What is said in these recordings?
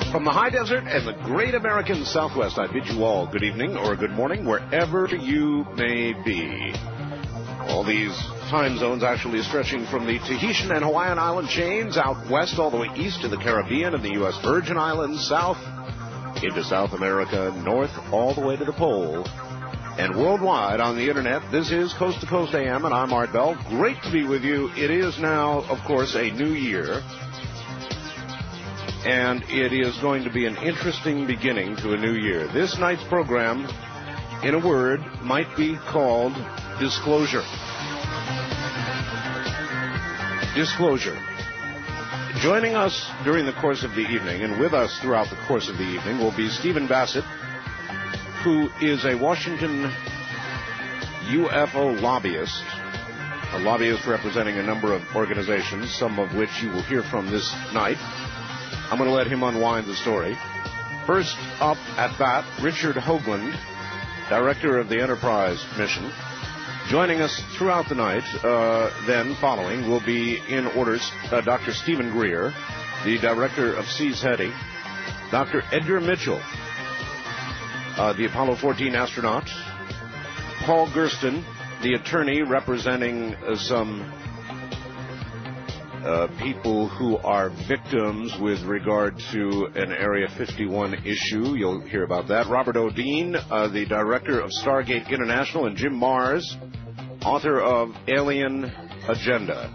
From the high desert and the great American Southwest, I bid you all good evening or good morning, wherever you may be. All these time zones actually stretching from the Tahitian and Hawaiian island chains out west all the way east to the Caribbean and the U.S. Virgin Islands, south into South America, north all the way to the pole. And worldwide on the internet, this is Coast to Coast AM, and I'm Art Bell. Great to be with you. It is now, of course, a new year. And it is going to be an interesting beginning to a new year. This night's program, in a word, might be called Disclosure. Disclosure. Joining us during the course of the evening, and with us throughout the course of the evening, will be Stephen Bassett, who is a Washington UFO lobbyist, a lobbyist representing a number of organizations, some of which you will hear from this night. I'm going to let him unwind the story. First up at bat, Richard Hoagland, director of the Enterprise mission. Joining us throughout the night, then following, will be in orders Dr. Stephen Greer, the director of CSETI, Dr. Edgar Mitchell, the Apollo 14 astronaut, Paul Gersten, the attorney representing some people who are victims with regard to an Area 51 issue. You'll hear about that. Robert O'Dean, the director of Stargate International, and Jim Mars, author of Alien Agenda.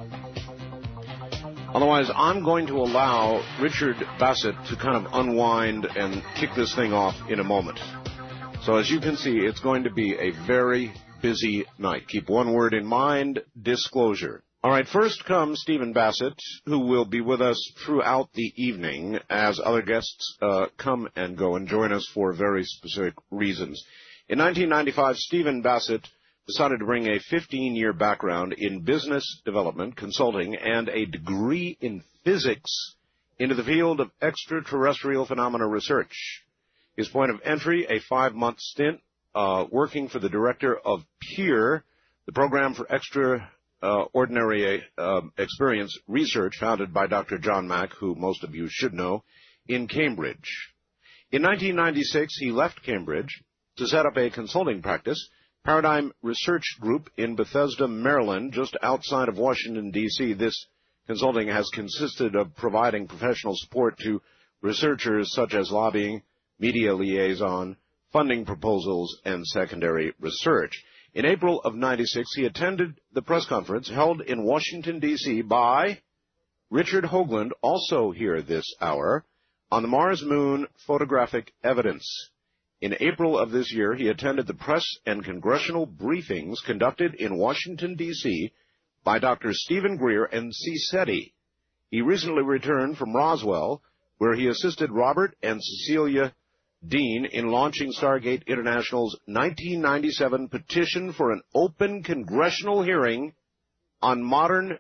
Otherwise, I'm going to allow Richard Bassett to kind of unwind and kick this thing off in a moment. So as you can see, it's going to be a very busy night. Keep one word in mind: disclosure. All right, first comes Stephen Bassett, who will be with us throughout the evening as other guests come and go and join us for very specific reasons. In 1995, Stephen Bassett decided to bring a 15-year background in business development, consulting, and a degree in physics into the field of extraterrestrial phenomena research. His point of entry, a 5-month stint working for the director of PEER, the Program for Extraordinary Experience Research, founded by Dr. John Mack, who most of you should know, in Cambridge. In 1996, he left Cambridge to set up a consulting practice, Paradigm Research Group, in Bethesda, Maryland, just outside of Washington, D.C. This consulting has consisted of providing professional support to researchers such as lobbying, media liaison, funding proposals, and secondary research. In April of 96, he attended the press conference held in Washington, D.C. by Richard Hoagland, also here this hour, on the Mars-Moon photographic evidence. In April of this year, he attended the press and congressional briefings conducted in Washington, D.C. by Dr. Stephen Greer and CSETI. He recently returned from Roswell, where he assisted Robert and Cecilia Dean in launching Stargate International's 1997 petition for an open congressional hearing on modern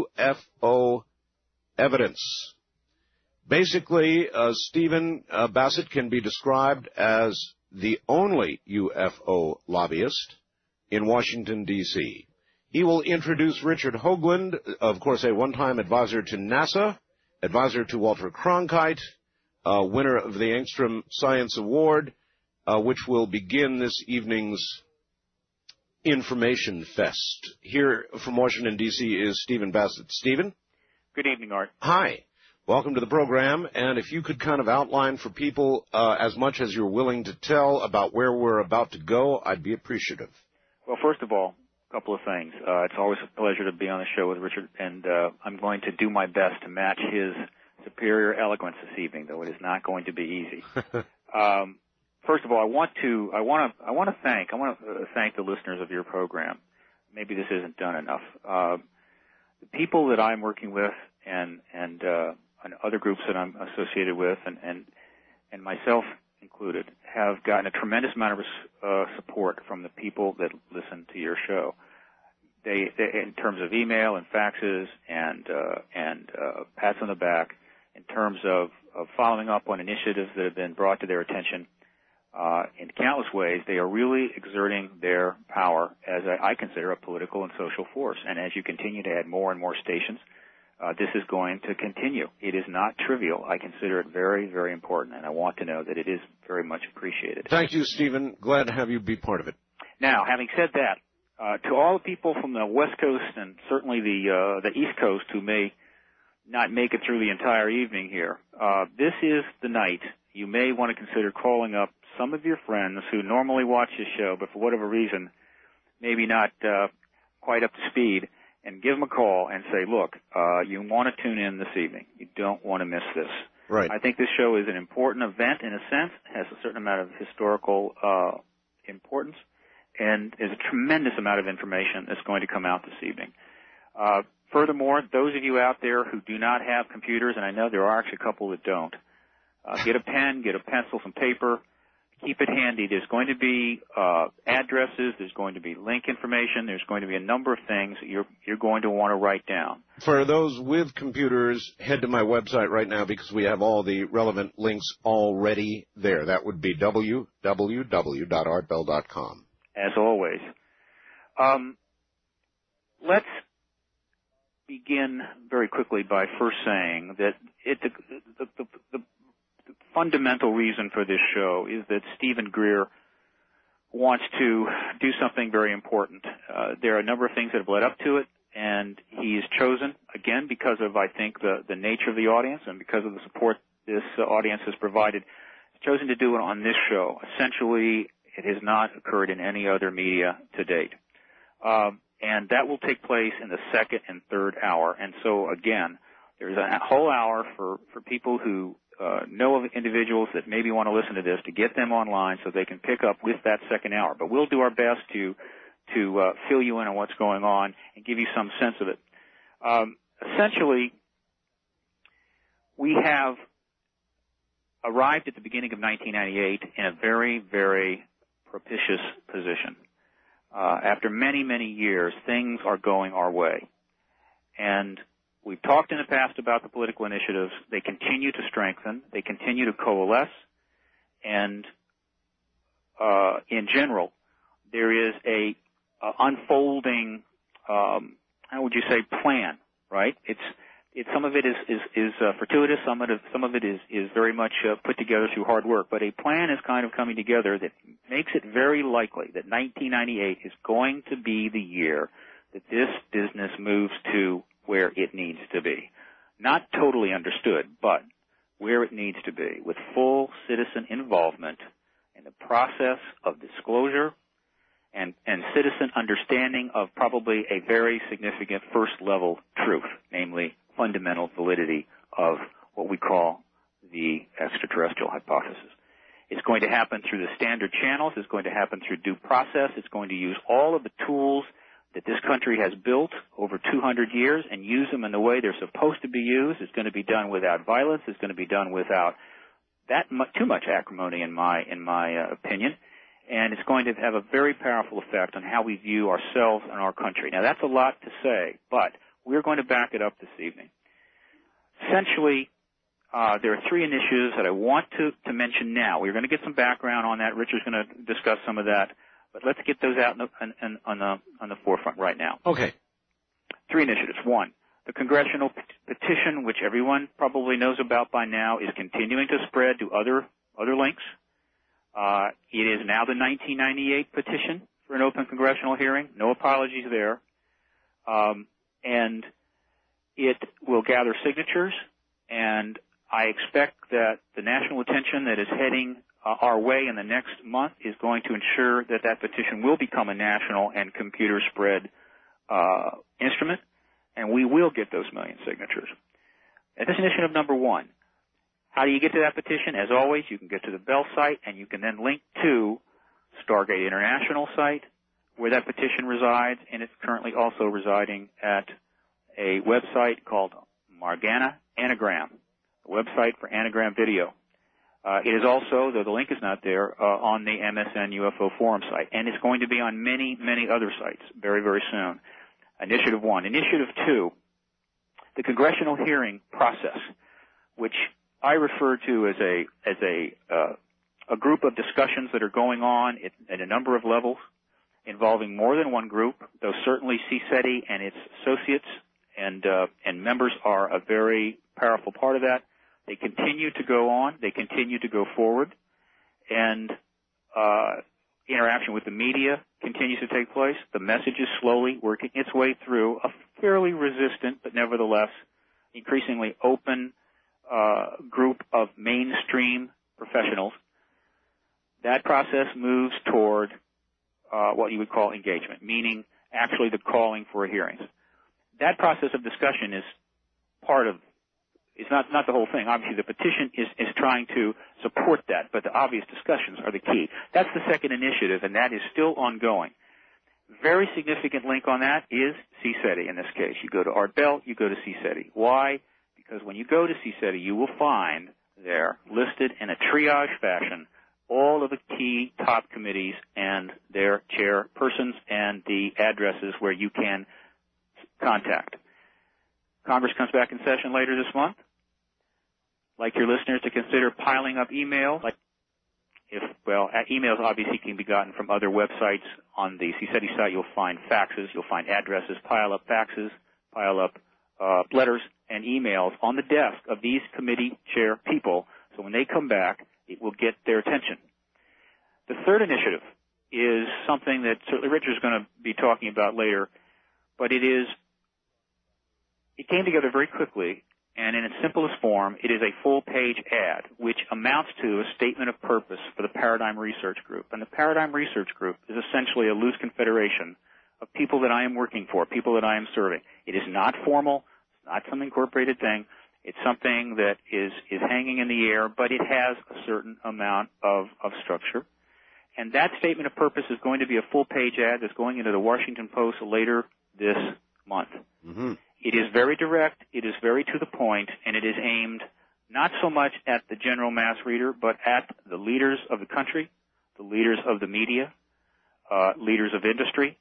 UFO evidence. Basically, Stephen Bassett can be described as the only UFO lobbyist in Washington, D.C. He will introduce Richard Hoagland, of course, a one-time advisor to NASA, advisor to Walter Cronkite, winner of the Engstrom Science Award, which will begin this evening's Information Fest. Here from Washington, D.C. is Stephen Bassett. Stephen? Good evening, Art. Hi. Welcome to the program. And if you could kind of outline for people as much as you're willing to tell about where we're about to go, I'd be appreciative. Well, first of all, a couple of things. It's always a pleasure to be on the show with Richard, and I'm going to do my best to match his superior eloquence this evening, though it is not going to be easy. First of all, I want to thank the listeners of your program. Maybe this isn't done enough. The people that I'm working with and other groups that I'm associated with and myself included have gotten a tremendous amount of support from the people that listen to your show. They in terms of email and faxes and pats on the back, in terms of following up on initiatives that have been brought to their attention in countless ways. They are really exerting their power as I consider a political and social force. And as you continue to add more and more stations, this is going to continue. It is not trivial. I consider it very, very important, and I want to know that it is very much appreciated. Thank you, Stephen. Glad to have you be part of it. Now, having said that, to all the people from the West Coast and certainly the East Coast who may not make it through the entire evening here, this is the night you may want to consider calling up some of your friends who normally watch this show, but for whatever reason, maybe not quite up to speed, and give them a call and say, look, you want to tune in this evening. You don't want to miss this. Right. I think this show is an important event in a sense, has a certain amount of historical importance, and is a tremendous amount of information that's going to come out this evening. Furthermore, those of you out there who do not have computers, and I know there are actually a couple that don't, get a pen, get a pencil, some paper, keep it handy. There's going to be addresses, there's going to be link information, there's going to be a number of things that you're going to want to write down. For those with computers, head to my website right now because we have all the relevant links already there. That would be www.artbell.com. As always. Let's begin very quickly by first saying that the fundamental reason for this show is that Stephen Greer wants to do something very important. There are a number of things that have led up to it, and he is chosen, again, because of, I think, the nature of the audience and because of the support this audience has provided, chosen to do it on this show. Essentially, it has not occurred in any other media to date. And that will take place in the second and third hour. And so, again, there's a whole hour for people who know of individuals that maybe want to listen to this, to get them online so they can pick up with that second hour. But we'll do our best to fill you in on what's going on and give you some sense of it. Essentially, we have arrived at the beginning of 1998 in a very, very propitious position. After many, many years, things are going our way. And we've talked in the past about the political initiatives. They continue to strengthen. They continue to coalesce. And in general, there is a unfolding, how would you say, plan, right? Some of it is fortuitous. Some of it is very much put together through hard work. But a plan is kind of coming together that makes it very likely that 1998 is going to be the year that this business moves to where it needs to be. Not totally understood, but where it needs to be, with full citizen involvement in the process of disclosure and citizen understanding of probably a very significant first-level truth, namely fundamental validity of what we call the extraterrestrial hypothesis. It's going to happen through the standard channels. It's going to happen through due process. It's going to use all of the tools that this country has built over 200 years and use them in the way they're supposed to be used. It's going to be done without violence. It's going to be done without too much acrimony, in my opinion. And it's going to have a very powerful effect on how we view ourselves and our country. Now, that's a lot to say, but we're going to back it up this evening. Essentially, there are three initiatives that I want to mention now. We're going to get some background on that. Richard's going to discuss some of that. But let's get those out on the forefront right now. Okay. Three initiatives. One, the congressional petition, which everyone probably knows about by now, is continuing to spread to other links. It is now the 1998 petition for an open congressional hearing. No apologies there. And it will gather signatures, and I expect that the national attention that is heading our way in the next month is going to ensure that that petition will become a national and computer spread instrument, and we will get those million signatures. And that's initiative number one. How do you get to that petition? As always, you can get to the Bell site, and you can then link to Stargate International site, where that petition resides, and it's currently also residing at a website called Margana Anagram, a website for anagram video. It is also, though the link is not there, on the MSN UFO forum site, and it's going to be on many, many other sites very, very soon. Initiative one. Initiative two, the congressional hearing process, which I refer to as a group of discussions that are going on at a number of levels, involving more than one group, though certainly CSETI and its associates and members are a very powerful part of that. They continue to go on. They continue to go forward, and interaction with the media continues to take place. The message is slowly working its way through a fairly resistant, but nevertheless increasingly open group of mainstream professionals. That process moves toward what you would call engagement, meaning actually the calling for hearings. That process of discussion is part of, it's not the whole thing. Obviously, the petition is trying to support that, but the obvious discussions are the key. That's the second initiative, and that is still ongoing. Very significant link on that is CSETI in this case. You go to Art Bell, you go to CSETI. Why? Because when you go to CSETI, you will find there, listed in a triage fashion, all of the key top committees and their chairpersons and the addresses where you can contact. Congress comes back in session later this month. Like your listeners to consider piling up email. Emails obviously can be gotten from other websites. On the CSETI site, you'll find faxes, you'll find addresses. Pile up faxes, pile up letters and emails on the desk of these committee chair people. So when they come back, it will get their attention. The third initiative is something that certainly Richard is going to be talking about later, but it came together very quickly, and in its simplest form, it is a full-page ad, which amounts to a statement of purpose for the Paradigm Research Group. And the Paradigm Research Group is essentially a loose confederation of people that I am working for, people that I am serving. It is not formal. It's not some incorporated thing. It's something that is hanging in the air, but it has a certain amount of structure. And that statement of purpose is going to be a full-page ad that's going into the Washington Post later this month. Mm-hmm. It is very direct, it is very to the point, and it is aimed not so much at the general mass reader, but at the leaders of the country, the leaders of the media, leaders of industry,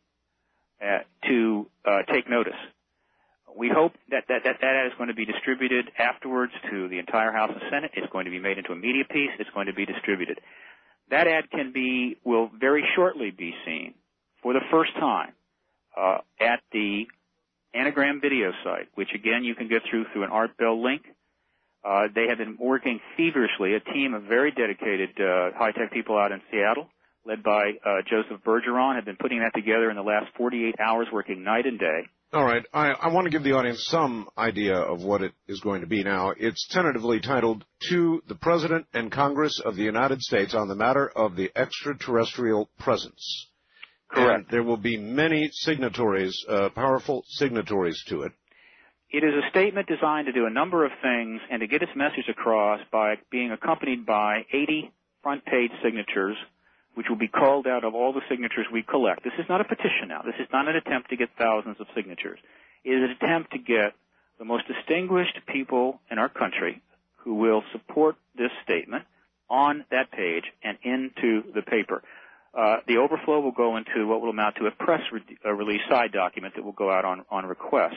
to take notice. We hope that ad is going to be distributed afterwards to the entire House and Senate. It's going to be made into a media piece. It's going to be distributed. That ad will very shortly be seen for the first time at the Anagram video site, which again you can get through an Art Bell link. They have been working feverishly. A team of very dedicated high-tech people out in Seattle, led by Joseph Bergeron, have been putting that together in the last 48 hours, working night and day. All right. I want to give the audience some idea of what it is going to be now. It's tentatively titled, "To the President and Congress of the United States on the Matter of the Extraterrestrial Presence." Correct. And there will be many signatories, powerful signatories to it. It is a statement designed to do a number of things and to get its message across by being accompanied by 80 front-page signatures, which will be called out of all the signatures we collect. This is not a petition now. This is not an attempt to get thousands of signatures. It is an attempt to get the most distinguished people in our country who will support this statement on that page and into the paper. The overflow will go into what will amount to a press release side document that will go out on request.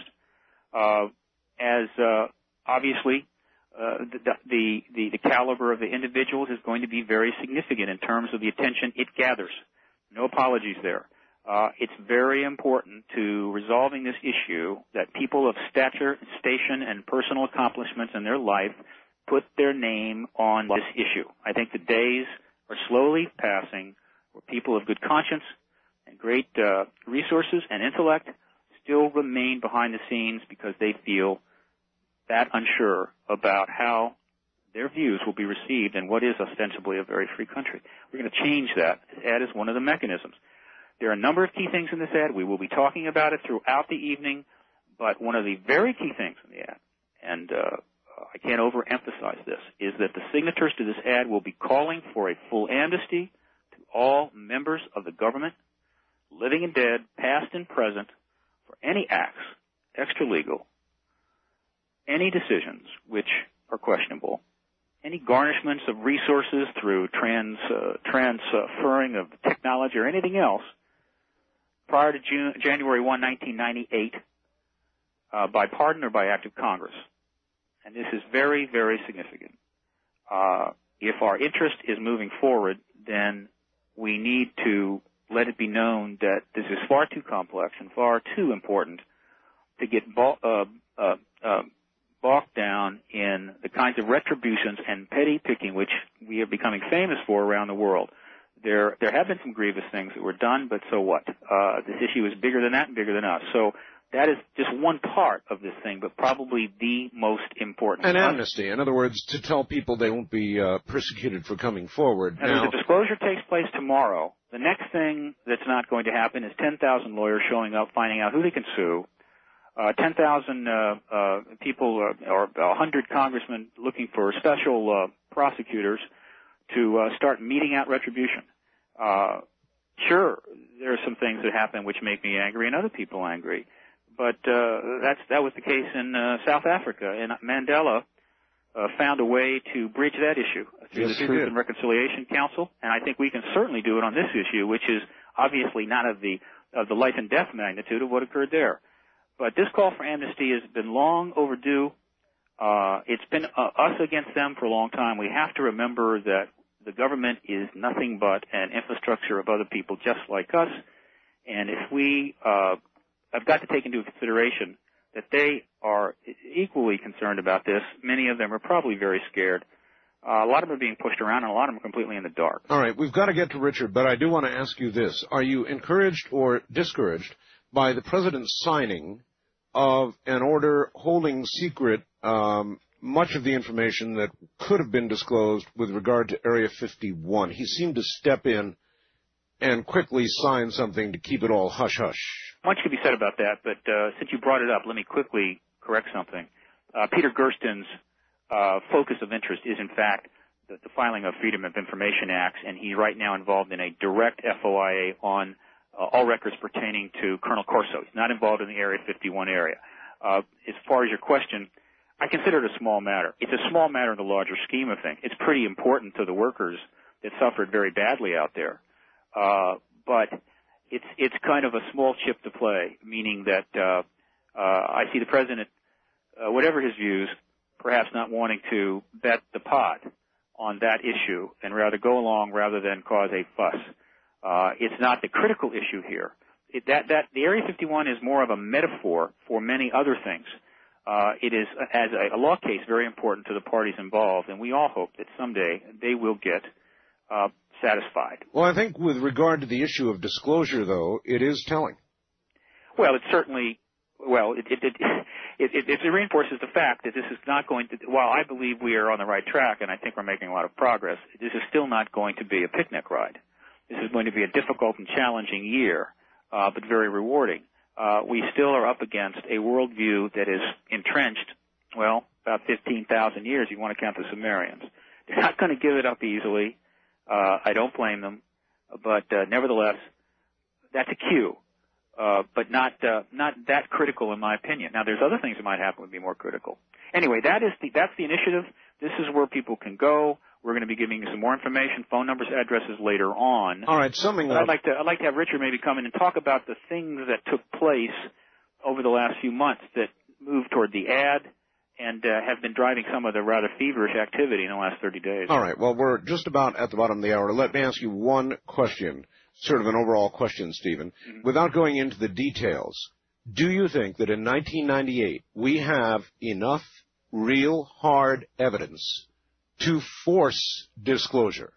Obviously, the caliber of the individuals is going to be very significant in terms of the attention it gathers. No apologies there. It's very important to resolving this issue that people of stature, station, and personal accomplishments in their life put their name on this issue. I think the days are slowly passing where people of good conscience and great resources and intellect still remain behind the scenes because they feel that unsure about how their views will be received in what is ostensibly a very free country. We're going to change that. This ad is one of the mechanisms. There are a number of key things in this ad. We will be talking about it throughout the evening, but one of the very key things in the ad, and I can't overemphasize this, is that the signatures to this ad will be calling for a full amnesty to all members of the government, living and dead, past and present, for any acts extra-legal, any decisions which are questionable, any garnishments of resources through transferring of technology or anything else prior to January 1, 1998, by pardon or by act of Congress. And this is very, very significant. If our interest is moving forward, then we need to let it be known that this is far too complex and far too important to get bogged down in the kinds of retributions and petty picking which we are becoming famous for around the world. There have been some grievous things that were done, but so what? This issue is bigger than that and bigger than us. So that is just one part of this thing, but probably the most important. An amnesty, in other words, to tell people they won't be persecuted for coming forward. Now, the disclosure takes place tomorrow. The next thing that's not going to happen is 10,000 lawyers showing up, finding out who they can sue, 10,000 people or 100 congressmen looking for special prosecutors to start meting out retribution. Sure, there are some things that happen which make me angry and other people angry, but that was the case in South Africa, and Mandela found a way to bridge that issue through the Truth and Reconciliation Council, and I think we can certainly do it on this issue, which is obviously not of the life and death magnitude of what occurred there. But this call for amnesty has been long overdue. It's been us against them for a long time. We have to remember that the government is nothing but an infrastructure of other people just like us, and if we have got to take into consideration that they are equally concerned about this. Many of them are probably very scared. A lot of them are being pushed around, and a lot of them are completely in the dark. All right, we've got to get to Richard, but I do want to ask you this. Are you encouraged or discouraged by the President's signing of an order holding secret much of the information that could have been disclosed with regard to Area 51? He seemed to step in and quickly sign something to keep it all hush-hush. Much could be said about that, but since you brought it up, let me quickly correct something. Peter Gerstin's focus of interest is, in fact, the filing of Freedom of Information Acts, and he's right now involved in a direct FOIA on all records pertaining to Colonel Corso. He's not involved in the Area 51 area. As far as your question, I consider it a small matter. It's a small matter in the larger scheme of things. It's pretty important to the workers that suffered very badly out there. But it's kind of a small chip to play, meaning that I see the President, whatever his views, perhaps not wanting to bet the pot on that issue and rather go along rather than cause a fuss. It's not the critical issue here. The Area 51 is more of a metaphor for many other things. It is, as a law case, very important to the parties involved, and we all hope that someday they will get satisfied. Well, I think with regard to the issue of disclosure, though, it is telling. Well, it certainly, it reinforces the fact that this is not going to, while I believe we are on the right track and I think we're making a lot of progress, this is still not going to be a picnic ride. This is going to be a difficult and challenging year, but very rewarding. We still are up against a worldview that is entrenched, well, about 15,000 years, if you want to count the Sumerians. They're not going to give it up easily. I don't blame them, but nevertheless, that's a cue, but not that critical in my opinion. Now, there's other things that might happen would be more critical. Anyway, that's the initiative. This is where people can go. We're going to be giving you some more information, phone numbers, addresses later on. All right, summing up. I'd like to have Richard maybe come in and talk about the things that took place over the last few months that moved toward the ad and have been driving some of the rather feverish activity in the last 30 days. All right, well, we're just about at the bottom of the hour. Let me ask you one question, sort of an overall question, Stephen. Mm-hmm. Without going into the details, do you think that in 1998 we have enough real hard evidence to force disclosure?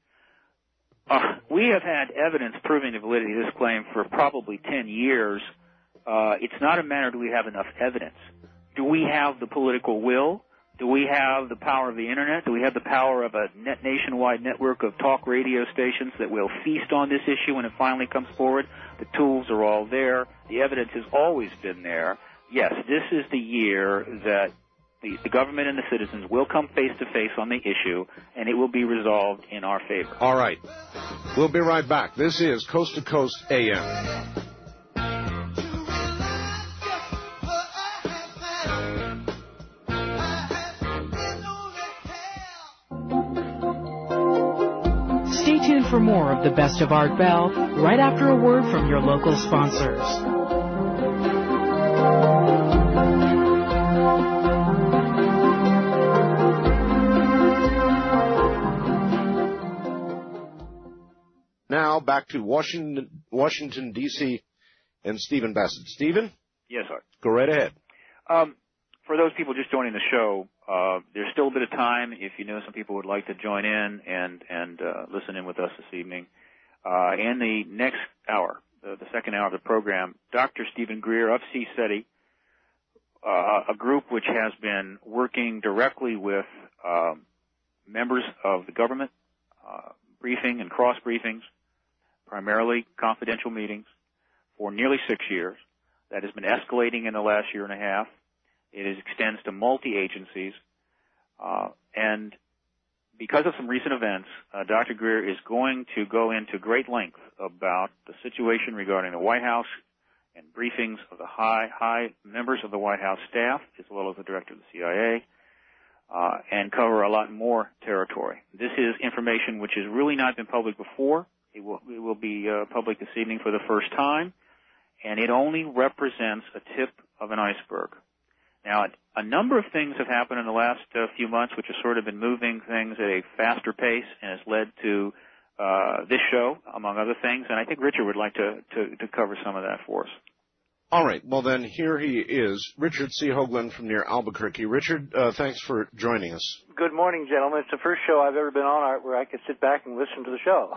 We have had evidence proving the validity of this claim for probably 10 years. It's not a matter do we have enough evidence. Do we have the political will? Do we have the power of the Internet? Do we have the power of a nationwide network of talk radio stations that will feast on this issue when it finally comes forward? The tools are all there. The evidence has always been there. Yes, this is the year that the government and the citizens will come face-to-face on the issue, and it will be resolved in our favor. All right. We'll be right back. This is Coast to Coast AM. Stay tuned for more of the Best of Art Bell right after a word from your local sponsors. Now back to Washington, D.C. and Stephen Bassett. Stephen? Yes, sir. Go right ahead. For those people just joining the show, there's still a bit of time if you know some people would like to join in and listen in with us this evening. In the next hour, the second hour of the program, Dr. Stephen Greer of CSETI, a group which has been working directly with members of the government, briefing and cross briefings, primarily confidential meetings, for nearly 6 years. That has been escalating in the last year and a half. It extends to multi-agencies. And because of some recent events, Dr. Greer is going to go into great length about the situation regarding the White House and briefings of the high members of the White House staff, as well as the director of the CIA, and cover a lot more territory. This is information which has really not been public before. It will be public this evening for the first time, and it only represents a tip of an iceberg. Now, a number of things have happened in the last few months which have sort of been moving things at a faster pace and has led to this show, among other things, and I think Richard would like to cover some of that for us. All right. Well, then, here he is, Richard C. Hoagland from near Albuquerque. Richard, thanks for joining us. Good morning, gentlemen. It's the first show I've ever been on, Art, where I could sit back and listen to the show.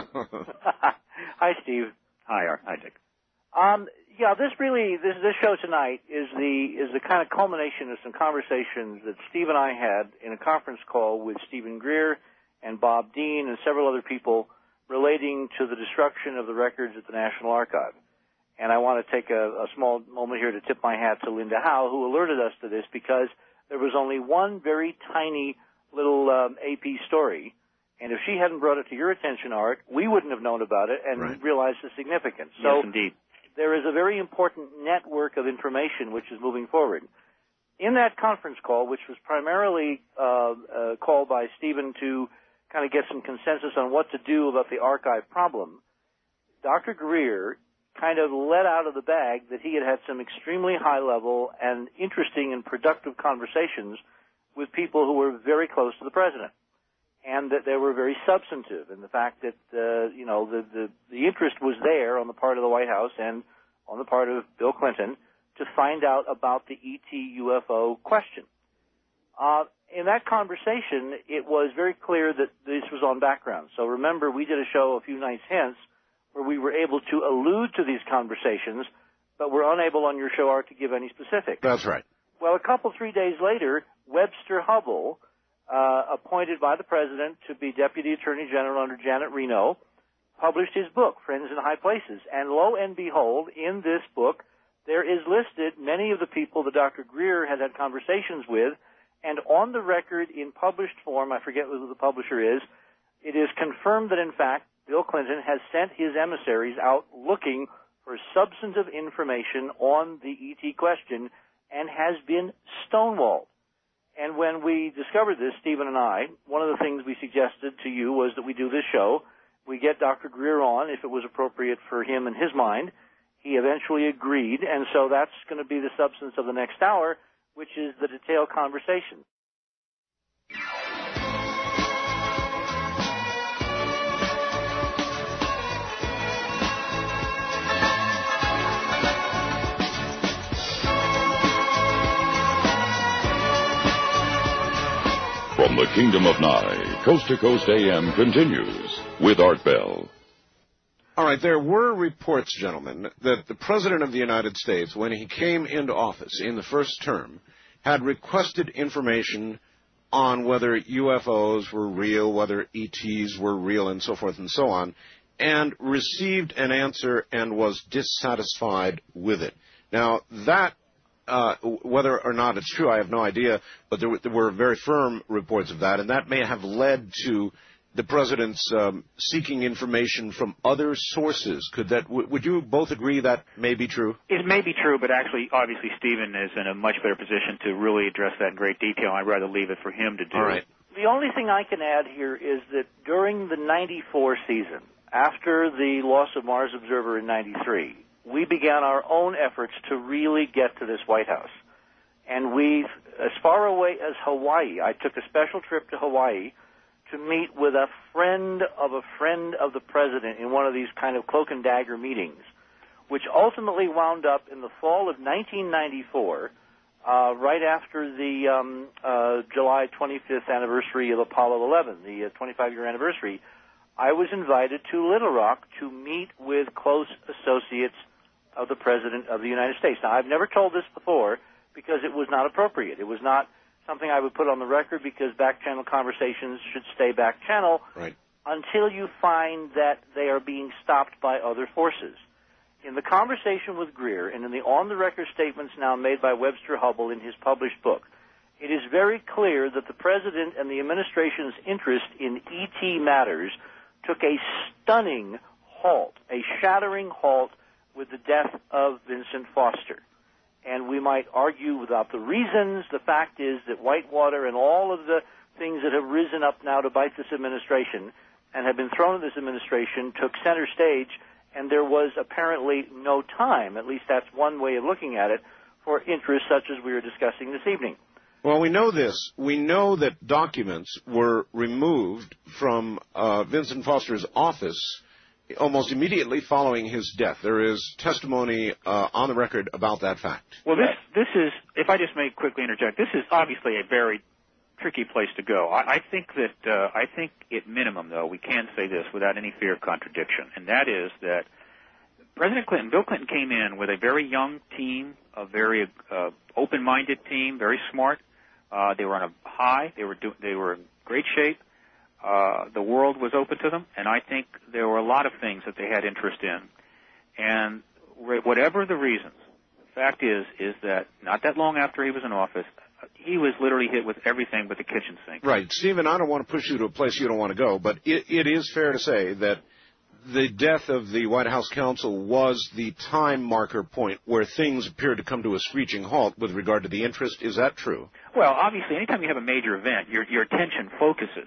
Hi, Steve. Hi, Art. Hi, Dick. Yeah, this show tonight is the kind of culmination of some conversations that Steve and I had in a conference call with Stephen Greer and Bob Dean and several other people relating to the destruction of the records at the National Archive. And I want to take a small moment here to tip my hat to Linda Howe, who alerted us to this, because there was only one very tiny little AP story, and if she hadn't brought it to your attention, Art, we wouldn't have known about it and realized the significance. So yes, indeed. There is a very important network of information which is moving forward. In that conference call, which was primarily called by Stephen to kind of get some consensus on what to do about the archive problem, Dr. Greer kind of let out of the bag that he had some extremely high-level and interesting and productive conversations with people who were very close to the president, and that they were very substantive in the fact that, the interest was there on the part of the White House and on the part of Bill Clinton to find out about the ET UFO question. In that conversation, it was very clear that this was on background. So remember, we did a show a few nights hence where we were able to allude to these conversations, but were unable on your show, Art, to give any specifics. That's right. Well, 3 days later, Webster Hubbell, appointed by the president to be Deputy Attorney General under Janet Reno, published his book, Friends in High Places. And lo and behold, in this book, there is listed many of the people that Dr. Greer had conversations with, and on the record in published form, I forget who the publisher is, it is confirmed that, in fact, Bill Clinton has sent his emissaries out looking for substantive information on the ET question and has been stonewalled. And when we discovered this, Stephen and I, one of the things we suggested to you was that we do this show. We get Dr. Greer on if it was appropriate for him and his mind. He eventually agreed, and so that's going to be the substance of the next hour, which is the detailed conversation. From the Kingdom of Nye, Coast to Coast AM continues with Art Bell. All right, there were reports, gentlemen, that the President of the United States, when he came into office in the first term, had requested information on whether UFOs were real, whether ETs were real, and so forth and so on, and received an answer and was dissatisfied with it. Now, that whether or not it's true, I have no idea, but there were very firm reports of that, and that may have led to the president's seeking information from other sources. Would you both agree that may be true? It may be true, but actually, obviously, Stephen is in a much better position to really address that in great detail. I'd rather leave it for him to do. All right. The only thing I can add here is that during the 94 season, after the loss of Mars Observer in 93, we began our own efforts to really get to this White House. And we've, as far away as Hawaii, I took a special trip to Hawaii to meet with a friend of the president in one of these kind of cloak and dagger meetings, which ultimately wound up in the fall of 1994, right after the July 25th anniversary of Apollo 11, the 25-year anniversary. I was invited to Little Rock to meet with close associates of the President of the United States. Now, I've never told this before because it was not appropriate. It was not something I would put on the record because back-channel conversations should stay back-channel until you find that they are being stopped by other forces. In the conversation with Greer and in the on-the-record statements now made by Webster Hubbell in his published book, it is very clear that the President and the administration's interest in ET matters took a stunning halt, a shattering halt with the death of Vincent Foster. And we might argue about the reasons. The fact is that Whitewater and all of the things that have risen up now to bite this administration and have been thrown at this administration took center stage, and there was apparently no time, at least that's one way of looking at it, for interests such as we are discussing this evening. Well, we know this. We know that documents were removed from Vincent Foster's office almost immediately following his death. There is testimony on the record about that fact. Well, this is, if I just may quickly interject, this is obviously a very tricky place to go. I think at minimum, though, we can say this without any fear of contradiction, and that is that Bill Clinton came in with a very young team, a very open-minded team, very smart. They were on a high. They were in great shape. The world was open to them, and I think there were a lot of things that they had interest in. And whatever the reasons, the fact is that not that long after he was in office, he was literally hit with everything but the kitchen sink. Right. Stephen, I don't want to push you to a place you don't want to go, but it is fair to say that the death of the White House counsel was the time marker point where things appeared to come to a screeching halt with regard to the interest. Is that true? Well, obviously, anytime you have a major event, your attention focuses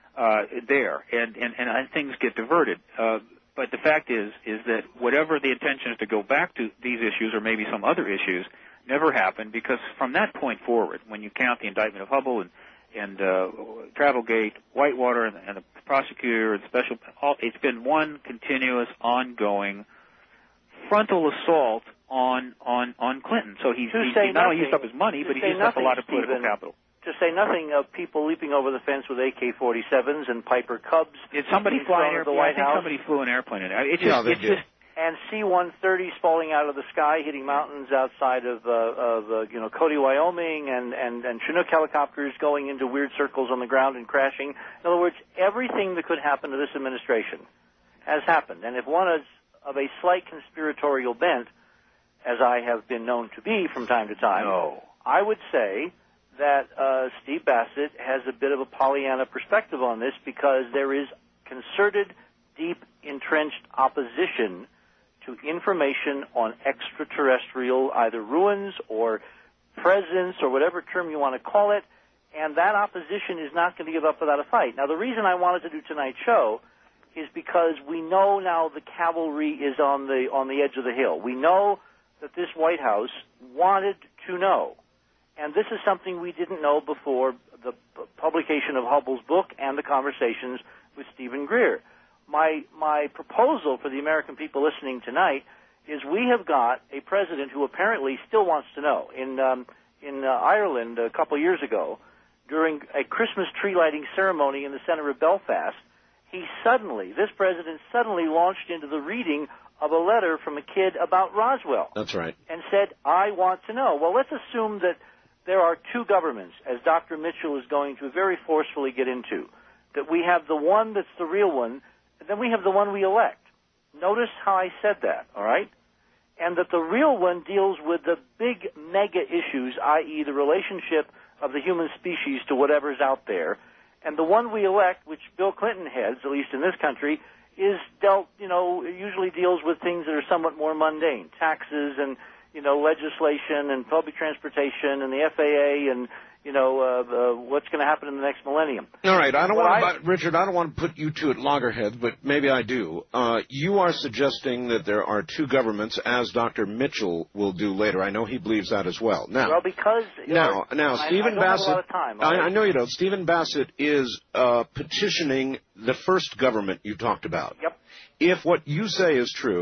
there, and things get diverted. But the fact is that whatever the intention is to go back to these issues or maybe some other issues never happened, because from that point forward, when you count the indictment of Hubbell and Travelgate, Whitewater, and the prosecutor and special, it's been one continuous, ongoing frontal assault on Clinton. So he not only used up his money, but he used up a lot of political capital. To say nothing of people leaping over the fence with AK-47s and Piper Cubs. Did somebody fly an airplane? I think somebody flew an airplane in it. And C-130s falling out of the sky, hitting mountains outside of Cody, Wyoming, and Chinook helicopters going into weird circles on the ground and crashing. In other words, everything that could happen to this administration has happened. And if one is of a slight conspiratorial bent, as I have been known to be from time to time, I would say that Steve Bassett has a bit of a Pollyanna perspective on this, because there is concerted, deep, entrenched opposition to information on extraterrestrial either ruins or presence or whatever term you want to call it, and that opposition is not going to give up without a fight. Now, the reason I wanted to do tonight's show is because we know now the cavalry is on the edge of the hill. We know that this White House wanted to know, and this is something we didn't know before the publication of Hubbell's book and the conversations with Stephen Greer. My proposal for the American people listening tonight is we have got a president who apparently still wants to know. In Ireland a couple of years ago, during a Christmas tree lighting ceremony in the center of Belfast, this president suddenly launched into the reading of a letter from a kid about Roswell. That's right. And said, I want to know. Well, let's assume that there are two governments, as Dr. Mitchell is going to very forcefully get into, that we have the one that's the real one, and then we have the one we elect. Notice how I said that, all right? And that the real one deals with the big mega issues, i.e. the relationship of the human species to whatever's out there. And the one we elect, which Bill Clinton heads, at least in this country, is usually deals with things that are somewhat more mundane, taxes and, legislation and public transportation and the FAA and, what's going to happen in the next millennium. All right. Richard, I don't want to put you two at loggerheads, but maybe I do. You are suggesting that there are two governments, as Dr. Mitchell will do later. I know he believes that as well. Now, Stephen Bassett, I know you don't. Stephen Bassett is petitioning the first government you talked about. Yep. If what you say is true,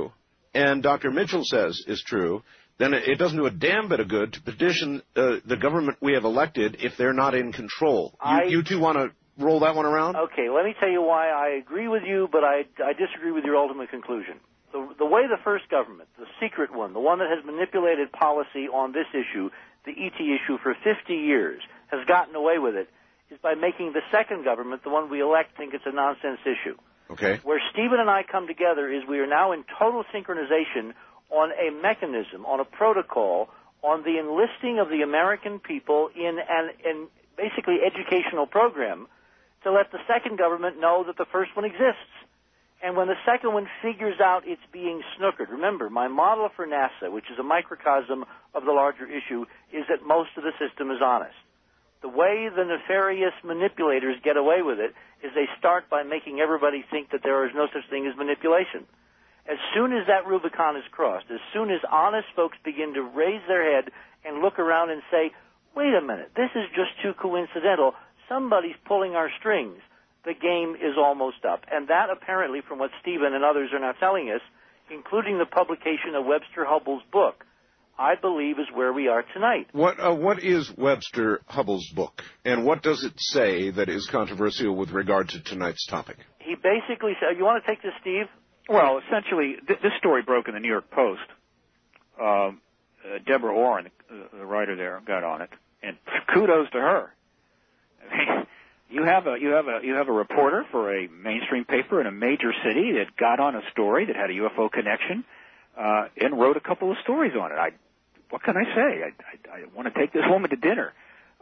and Dr. Mitchell says is true, then it doesn't do a damn bit of good to petition the government we have elected if they're not in control. You two want to roll that one around? Okay, let me tell you why I agree with you, but I disagree with your ultimate conclusion. The way the first government, the secret one, the one that has manipulated policy on this issue, the ET issue, for 50 years, has gotten away with it, is by making the second government, the one we elect, think it's a nonsense issue. Okay. Where Stephen and I come together is we are now in total synchronization on a mechanism, on a protocol, on the enlisting of the American people in an basically educational program to let the second government know that the first one exists. And when the second one figures out it's being snookered, remember, my model for NASA, which is a microcosm of the larger issue, is that most of the system is honest. The way the nefarious manipulators get away with it is they start by making everybody think that there is no such thing as manipulation. As soon as that Rubicon is crossed, as soon as honest folks begin to raise their head and look around and say, wait a minute, this is just too coincidental, somebody's pulling our strings, the game is almost up. And that apparently, from what Stephen and others are now telling us, including the publication of Webster Hubbell's book, I believe is where we are tonight. What is Webster Hubbell's book, and what does it say that is controversial with regard to tonight's topic? He basically said, you want to take this, Steve? Well, essentially, this story broke in the New York Post. Deborah Orr, the writer there, got on it, and kudos to her. I mean, you have a reporter for a mainstream paper in a major city that got on a story that had a UFO connection, and wrote a couple of stories on it. What can I say? I want to take this woman to dinner.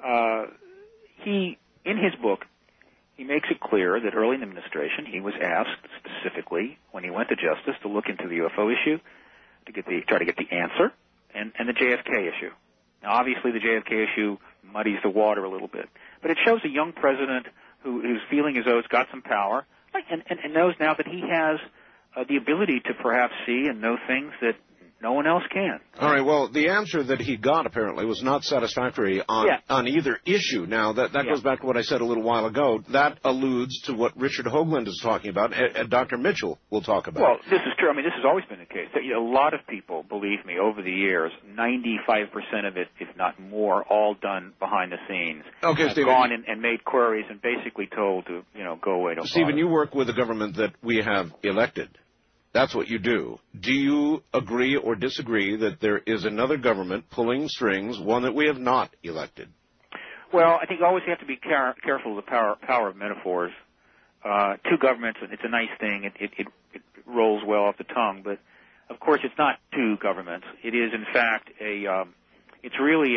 In his book, he makes it clear that early in the administration, he was asked specifically, when he went to Justice, to look into the UFO issue, to try to get the answer, and the JFK issue. Now, obviously, the JFK issue muddies the water a little bit, but it shows a young president who's feeling as though he's got some power, and knows now that he has the ability to perhaps see and know things that no one else can. All right, well, the answer that he got, apparently, was not satisfactory on either issue. Now, that goes back to what I said a little while ago. That alludes to what Richard Hoagland is talking about, and Dr. Mitchell will talk about. Well, this is true. I mean, this has always been the case. A lot of people, believe me, over the years, 95% of it, if not more, all done behind the scenes. Okay, Stephen. Gone and made queries and basically told to, go away. Don't Stephen, bother. you work with the government that we have elected. That's what you do. Do you agree or disagree that there is another government pulling strings, one that we have not elected? Well, I think always you have to be careful of the power of metaphors. Two governments, it's a nice thing. It rolls well off the tongue, but of course it's not two governments. It is in fact it's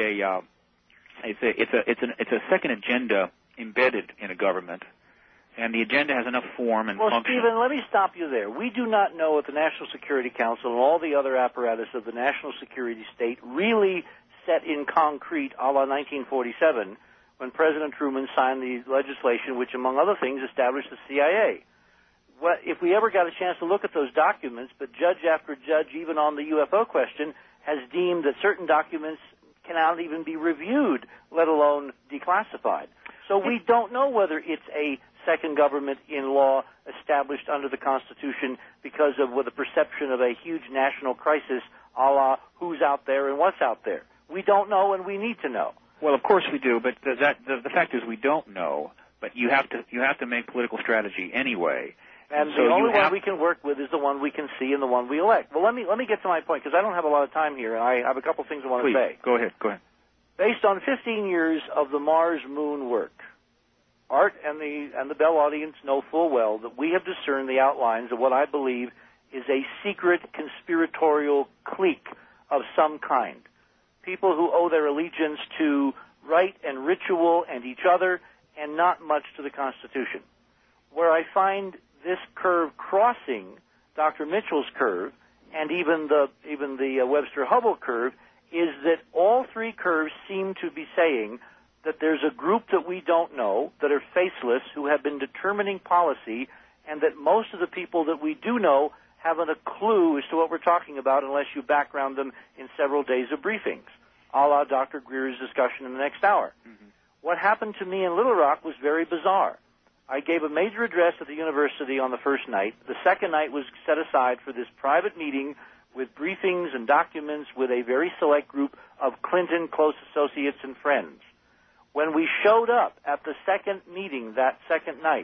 a second agenda embedded in a government. And the agenda has enough form and function. Well, Stephen, let me stop you there. We do not know if the National Security Council and all the other apparatus of the national security state really set in concrete a la 1947 when President Truman signed the legislation which, among other things, established the CIA. Well, if we ever got a chance to look at those documents, but judge after judge, even on the UFO question, has deemed that certain documents cannot even be reviewed, let alone declassified. So we don't know whether it's a second government in law established under the Constitution because of the perception of a huge national crisis, a la who's out there and what's out there. We don't know, and we need to know. Well, of course we do, but the fact is we don't know. But you have to make political strategy anyway. And so the only one we can work with is the one we can see and the one we elect. Well, let me get to my point because I don't have a lot of time here, and I have a couple things I want to say. Go ahead. Based on 15 years of the Mars Moon work, Art and the Bell audience know full well that we have discerned the outlines of what I believe is a secret conspiratorial clique of some kind. People who owe their allegiance to rite and ritual and each other and not much to the Constitution. Where I find this curve crossing Dr. Mitchell's curve and even the Webster Hubbell curve is that all three curves seem to be saying that there's a group that we don't know that are faceless who have been determining policy and that most of the people that we do know haven't a clue as to what we're talking about unless you background them in several days of briefings, a la Dr. Greer's discussion in the next hour. Mm-hmm. What happened to me in Little Rock was very bizarre. I gave a major address at the university on the first night. The second night was set aside for this private meeting with briefings and documents with a very select group of Clinton close associates and friends. When we showed up at the second meeting that second night,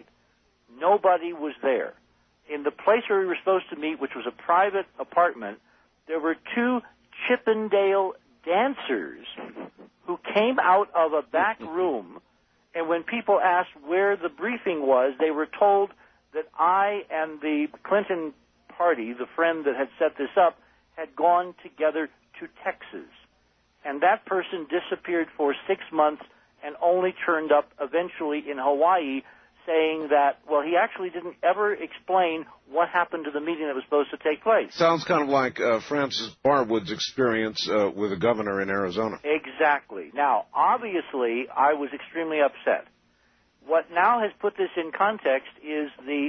nobody was there. In the place where we were supposed to meet, which was a private apartment, there were two Chippendale dancers who came out of a back room, and when people asked where the briefing was, they were told that I and the Clinton party, the friend that had set this up, had gone together to Texas. And that person disappeared for 6 months and only turned up eventually in Hawaii, saying that, well, he actually didn't ever explain what happened to the meeting that was supposed to take place. Sounds kind of like Francis Barwood's experience with a governor in Arizona. Exactly. Now, obviously, I was extremely upset. What now has put this in context is the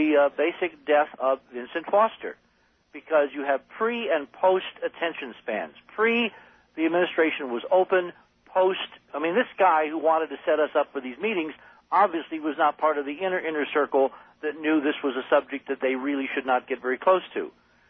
basic death of Vincent Foster, because you have pre- and post-attention spans. Pre, the administration was open. Post, this guy who wanted to set us up for these meetings obviously was not part of the inner circle that knew this was a subject that they really should not get very close to.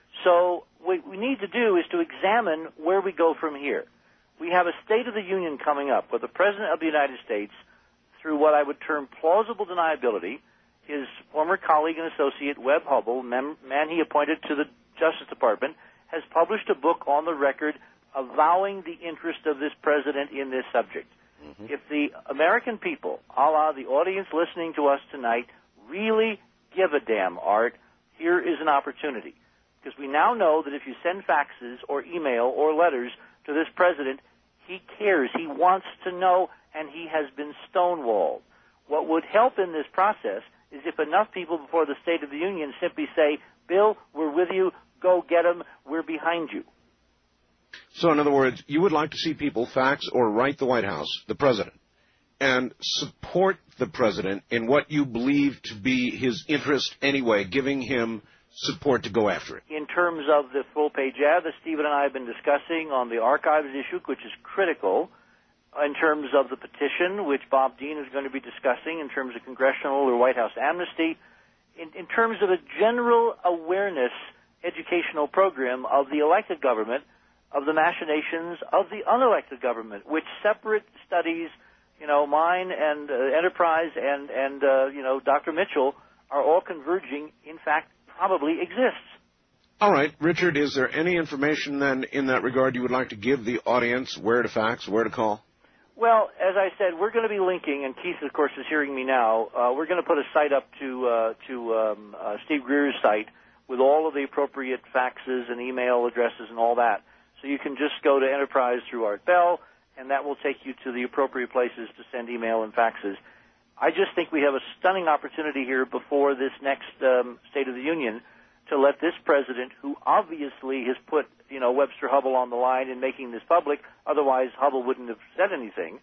So what we need to do is to examine where we go from here. We have a State of the Union coming up where the President of the United States, through what I would term plausible deniability, his former colleague and associate, Webb Hubbell, man he appointed to the Justice Department, has published a book on the record avowing the interest of this president in this subject. If the American people, a la the audience listening to us tonight, really give a damn, Art, here is an opportunity. Because we now know that if you send faxes or email or letters to this president, he cares, he wants to know, and he has been stonewalled. What would help in this process is if enough people before the State of the Union simply say, Bill, we're with you, go get him, we're behind you. So, in other words, you would like to see people fax or write the White House, the president, and support the president in what you believe to be his interest anyway, giving him support to go after it. In terms of the full-page ad that Stephen and I have been discussing on the archives issue, which is critical, in terms of the petition, which Bob Dean is going to be discussing, in terms of congressional or White House amnesty, in terms of a general awareness educational program of the elected government, of the machinations of the unelected government, which separate studies, mine and Enterprise and Dr. Mitchell are all converging, in fact, probably exists. All right, Richard, is there any information then in that regard you would like to give the audience, where to fax, where to call? Well, as I said, we're going to be linking, and Keith, of course, is hearing me now. We're going to put a site up to Steve Greer's site with all of the appropriate faxes and email addresses and all that. So you can just go to Enterprise through Art Bell, and that will take you to the appropriate places to send email and faxes. I just think we have a stunning opportunity here before this next State of the Union to let this president, who obviously has put, Webster Hubbell on the line in making this public, otherwise Hubbell wouldn't have said anything.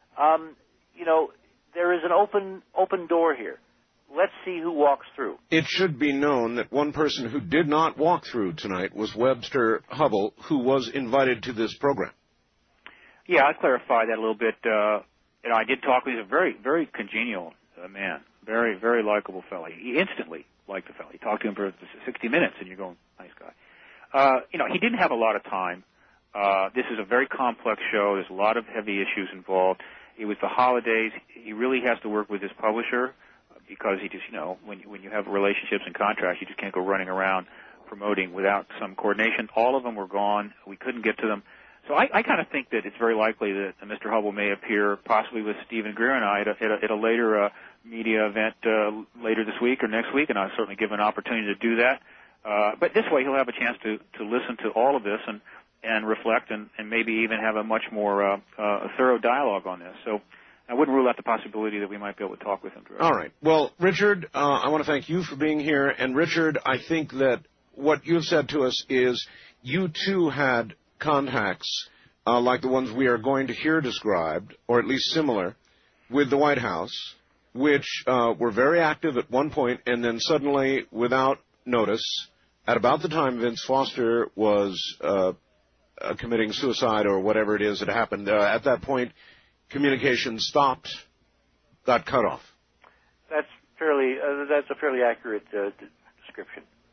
There is an open door here. Let's see who walks through. It should be known that one person who did not walk through tonight was Webster Hubbell, who was invited to this program. Yeah, I'll clarify that a little bit. I did talk with him. He's a very, very congenial man, very, very likable fellow. He instantly liked the fellow. He talked to him for 60 minutes, and you're going, nice guy. He didn't have a lot of time. This is a very complex show. There's a lot of heavy issues involved. It was the holidays. He really has to work with his publisher, because he just, when you have relationships and contracts, you just can't go running around promoting without some coordination. All of them were gone. We couldn't get to them. So I kind of think that it's very likely that Mr. Hubbell may appear possibly with Stephen Greer and I at a later media event later this week or next week, and I'll certainly give him an opportunity to do that. But this way he'll have a chance to listen to all of this and reflect and maybe even have a much more thorough dialogue on this. So I wouldn't rule out the possibility that we might be able to talk with him directly. All right. Well, Richard, I want to thank you for being here. And, Richard, I think that what you've said to us is you, too, had contacts like the ones we are going to hear described, or at least similar, with the White House, which were very active at one point, and then suddenly, without notice, at about the time Vince Foster was committing suicide or whatever it is that happened, at that point, communication stopped, got cut off. That's a fairly accurate description.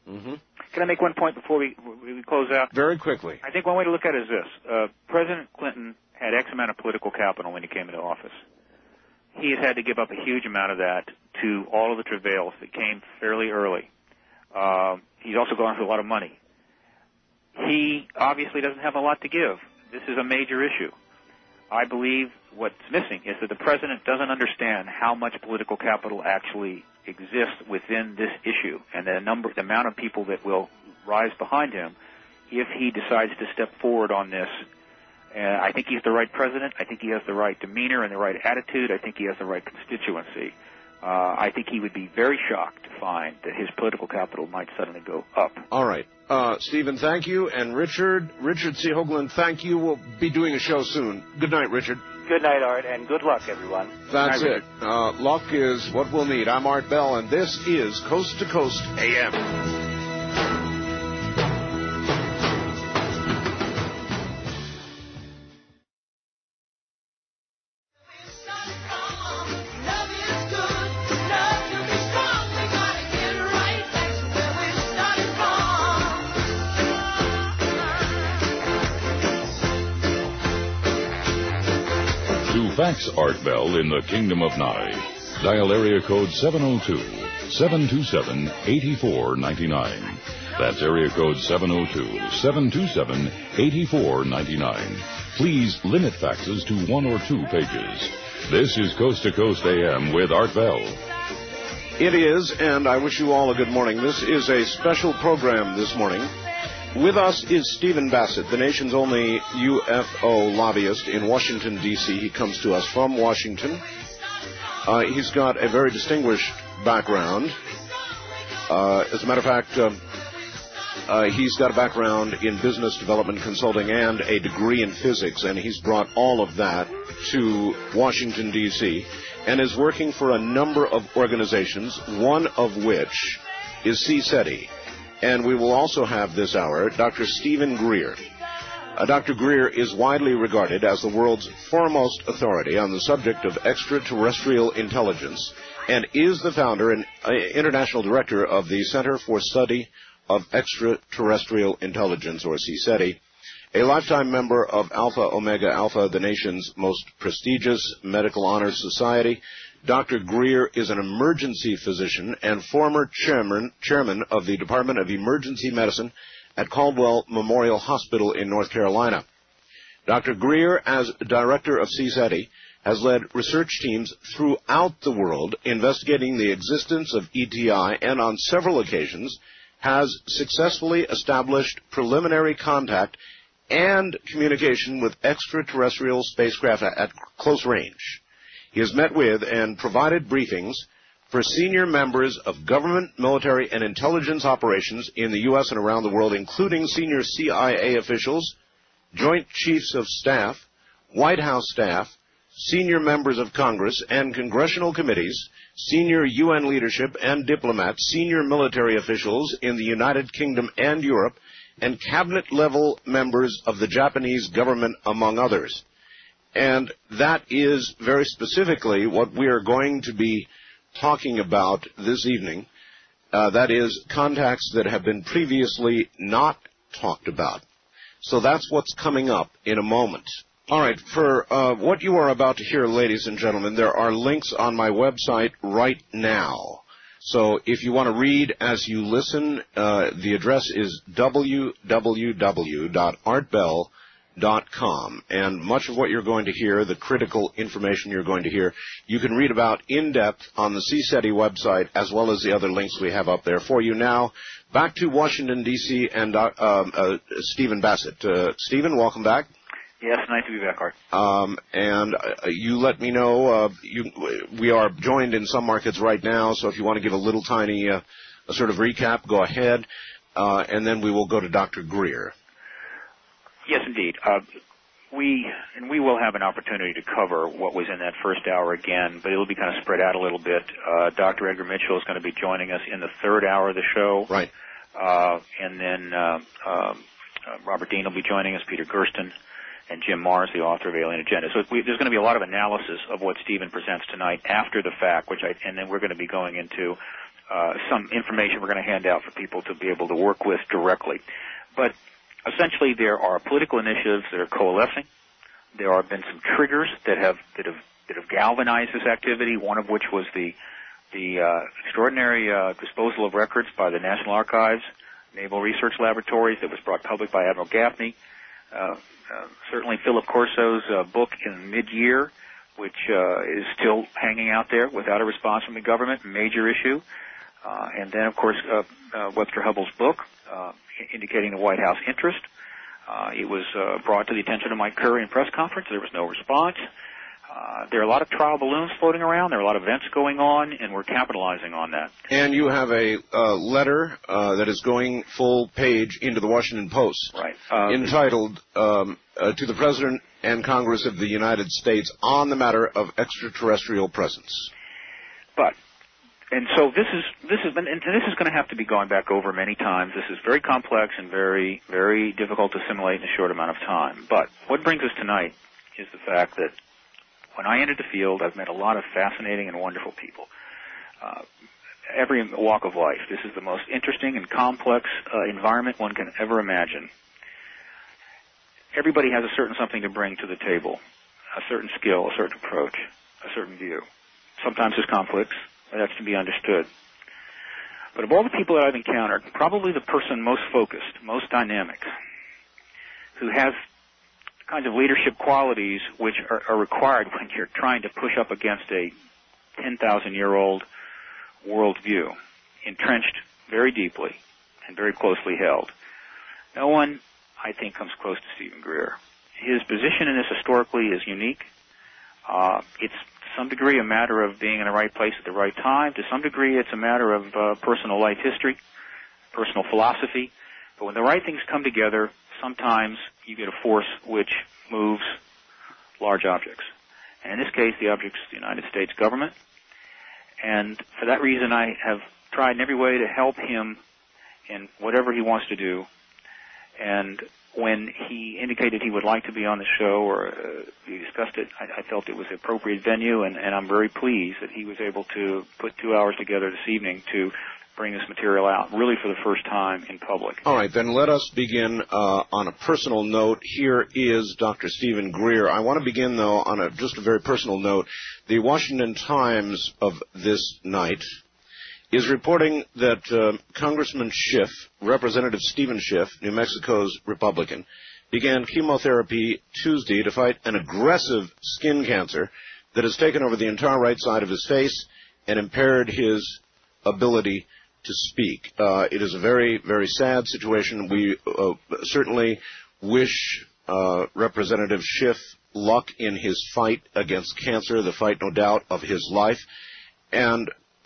Mm-hmm. Can I make one point before we close out? Very quickly. I think one way to look at it is this. President Clinton had X amount of political capital when he came into office. He has had to give up a huge amount of that to all of the travails that came fairly early. He's also gone through a lot of money. He obviously doesn't have a lot to give. This is a major issue. I believe what's missing is that the president doesn't understand how much political capital actually exists within this issue, and the amount of people that will rise behind him if he decides to step forward on this. I think he's the right president. I think he has the right demeanor and the right attitude. I think he has the right constituency. I think he would be very shocked to find that his political capital might suddenly go up. All right. Stephen, thank you. And Richard C. Hoagland, thank you. We'll be doing a show soon. Good night, Richard. Good night, Art, and good luck, everyone. That's it. Luck is what we'll need. I'm Art Bell, and this is Coast to Coast AM. Fax Art Bell in the Kingdom of Nye. Dial area code 702-727-8499. That's area code 702-727-8499. Please limit faxes to 1 or 2 pages. This is Coast to Coast AM with Art Bell. It is, and I wish you all a good morning. This is a special program this morning. With us is Stephen Bassett, the nation's only UFO lobbyist in Washington, D.C. He comes to us from Washington. He's got a very distinguished background. As a matter of fact, he's got a background in business development consulting and a degree in physics, and he's brought all of that to Washington, D.C., and is working for a number of organizations, one of which is CSETI. And we will also have this hour Dr. Stephen Greer. Dr. Greer is widely regarded as the world's foremost authority on the subject of extraterrestrial intelligence and is the founder and international director of the Center for Study of Extraterrestrial Intelligence, or CSETI, a lifetime member of Alpha Omega Alpha, the nation's most prestigious medical honors society. Dr. Greer is an emergency physician and former chairman of the Department of Emergency Medicine at Caldwell Memorial Hospital in North Carolina. Dr. Greer, as director of CSETI, has led research teams throughout the world investigating the existence of ETI and on several occasions has successfully established preliminary contact and communication with extraterrestrial spacecraft at close range. He has met with and provided briefings for senior members of government, military, and intelligence operations in the U.S. and around the world, including senior CIA officials, Joint Chiefs of Staff, White House staff, senior members of Congress and congressional committees, senior UN leadership and diplomats, senior military officials in the United Kingdom and Europe, and cabinet-level members of the Japanese government, among others. And that is very specifically what we are going to be talking about this evening. That is contacts that have been previously not talked about. So that's what's coming up in a moment. All right, for what you are about to hear, ladies and gentlemen, there are links on my website right now. So if you want to read as you listen, the address is www.artbell.com. And much of what you're going to hear, the critical information you're going to hear, you can read about in depth on the CSETI website, as well as the other links we have up there for you. Now, back to Washington, D.C. and Stephen Bassett. Stephen, welcome back. Yes, nice to be back, Art. And you let me know, we are joined in some markets right now, so if you want to give a little tiny a sort of recap, go ahead, and then we will go to Dr. Greer. Yes, indeed. We will have an opportunity to cover what was in that first hour again, but it'll be kind of spread out a little bit. Dr. Edgar Mitchell is going to be joining us in the third hour of the show. Right. And then Robert Dean will be joining us, Peter Gersten, and Jim Mars, the author of Alien Agenda. So there's going to be a lot of analysis of what Stephen presents tonight after the fact, and then we're going to be going into some information we're going to hand out for people to be able to work with directly. But essentially, there are political initiatives that are coalescing. There have been some triggers that have galvanized this activity. One of which was the extraordinary disposal of records by the National Archives, Naval Research Laboratories, that was brought public by Admiral Gaffney. Certainly, Philip Corso's book in mid-year, which is still hanging out there without a response from the government, major issue. And then, of course, Webster Hubbell's book, indicating the White House interest. It was brought to the attention of Mike Curry in press conference. There was no response. There are a lot of trial balloons floating around. There are a lot of events going on, and we're capitalizing on that. And you have a letter that is going full page into the Washington Post, right? Entitled "To the President and Congress of the United States on the Matter of Extraterrestrial Presence." And so this is going to have to be gone back over many times. This is very complex and very, very difficult to assimilate in a short amount of time. But what brings us tonight is the fact that when I entered the field, I've met a lot of fascinating and wonderful people. Every walk of life. This is the most interesting and complex environment one can ever imagine. Everybody has a certain something to bring to the table, a certain skill, a certain approach, a certain view. Sometimes there's conflicts. That's to be understood. But of all the people that I've encountered, probably the person most focused, most dynamic, who has kinds of leadership qualities which are required when you're trying to push up against a 10,000-year-old worldview, entrenched very deeply and very closely held. No one, I think, comes close to Stephen Greer. His position in this historically is unique. It's to some degree a matter of being in the right place at the right time. To some degree, it's a matter of personal life history, personal philosophy. But when the right things come together, sometimes you get a force which moves large objects. And in this case, the object is the United States government. And for that reason, I have tried in every way to help him in whatever he wants to do. And when he indicated he would like to be on the show, or we discussed it, I felt it was the appropriate venue, and I'm very pleased that he was able to put 2 hours together this evening to bring this material out, really for the first time in public. All right, then let us begin on a personal note. Here is Dr. Stephen Greer. I want to begin, though, on just a very personal note. The Washington Times of this night is reporting that Congressman Schiff, Representative Stephen Schiff, New Mexico's Republican, began chemotherapy Tuesday to fight an aggressive skin cancer that has taken over the entire right side of his face and impaired his ability to speak. It is a very, very sad situation. We certainly wish Representative Schiff luck in his fight against cancer, the fight, no doubt, of his life. And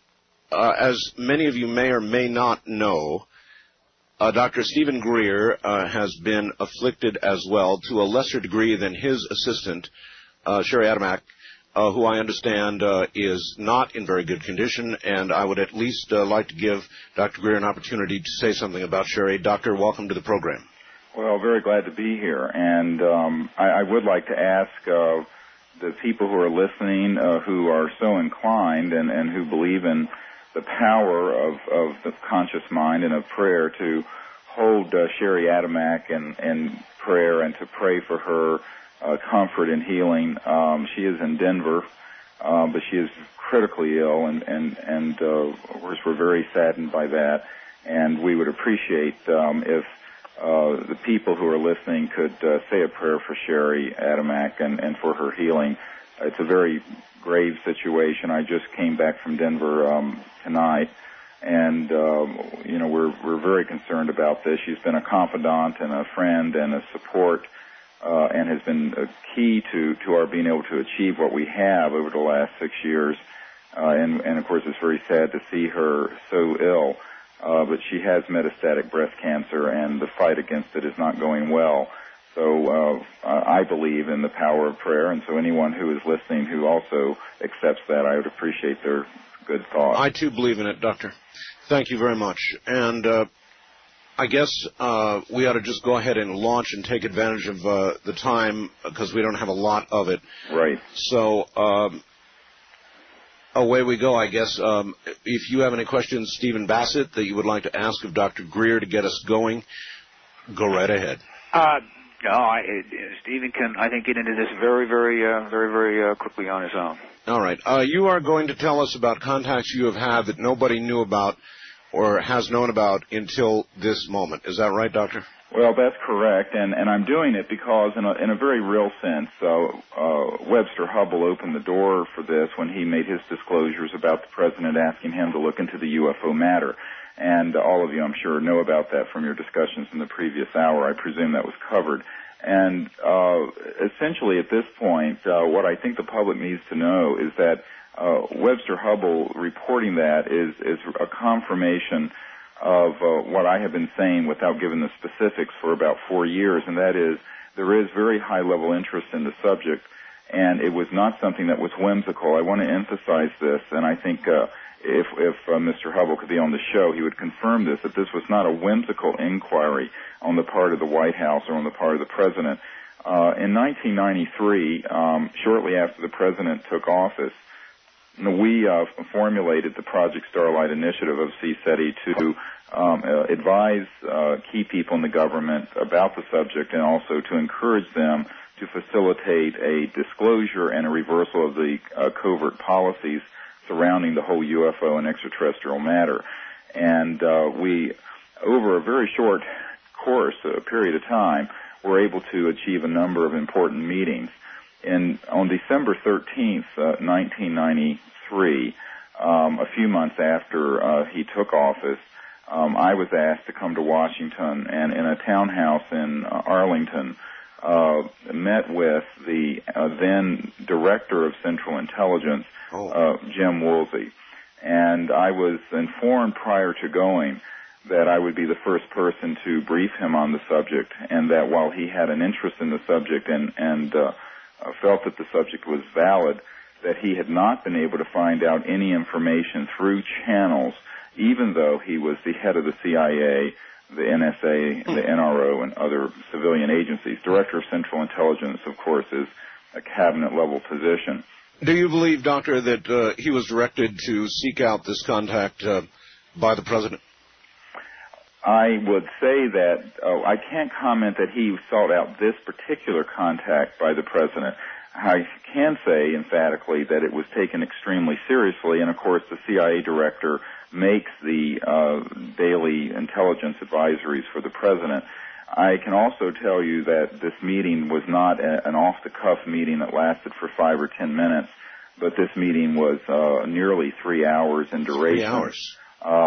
as many of you may or may not know, Dr. Stephen Greer has been afflicted as well, to a lesser degree than his assistant, Sherry Adamak, who I understand is not in very good condition, and I would at least like to give Dr. Greer an opportunity to say something about Sherry. Doctor, welcome to the program. Well, very glad to be here, and I would like to ask the people who are listening, who are so inclined and who believe in the power of the conscious mind and of prayer, to hold Sherry Adamak in prayer and to pray for her comfort and healing. She is in Denver, but she is critically ill, and of course we're very saddened by that. And we would appreciate if the people who are listening could say a prayer for Sherry Adamak and for her healing. It's a very grave situation. I just came back from Denver tonight, and we're very concerned about this. She's been a confidant and a friend and a support, and has been a key to our being able to achieve what we have over the last 6 years. And of course, it's very sad to see her so ill. But she has metastatic breast cancer, and the fight against it is not going well. So I believe in the power of prayer, and so anyone who is listening who also accepts that, I would appreciate their good thoughts. I, too, believe in it, Doctor. Thank you very much. And I guess we ought to just go ahead and launch and take advantage of the time, because we don't have a lot of it. Right. So away we go, I guess. If you have any questions, Stephen Bassett, that you would like to ask of Dr. Greer to get us going, go right ahead. No, Stephen can, I think, get into this very quickly on his own. All right. You are going to tell us about contacts you have had that nobody knew about or has known about until this moment. Is that right, Doctor? Well, that's correct, and I'm doing it because, in a very real sense, Webster Hubbell opened the door for this when he made his disclosures about the president asking him to look into the UFO matter. And all of you, I'm sure, know about that from your discussions in the previous hour. I presume that was covered. And essentially, at this point, what I think the public needs to know is that Webster Hubbell reporting that is a confirmation of what I have been saying without giving the specifics for about 4 years, and that is there is very high-level interest in the subject, and it was not something that was whimsical. I want to emphasize this, and I think if Mr. Hubbell could be on the show, he would confirm this, that this was not a whimsical inquiry on the part of the White House or on the part of the president. In 1993, shortly after the president took office, we formulated the Project Starlight initiative of CSETI to advise key people in the government about the subject and also to encourage them to facilitate a disclosure and a reversal of the covert policies surrounding the whole UFO and extraterrestrial matter. And we, over a very short course, a period of time, were able to achieve a number of important meetings. On December 13th, 1993, a few months after he took office, I was asked to come to Washington and in a townhouse in Arlington, met with the then Director of Central Intelligence, Jim Woolsey. And I was informed prior to going that I would be the first person to brief him on the subject, and that while he had an interest in the subject and felt that the subject was valid, that he had not been able to find out any information through channels, even though he was the head of the CIA, the NSA, the NRO, and other civilian agencies. Director of Central Intelligence, of course, is a cabinet-level position. Do you believe, Doctor, that he was directed to seek out this contact by the president? I would say that I can't comment that he sought out this particular contact by the president. I can say emphatically that it was taken extremely seriously, and of course the CIA director makes the daily intelligence advisories for the president. I can also tell you that this meeting was not an off-the-cuff meeting that lasted for 5 or 10 minutes, but this meeting was nearly 3 hours in duration. 3 hours.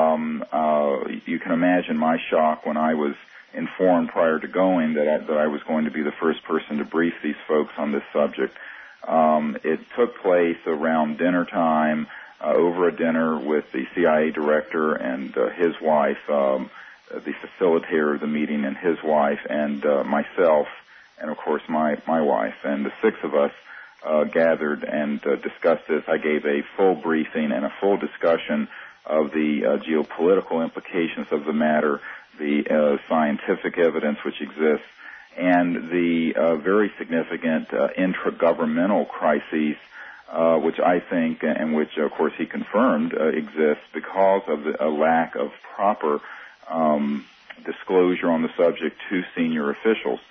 You can imagine my shock when I was informed prior to going that I was going to be the first person to brief these folks on this subject. It took place around dinner time, over a dinner with the CIA director and his wife, the facilitator of the meeting and his wife, and myself, and of course my wife. And the 6 of us gathered and discussed this. I gave a full briefing and a full discussion of the geopolitical implications of the matter, the scientific evidence which exists, and the very significant intragovernmental crises, which I think, and which of course he confirmed, exists because of a lack of proper disclosure on the subject to senior officials.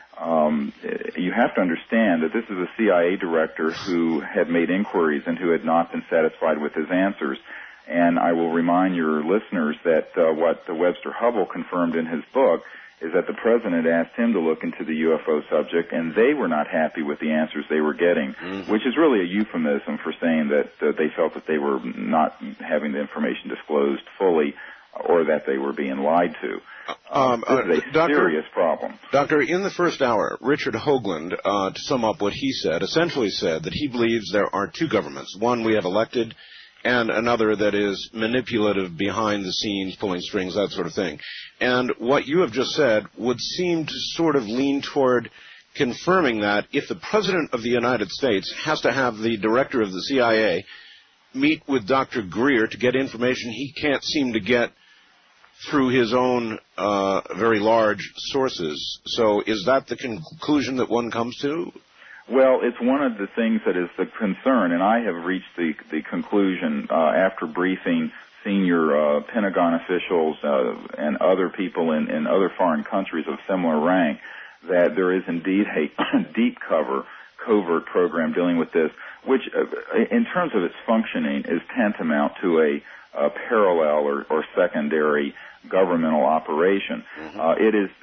You have to understand that this is a CIA director who had made inquiries and who had not been satisfied with his answers. And I will remind your listeners that what Webster Hubbell confirmed in his book is that the president asked him to look into the UFO subject, and they were not happy with the answers they were getting, which is really a euphemism for saying that they felt that they were not having the information disclosed fully or that they were being lied to. This is a serious problem. Doctor, in the first hour, Richard Hoagland, to sum up what he said, essentially said that he believes there are 2 governments. One we have elected, and another that is manipulative behind the scenes, pulling strings, that sort of thing. And what you have just said would seem to sort of lean toward confirming that if the President of the United States has to have the director of the CIA meet with Dr. Greer to get information he can't seem to get through his own very large sources. So is that the conclusion that one comes to? Well, it's one of the things that is the concern, and I have reached the conclusion after briefing senior Pentagon officials and other people in other foreign countries of similar rank that there is indeed a deep covert program dealing with this, which in terms of its functioning is tantamount to a parallel or secondary governmental operation. It is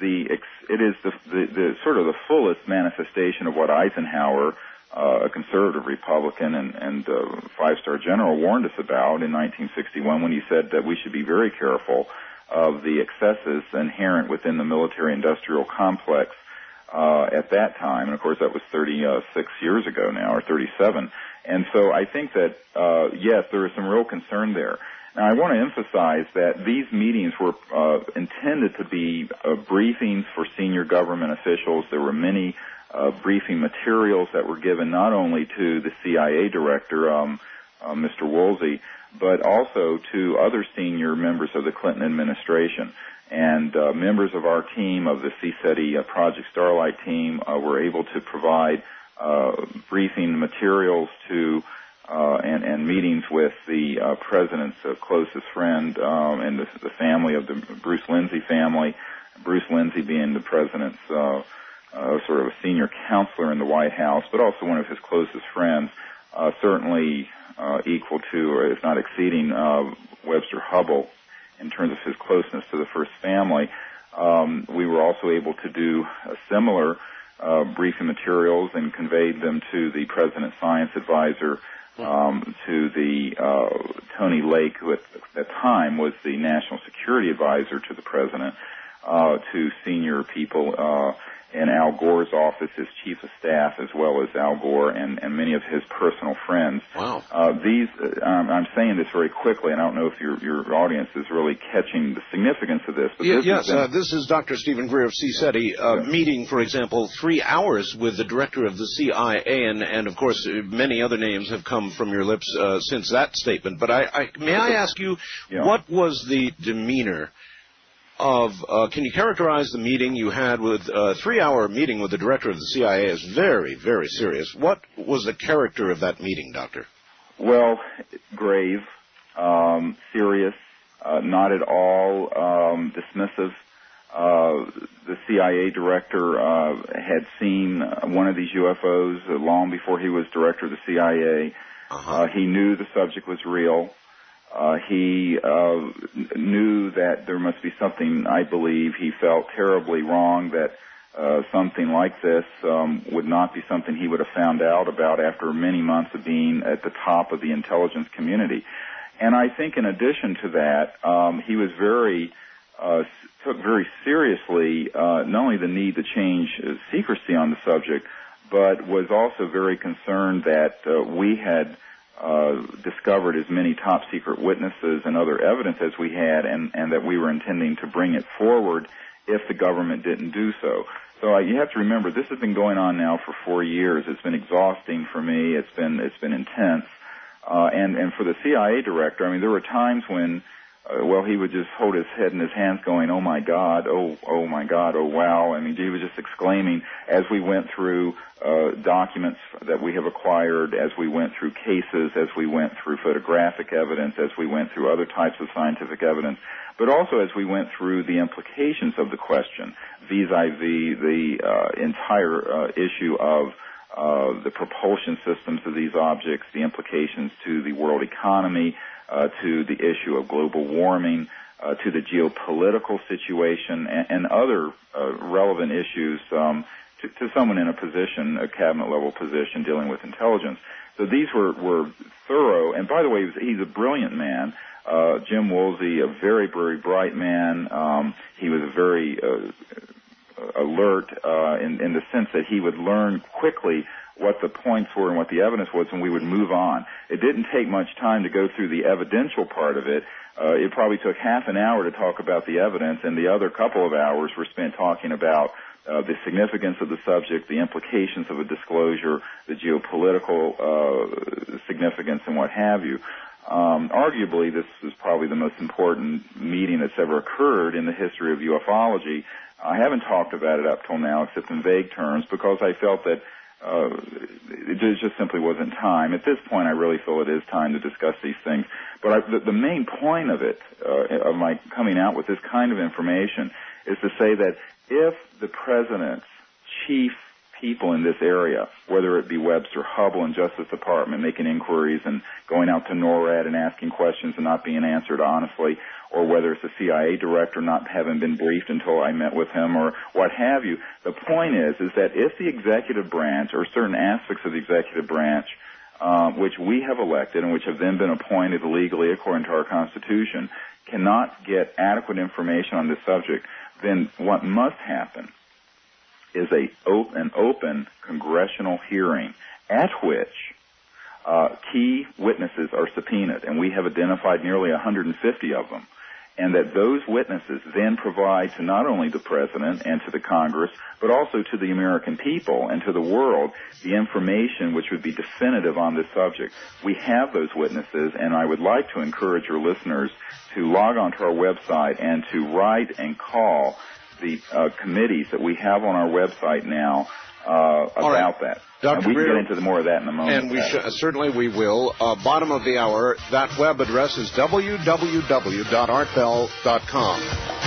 the sort of the fullest manifestation of what Eisenhower, a conservative Republican and five-star general, warned us about in 1961 when he said that we should be very careful of the excesses inherent within the military-industrial complex at that time. And of course, that was 36 years ago now, or 37. And so I think that yes, there is some real concern there. Now, I want to emphasize that these meetings were intended to be briefings for senior government officials. There were many briefing materials that were given not only to the CIA director, Mr. Woolsey, but also to other senior members of the Clinton administration. And members of our team, of the CSETI Project Starlight team, were able to provide briefing materials to and meetings with the president's closest friend and the family of the Bruce Lindsay family, Bruce Lindsay being the president's sort of a senior counselor in the White House, but also one of his closest friends, certainly equal to, or if not exceeding, Webster Hubbell in terms of his closeness to the First Family. We were also able to do similar briefing materials and conveyed them to the President's science advisor, to the Tony Lake, who at that time was the national security advisor to the President, to senior people in Al Gore's office, his chief of staff, as well as Al Gore and many of his personal friends. Wow. I'm saying this very quickly, and I don't know if your audience is really catching the significance of this. But this is Dr. Stephen Greer of CSETI, meeting, for example, 3 hours with the director of the CIA, and of course, many other names have come from your lips since that statement. But may I ask you, what was the demeanor of, can you characterize the meeting you had with, 3-hour meeting with the director of the CIA as very, very serious. What was the character of that meeting, Doctor? Well, grave, serious, not at all dismissive. The CIA director had seen one of these UFOs long before he was director of the CIA. He knew the subject was real. He knew that there must be something, I believe, he felt terribly wrong that something like this would not be something he would have found out about after many months of being at the top of the intelligence community. And I think in addition to that, he was took very seriously not only the need to change secrecy on the subject, but was also very concerned that we had discovered as many top-secret witnesses and other evidence as we had, and that we were intending to bring it forward if the government didn't do so. So you have to remember, this has been going on now for 4 years. It's been exhausting for me. It's been intense. And for the CIA director, I mean, there were times when, he would just hold his head in his hands going, oh my God, oh my God, oh wow. I mean, he was just exclaiming as we went through documents that we have acquired, as we went through cases, as we went through photographic evidence, as we went through other types of scientific evidence, but also as we went through the implications of the question vis-a-vis the entire issue of the propulsion systems of these objects, the implications to the world economy, to the issue of global warming, to the geopolitical situation, and other relevant issues to someone in a position, a cabinet-level position, dealing with intelligence. So these were thorough. And by the way, he's a brilliant man. Jim Woolsey, a very, very bright man. He was very alert in the sense that he would learn quickly what the points were and what the evidence was, and we would move on. It didn't take much time to go through the evidential part of it. It probably took half an hour to talk about the evidence, and the other couple of hours were spent talking about the significance of the subject, the implications of a disclosure, the geopolitical significance, and what have you. Arguably, this is probably the most important meeting that's ever occurred in the history of ufology. I haven't talked about it up till now, except in vague terms, because I felt that It just simply wasn't time. At this point, I really feel it is time to discuss these things. But the main point of it, of my coming out with this kind of information, is to say that if the president's chief people in this area, whether it be Webster Hubbell and Justice Department making inquiries and going out to NORAD and asking questions and not being answered honestly, or whether it's the CIA director not having been briefed until I met with him, or what have you. The point is that if the executive branch or certain aspects of the executive branch, which we have elected and which have then been appointed legally according to our Constitution, cannot get adequate information on this subject, then what must happen is an open congressional hearing at which key witnesses are subpoenaed, and we have identified nearly 150 of them, and that those witnesses then provide to not only the President and to the Congress, but also to the American people and to the world the information which would be definitive on this subject. We have those witnesses, and I would like to encourage your listeners to log on to our website and to write and call the committees that we have on our website now about that. Dr. And we can Greer, get into more of that in a moment. And we certainly we will. Bottom of the hour, that web address is www.artbell.com.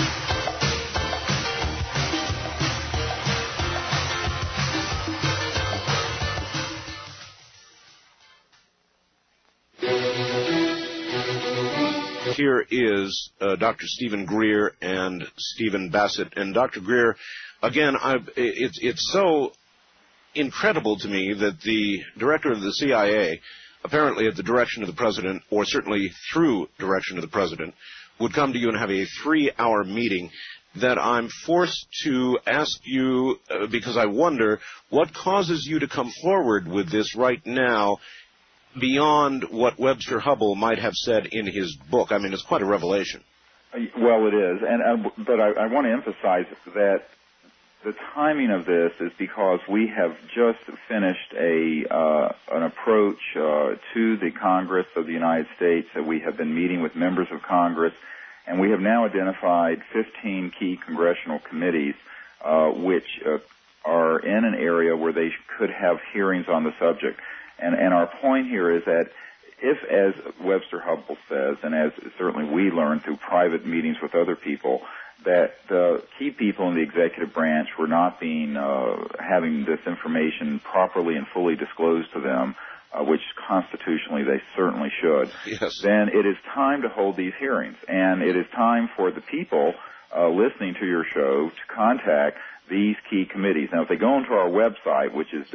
Here is Dr. Stephen Greer and Stephen Bassett. And Dr. Greer, again, it's so incredible to me that the director of the CIA, apparently at the direction of the president, or certainly through direction of the president, would come to you and have a 3-hour meeting, that I'm forced to ask you, because I wonder, what causes you to come forward with this right now beyond what Webster Hubbell might have said in his book? I mean, it's quite a revelation. Well, it is, but I want to emphasize that the timing of this is because we have just finished an approach to the Congress of the United States that we have been meeting with members of Congress, and we have now identified 15 key congressional committees which are in an area where they could have hearings on the subject. And our point here is that if, as Webster Hubbell says, and as certainly we learned through private meetings with other people, that the key people in the executive branch were not having this information properly and fully disclosed to them, which constitutionally they certainly should, yes, then it is time to hold these hearings. And it is time for the people listening to your show to contact these key committees. Now, if they go onto our website, which is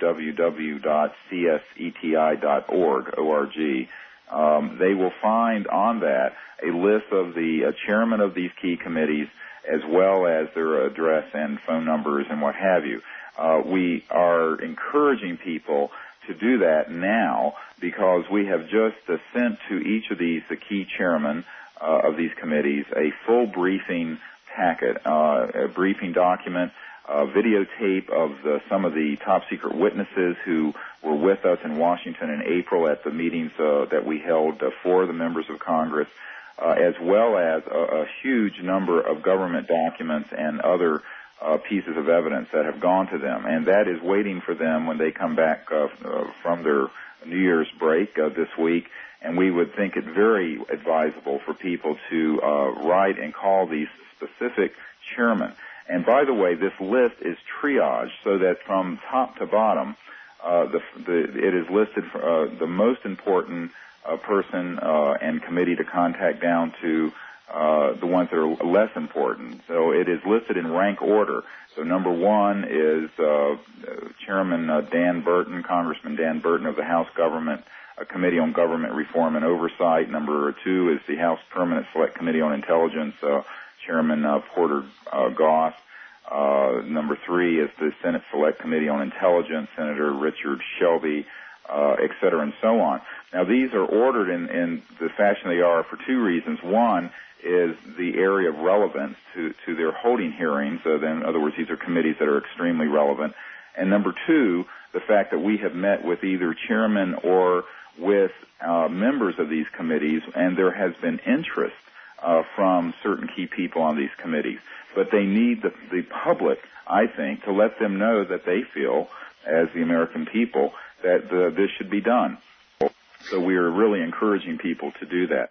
www.cseti.org, O-R-G, they will find on that a list of the chairman of these key committees, as well as their address and phone numbers and what have you. We are encouraging people to do that now because we have just sent to each of these, the key chairmen of these committees, a full briefing packet, a briefing document, a videotape of some of the top secret witnesses who were with us in Washington in April at the meetings that we held for the members of Congress, as well as a huge number of government documents and other pieces of evidence that have gone to them. And that is waiting for them when they come back from their New Year's break this week. And we would think it very advisable for people to write and call these specific chairmen. And by the way, this list is triaged so that from top to bottom, it is listed for, the most important person and committee to contact down to the ones that are less important. So it is listed in rank order. So number one is Chairman Dan Burton, Congressman Dan Burton of the House Committee on Government Reform and Oversight. Number two is the House Permanent Select Committee on Intelligence, Chairman Porter Goss. Number three is the Senate Select Committee on Intelligence, Senator Richard Shelby, et cetera, and so on. Now, these are ordered in the fashion they are for two reasons. One is the area of relevance to their holding hearings. In other words, these are committees that are extremely relevant. And number two, the fact that we have met with either chairman or with members of these committees, and there has been interest from certain key people on these committees. But they need the public, I think, to let them know that they feel as the American people that this should be done. So we are really encouraging people to do that.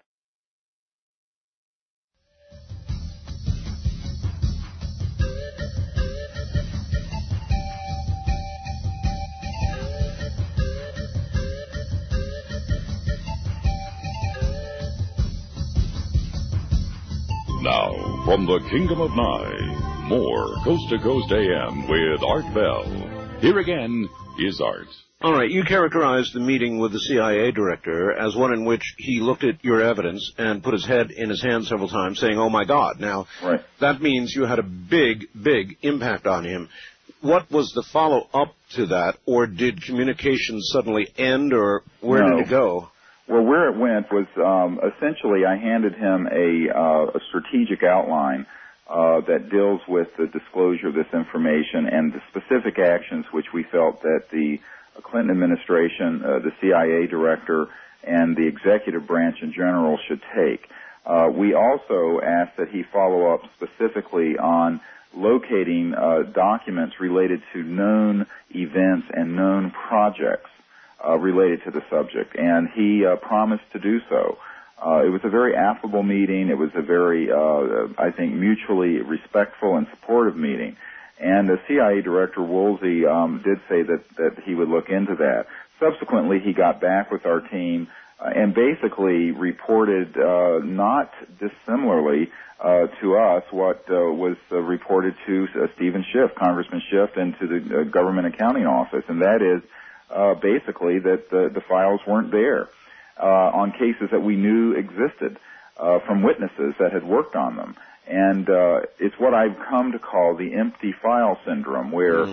Now, from the Kingdom of Nye, more Coast to Coast AM with Art Bell. Here again is Art. All right, you characterized the meeting with the CIA director as one in which he looked at your evidence and put his head in his hand several times saying, oh, my God. Now, right. That means you had a big, big impact on him. What was the follow-up to that, or did communications suddenly end, or where did it go? Well, where it went was essentially I handed him a strategic outline that deals with the disclosure of this information and the specific actions which we felt that the Clinton administration, the CIA director, and the executive branch in general should take. We also asked that he follow up specifically on locating documents related to known events and known projects related to the subject, and he promised to do so. It was a very affable meeting. It was a very, I think, mutually respectful and supportive meeting. And the CIA director, Woolsey, did say that he would look into that. Subsequently, he got back with our team and basically reported not dissimilarly to us what was reported to Stephen Schiff, Congressman Schiff, and to the Government Accounting Office, and that is basically that the files weren't there on cases that we knew existed from witnesses that had worked on them. And it's what I've come to call the empty file syndrome, where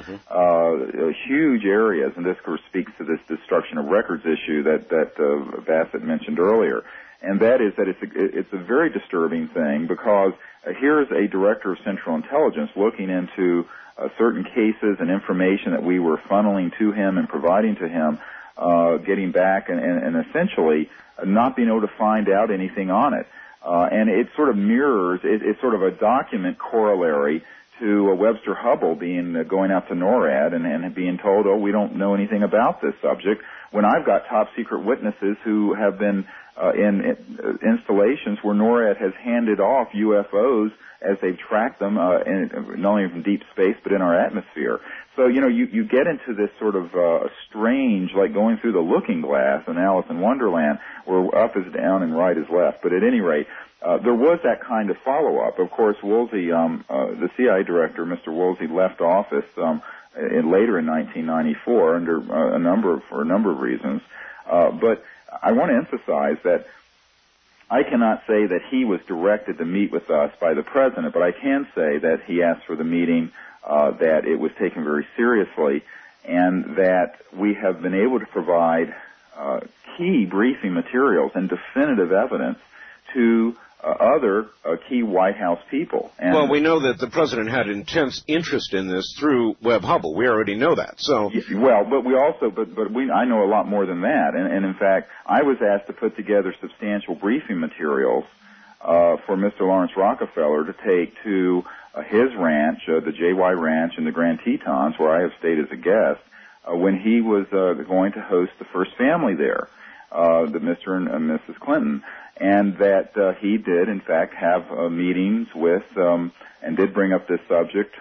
huge areas, and this of course speaks to this destruction of records issue that Bassett mentioned earlier, and that is that it's a very disturbing thing because here's a director of Central Intelligence looking into certain cases and information that we were funneling to him and providing to him, getting back and essentially not being able to find out anything on it. And it sort of mirrors, it's sort of a document corollary to Webster Hubbell going out to NORAD and being told, oh, we don't know anything about this subject, when I've got top secret witnesses who have been in installations where NORAD has handed off UFOs as they've tracked them, not only from deep space but in our atmosphere. So, you get into this sort of strange, like going through the looking glass in Alice in Wonderland, where up is down and right is left. But at any rate, there was that kind of follow-up. Of course, Woolsey, the CIA director, Mr. Woolsey, left office later in 1994 for a number of reasons. But I want to emphasize that I cannot say that he was directed to meet with us by the president, but I can say that he asked for the meeting, that it was taken very seriously, and that we have been able to provide key briefing materials and definitive evidence to other key White House people. And well, we know that the president had intense interest in this through Webb Hubbell. We already know that. So well, but we also, I know a lot more than that. And in fact, I was asked to put together substantial briefing materials for Mr. Lawrence Rockefeller to take to his ranch, the JY Ranch in the Grand Tetons, where I have stayed as a guest, when he was going to host the first family there, the Mr. and Mrs. Clinton. And that he did, in fact, have meetings with and did bring up this subject,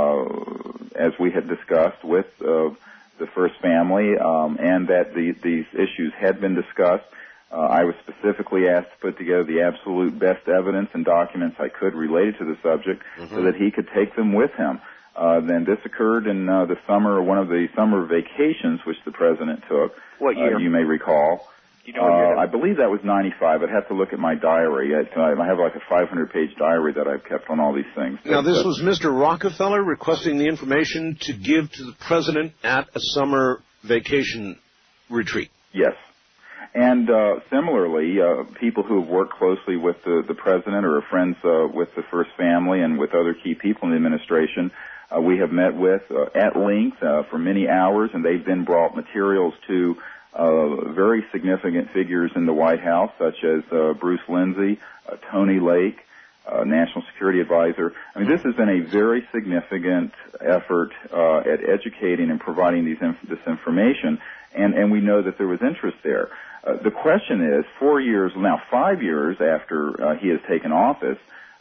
as we had discussed, with the first family, and that these issues had been discussed. I was specifically asked to put together the absolute best evidence and documents I could related to the subject so that he could take them with him. Then this occurred in the summer, one of the summer vacations which the president took. What year? You may recall. You know what year? I believe that was 95. I'd have to look at my diary. I have like a 500-page diary that I've kept on all these things. Now, this was Mr. Rockefeller requesting the information to give to the president at a summer vacation retreat. Yes. And similarly, people who have worked closely with the president or are friends with the first family and with other key people in the administration, we have met with at length for many hours, and they've then brought materials to very significant figures in the White House, such as Bruce Lindsay, Tony Lake, National Security Advisor. I mean, this has been a very significant effort at educating and providing this information, and we know that there was interest there. The question is, 5 years after he has taken office,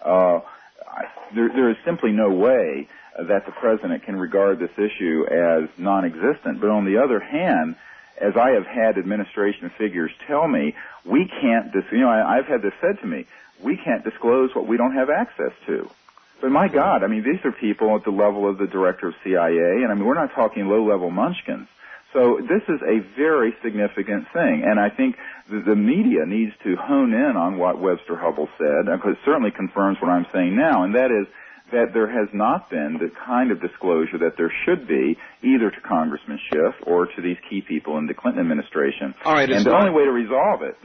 there is simply no way that the president can regard this issue as non-existent. But on the other hand, as I have had administration figures tell me, we can't, I've had this said to me, we can't disclose what we don't have access to. But my God, I mean, these are people at the level of the director of CIA, and I mean, we're not talking low-level munchkins. So this is a very significant thing, and I think the media needs to hone in on what Webster Hubbell said, because it certainly confirms what I'm saying now, and that is that there has not been the kind of disclosure that there should be, either to Congressman Schiff or to these key people in the Clinton administration. All right, and the only way to resolve it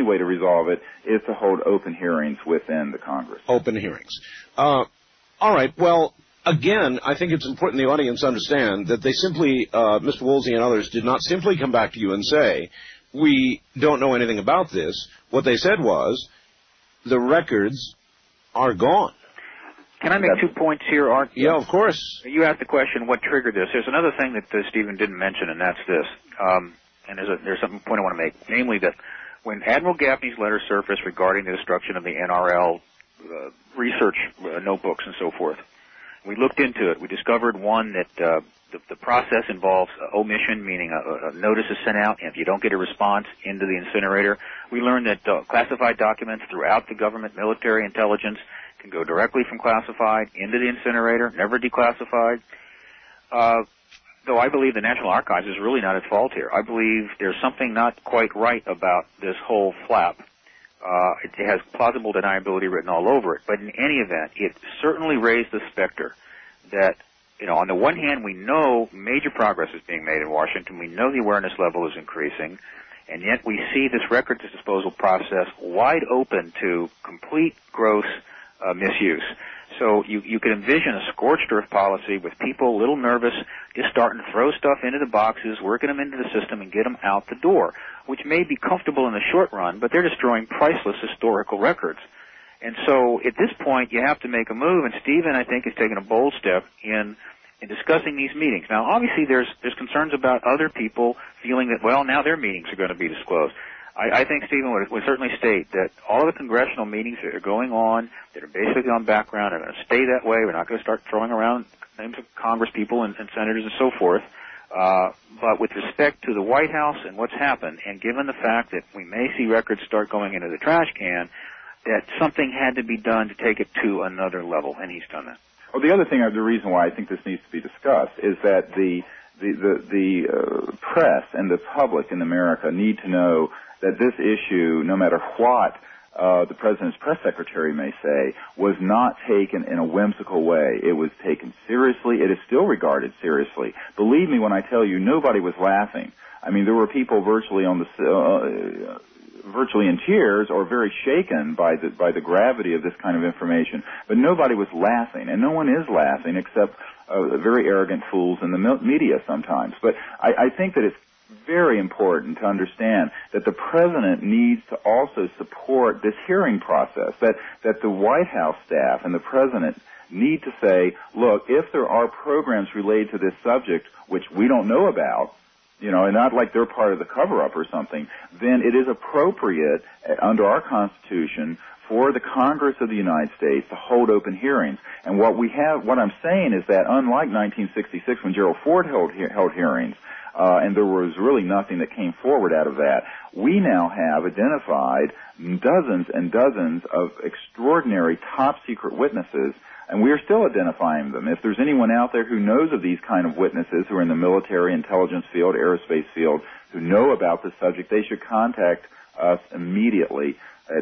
is to hold open hearings within the Congress. Open hearings. All right, well, again, I think it's important the audience understand that they simply, Mr. Woolsey and others, did not simply come back to you and say, we don't know anything about this. What they said was, the records are gone. Can I make 2 points here, Art? Yeah, of course. You asked the question, what triggered this? There's another thing that Stephen didn't mention, and that's this. And there's some point I want to make, namely that when Admiral Gaffney's letter surfaced regarding the destruction of the NRL research notebooks and so forth, we looked into it. We discovered, one, that the process involves omission, meaning a notice is sent out, and if you don't get a response, into the incinerator. We learned that classified documents throughout the government, military, intelligence, can go directly from classified into the incinerator, never declassified. Though I believe the National Archives is really not at fault here. I believe there's something not quite right about this whole flap. It has plausible deniability written all over it. But in any event, it certainly raised the specter that, on the one hand, we know major progress is being made in Washington. We know the awareness level is increasing. And yet we see this records disposal process wide open to complete gross misuse. So you could envision a scorched earth policy with people a little nervous, just starting to throw stuff into the boxes, working them into the system, and get them out the door, which may be comfortable in the short run, but they're destroying priceless historical records. And so at this point, you have to make a move, and Stephen, I think, has taken a bold step in discussing these meetings. Now, obviously, there's concerns about other people feeling that, well, now their meetings are going to be disclosed. I think Stephen would certainly state that all of the congressional meetings that are going on, that are basically on background, are going to stay that way. We're not going to start throwing around names of Congress people and senators and so forth. But with respect to the White House and what's happened, and given the fact that we may see records start going into the trash can, that something had to be done to take it to another level, and he's done that. Well, the other thing, the reason why I think this needs to be discussed is that the press and the public in America need to know that this issue, no matter what the President's press secretary may say, was not taken in a whimsical way. It was taken seriously. It is still regarded seriously. Believe me when I tell you, nobody was laughing. I mean, there were people virtually in tears or very shaken by the gravity of this kind of information. But nobody was laughing, and no one is laughing except very arrogant fools in the media sometimes. But I think that it's very important to understand that the President needs to also support this hearing process, that the White House staff and the President need to say, look, if there are programs related to this subject which we don't know about, and not like they're part of the cover-up or something, then it is appropriate under our Constitution for the Congress of the United States to hold open hearings. And what I'm saying is that unlike 1966 when Gerald Ford held hearings, and there was really nothing that came forward out of that, we now have identified dozens and dozens of extraordinary top-secret witnesses, and we are still identifying them. If there's anyone out there who knows of these kind of witnesses who are in the military, intelligence field, aerospace field, who know about the subject, they should contact us immediately at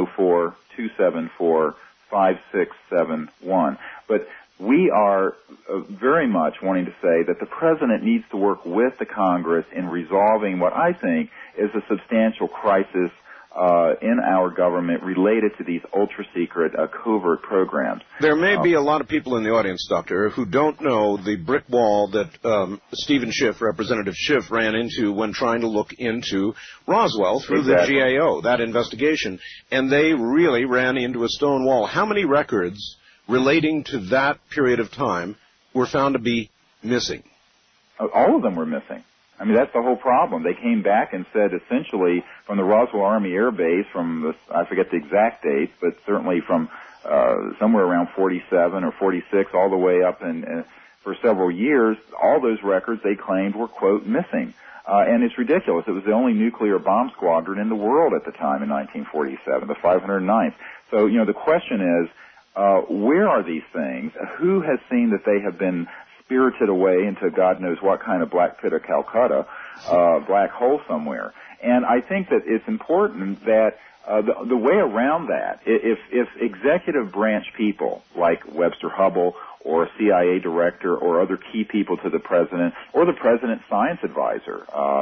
704-274-5671. But we are very much wanting to say that the President needs to work with the Congress in resolving what I think is a substantial crisis in our government related to these ultra-secret covert programs. There may be a lot of people in the audience, Doctor, who don't know the brick wall that Stephen Schiff, Representative Schiff, ran into when trying to look into Roswell through the GAO, that investigation, and they really ran into a stone wall. How many records relating to that period of time were found to be missing? All of them were missing. I mean, that's the whole problem. They came back and said essentially from the Roswell Army Air Base I forget the exact dates, but certainly from somewhere around 47 or 46 all the way up for several years, all those records they claimed were, quote, missing. And it's ridiculous. It was the only nuclear bomb squadron in the world at the time in 1947, the 509th. So, the question is, where are these things? Who has seen that they have been spirited away into God knows what kind of black pit of Calcutta, black hole somewhere? And I think that it's important that the way around that, if executive branch people like Webster Hubbell or a CIA director or other key people to the president or the president's science advisor,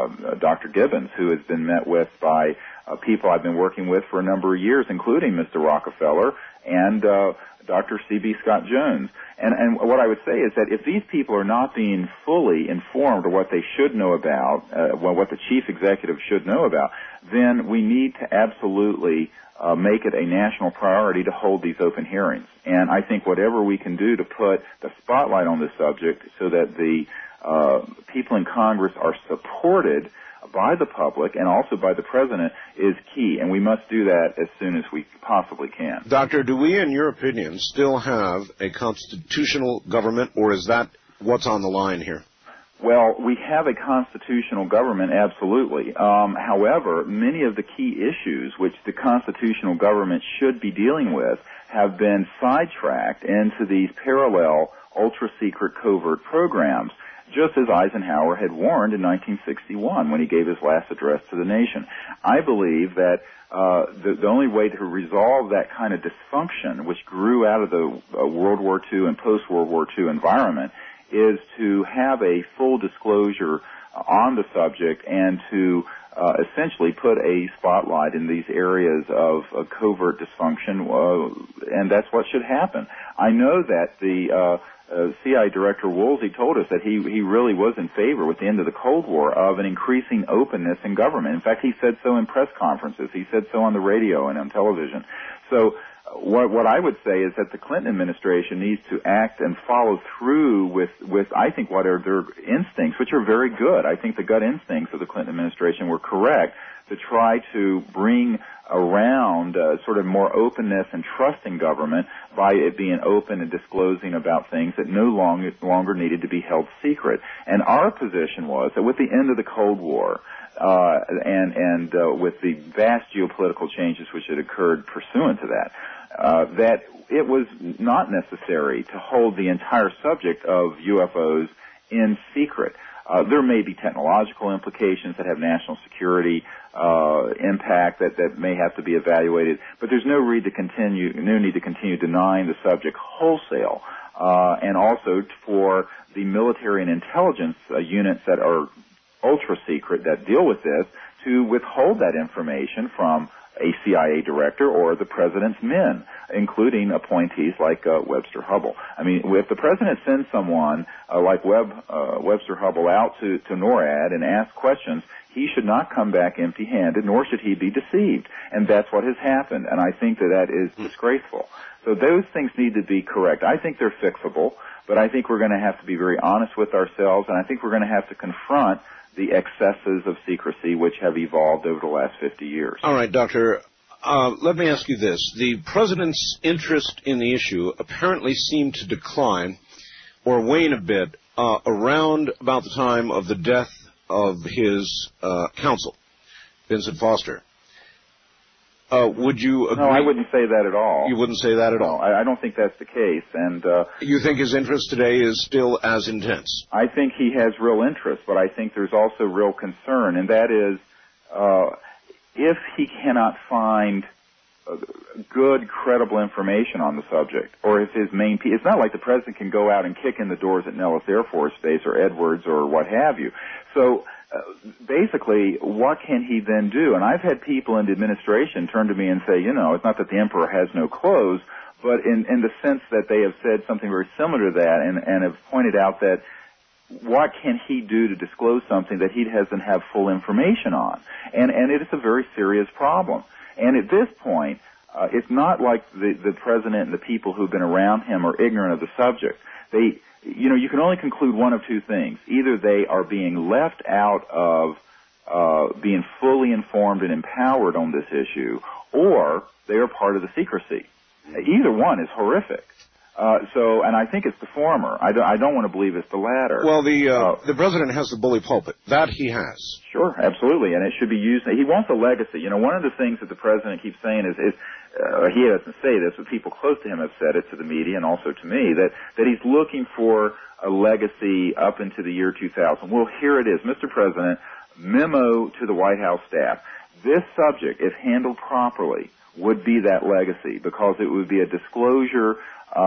Dr. Gibbons, who has been met with by people I've been working with for a number of years, including Mr. Rockefeller and Dr. C.B. Scott Jones. And what I would say is that if these people are not being fully informed of what they should know about, what the chief executive should know about, then we need to absolutely make it a national priority to hold these open hearings. And I think whatever we can do to put the spotlight on this subject so that the people in Congress are supported by the public and also by the president is key, and we must do that as soon as we possibly can. Doctor, do we, in your opinion, still have a constitutional government, or is that what's on the line here? Well, we have a constitutional government, absolutely. However, many of the key issues which the constitutional government should be dealing with have been sidetracked into these parallel ultra-secret covert programs, just as Eisenhower had warned in 1961 when he gave his last address to the nation. I believe that the only way to resolve that kind of dysfunction, which grew out of the World War II and post-World War II environment, is to have a full disclosure on the subject and to essentially put a spotlight in these areas of covert dysfunction, and that's what should happen. I know that the CIA Director Woolsey told us that he really was in favor with the end of the Cold War of an increasing openness in government. In fact, he said so in press conferences. He said so on the radio and on television. So what I would say is that the Clinton administration needs to act and follow through with I think what are their instincts, which are very good. I think the gut instincts of the Clinton administration were correct to try to bring around sort of more openness and trust in government by it being open and disclosing about things that no longer needed to be held secret. And our position was that with the end of the Cold War, and with the vast geopolitical changes which had occurred pursuant to that, that it was not necessary to hold the entire subject of UFOs in secret. There may be technological implications that have national security impact that may have to be evaluated, but there's no need to continue denying the subject wholesale. And also for the military and intelligence units that are ultra secret that deal with this to withhold that information from a CIA director or the president's men, including appointees like Webster Hubbell. I mean, if the president sends someone like Webster Hubbell out to NORAD and ask questions, he should not come back empty-handed, nor should he be deceived. And that's what has happened, and I think that is disgraceful. So those things need to be correct. I think they're fixable, but I think we're going to have to be very honest with ourselves, and I think we're going to have to confront the excesses of secrecy which have evolved over the last 50 years. All right, Doctor. Let me ask you this. The president's interest in the issue apparently seemed to decline or wane a bit around about the time of the death of his counsel, Vincent Foster. Would you agree? No, I wouldn't say that at all. You wouldn't say that at all? I don't think that's the case. And you think his interest today is still as intense? I think he has real interest, but I think there's also real concern, and that is if he cannot find good, credible information on the subject, or if his main it's not like the president can go out and kick in the doors at Nellis Air Force Base or Edwards or what have you. So basically, what can he then do? And I've had people in the administration turn to me and say, it's not that the emperor has no clothes, but in the sense that they have said something very similar to that and have pointed out that what can he do to disclose something that he doesn't have full information on? And it is a very serious problem. And at this point, it's not like the president and the people who've been around him are ignorant of the subject. You can only conclude one of two things. Either they are being left out of being fully informed and empowered on this issue, or they are part of the secrecy. Either one is horrific. And I think it's the former. I don't want to believe it's the latter. Well, the president has the bully pulpit. That he has. Sure, absolutely, and it should be used. He wants a legacy. One of the things that the president keeps saying is he doesn't say this, but people close to him have said it to the media and also to me, that he's looking for a legacy up into the year 2000. Well, here it is. Mr. President, memo to the White House staff. This subject, if handled properly, would be that legacy, because it would be a disclosure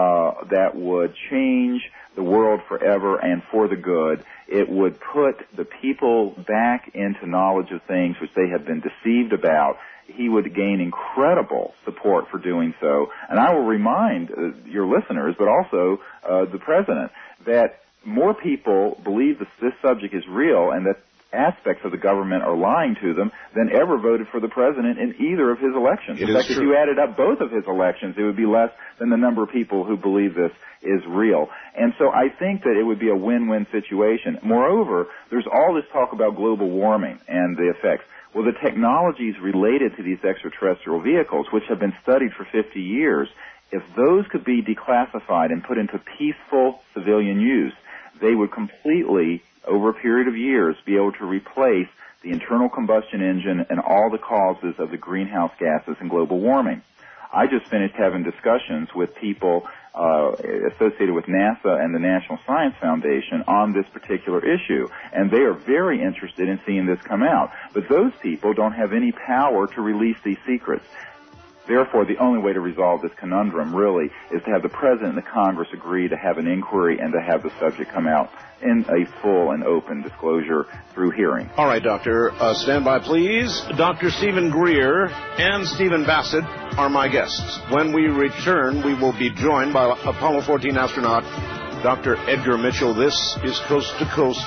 that would change the world forever and for the good. It would put the people back into knowledge of things which they have been deceived about. He would gain incredible support for doing so. And I will remind your listeners, but also the president, that more people believe this subject is real and that aspects of the government are lying to them than ever voted for the president in either of his elections. In fact, if you added up both of his elections, it would be less than the number of people who believe this is real. And so I think that it would be a win-win situation. Moreover, there's all this talk about global warming and the effects. Well, the technologies related to these extraterrestrial vehicles, which have been studied for 50 years, if those could be declassified and put into peaceful civilian use, they would completely, over a period of years, be able to replace the internal combustion engine and all the causes of the greenhouse gases and global warming. I just finished having discussions with people associated with NASA and the National Science Foundation on this particular issue, and they are very interested in seeing this come out. But those people don't have any power to release these secrets. Therefore, the only way to resolve this conundrum, really, is to have the President and the Congress agree to have an inquiry and to have the subject come out in a full and open disclosure through hearing. All right, Doctor. Stand by, please. Dr. Stephen Greer and Stephen Bassett are my guests. When we return, we will be joined by Apollo 14 astronaut Dr. Edgar Mitchell. This is Coast to Coast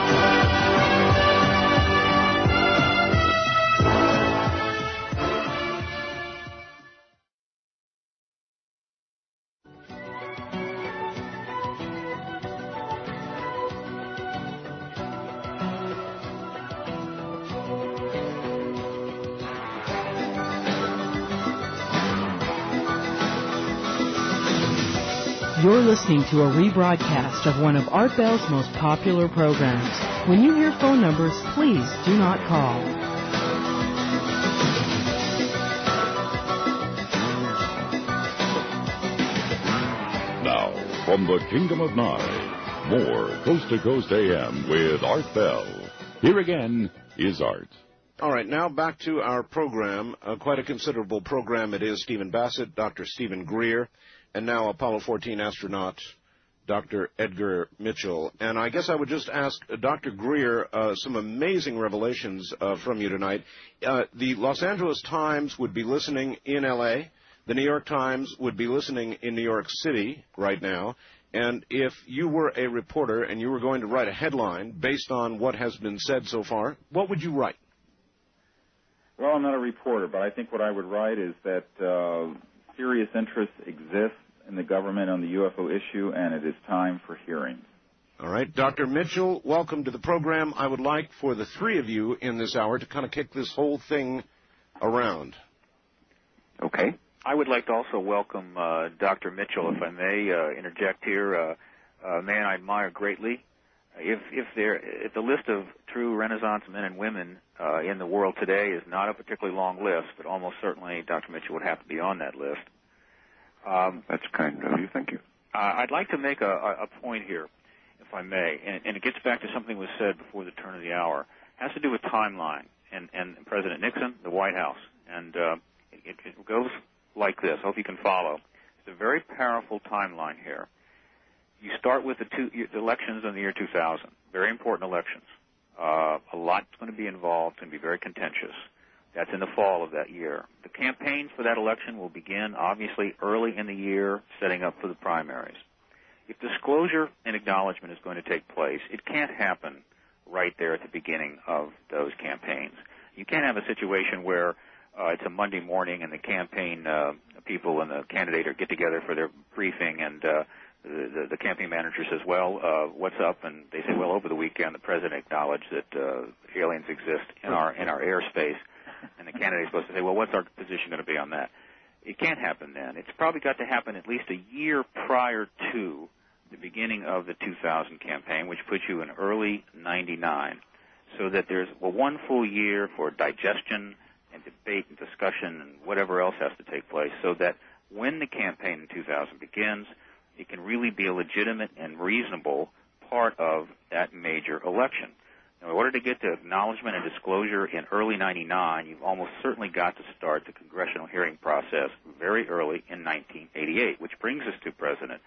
AM. You're listening to a rebroadcast of one of Art Bell's most popular programs. When you hear phone numbers, please do not call. Now, from the Kingdom of Nye, more Coast to Coast AM with Art Bell. Here again is Art. All right, now back to our program. Quite a considerable program it is. Stephen Bassett, Dr. Stephen Greer, and now Apollo 14 astronaut Dr. Edgar Mitchell. And I guess I would just ask Dr. Greer some amazing revelations from you tonight. The Los Angeles Times would be listening in L.A. The New York Times would be listening in New York City right now. And if you were a reporter and you were going to write a headline based on what has been said so far, what would you write? Well, I'm not a reporter, but I think what I would write is that serious interest exists in the government on the UFO issue, and it is time for hearings. All right. Dr. Mitchell, welcome to the program. I would like for the three of you in this hour to kind of kick this whole thing around. Okay. I would like to also welcome Dr. Mitchell, if I may interject here, a man I admire greatly. If the list of true Renaissance men and women in the world today is not a particularly long list, but almost certainly Dr. Mitchell would have to be on that list. That's kind of you. Thank you. I'd like to make a point here, if I may, and it gets back to something that was said before the turn of the hour. It has to do with timeline and President Nixon, the White House. And It goes like this. I hope you can follow. It's a very powerful timeline here. You start with the elections in the year 2000, very important elections. A lot's going to be involved, it's going to be very contentious. That's in the fall of that year. The campaigns for that election will begin, obviously, early in the year, setting up for the primaries. If disclosure and acknowledgement is going to take place, it can't happen right there at the beginning of those campaigns. You can't have a situation where it's a Monday morning and the campaign people and the candidate get together for their briefing, and the campaign manager says, well, what's up? And they say, well, over the weekend the president acknowledged that aliens exist in our airspace. And the candidate's supposed to say, well, what's our position going to be on that? It can't happen then. It's probably got to happen at least a year prior to the beginning of the 2000 campaign, which puts you in early 99, so that there's one full year for digestion and debate and discussion and whatever else has to take place, so that when the campaign in 2000 begins, it can really be a legitimate and reasonable part of that major election. Now, in order to get to acknowledgement and disclosure in early 99, you've almost certainly got to start the congressional hearing process very early in 1988, which brings us to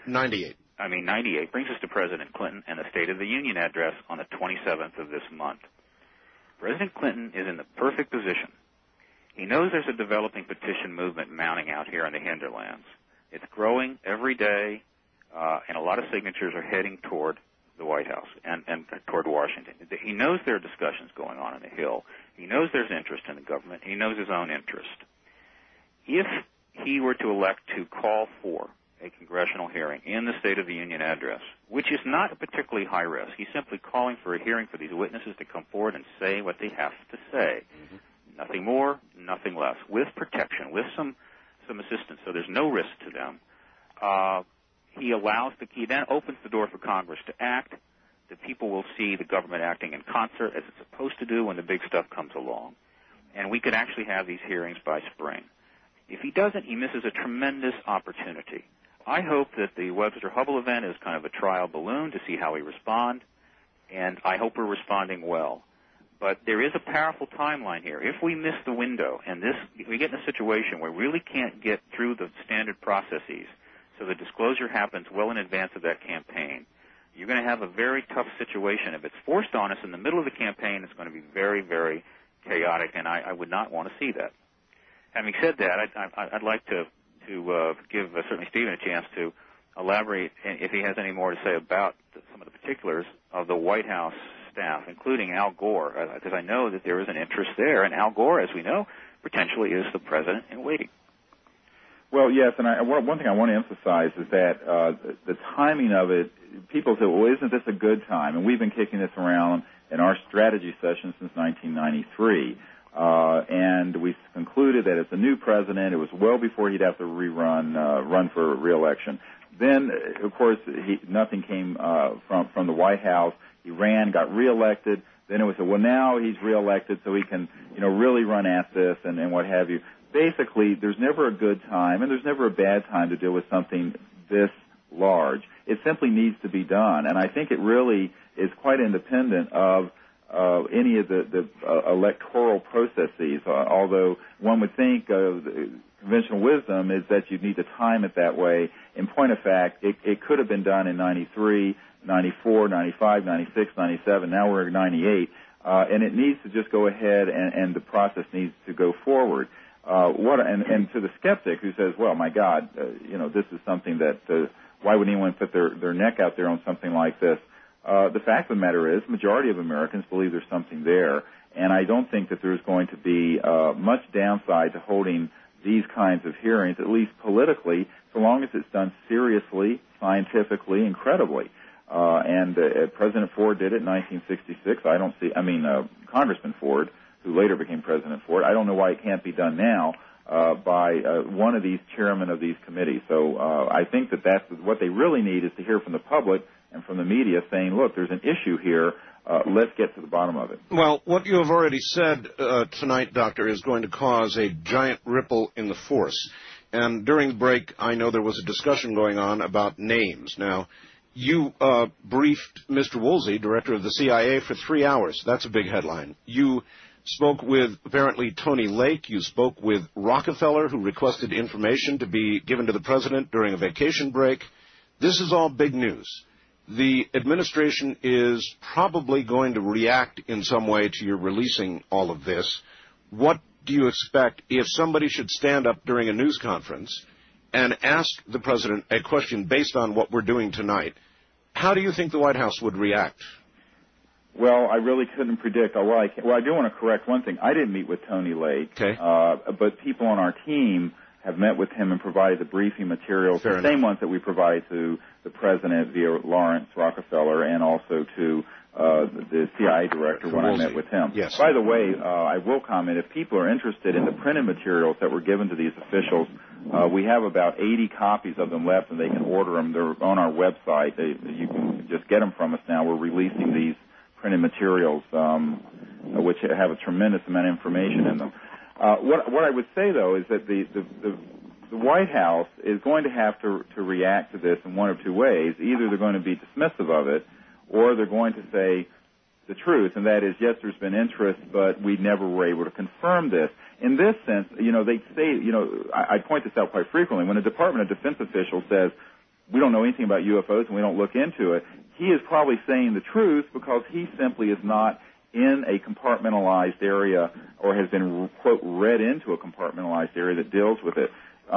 98 brings us to President Clinton and the State of the Union address on the 27th of this month. President Clinton is in the perfect position. He knows there's a developing petition movement mounting out here in the hinterlands. It's growing every day, and a lot of signatures are heading toward the White House and toward Washington. He knows there are discussions going on the Hill. He knows there's interest in the government. He knows his own interest. If he were to elect to call for a congressional hearing in the State of the Union address, which is not particularly high risk, he's simply calling for a hearing for these witnesses to come forward and say what they have to say. Mm-hmm. Nothing more, nothing less, with protection, with some assistance, so there's no risk to them. He then opens the door for Congress to act. The people will see the government acting in concert as it's supposed to do when the big stuff comes along. And we could actually have these hearings by spring. If he doesn't, he misses a tremendous opportunity. I hope that the Webster Hubble event is kind of a trial balloon to see how we respond, and I hope we're responding well. But there is a powerful timeline here. If we miss the window and we get in a situation where we really can't get through the standard processes, so the disclosure happens well in advance of that campaign, you're going to have a very tough situation. If it's forced on us in the middle of the campaign, it's going to be very, very chaotic, and I would not want to see that. Having said that, I'd like to give certainly Stephen a chance to elaborate if he has any more to say about some of the particulars of the White House staff, including Al Gore, because I know that there is an interest there, and Al Gore, as we know, potentially is the president in waiting. Well, yes, and one thing I want to emphasize is that the timing of it, people say, well, isn't this a good time? And we've been kicking this around in our strategy session since 1993. And we concluded that as a new president, it was well before he'd have to run for re-election. Then, of course, nothing came from the White House. He ran, got re-elected. Then it was, well, now he's re-elected, so he can, really run at this and what have you. Basically, there's never a good time, and there's never a bad time to deal with something this large. It simply needs to be done, and I think it really is quite independent of any of the electoral processes, although one would think conventional wisdom is that you need to time it that way. In point of fact, it could have been done in 93, 94, 95, 96, 97. Now we're in 98, and it needs to just go ahead, and the process needs to go forward. And to the skeptic who says, well, my God, this is something that why would anyone put their neck out there on something like this? The fact of the matter is, the majority of Americans believe there's something there, and I don't think that there's going to be much downside to holding these kinds of hearings, at least politically, so long as it's done seriously, scientifically, and credibly. And President Ford did it in 1966. Congressman Ford, who later became President Ford. I don't know why it can't be done now by one of these chairmen of these committees. So I think that that's what they really need is to hear from the public and from the media saying, look, there's an issue here. Let's get to the bottom of it. Well, what you have already said tonight, Doctor, is going to cause a giant ripple in the force. And during the break, I know there was a discussion going on about names. Now, you briefed Mr. Woolsey, director of the CIA, for 3 hours. That's a big headline. You spoke with, apparently, Tony Lake. You spoke with Rockefeller, who requested information to be given to the president during a vacation break. This is all big news. The administration is probably going to react in some way to your releasing all of this. What do you expect if somebody should stand up during a news conference and ask the president a question based on what we're doing tonight? How do you think the White House would react? Well, I really couldn't predict. Well, I do want to correct one thing. I didn't meet with Tony Lake, okay. But people on our team have met with him and provided the briefing materials, the same ones that we provide to the president via Lawrence Rockefeller and also to the CIA director when I met with him. Yes. By the way, I will comment, if people are interested in the printed materials that were given to these officials, we have about 80 copies of them left, and they can order them. They're on our website. You can just get them from us now. We're releasing these printed materials, which have a tremendous amount of information in them. What I would say, though, is that the White House is going to have to react to this in one of two ways. Either they're going to be dismissive of it, or they're going to say the truth, and that is, yes, there's been interest, but we never were able to confirm this. In this sense, they say, I point this out quite frequently. When a Department of Defense official says, we don't know anything about UFOs and we don't look into it, he is probably saying the truth because he simply is not in a compartmentalized area or has been, quote, read into a compartmentalized area that deals with it.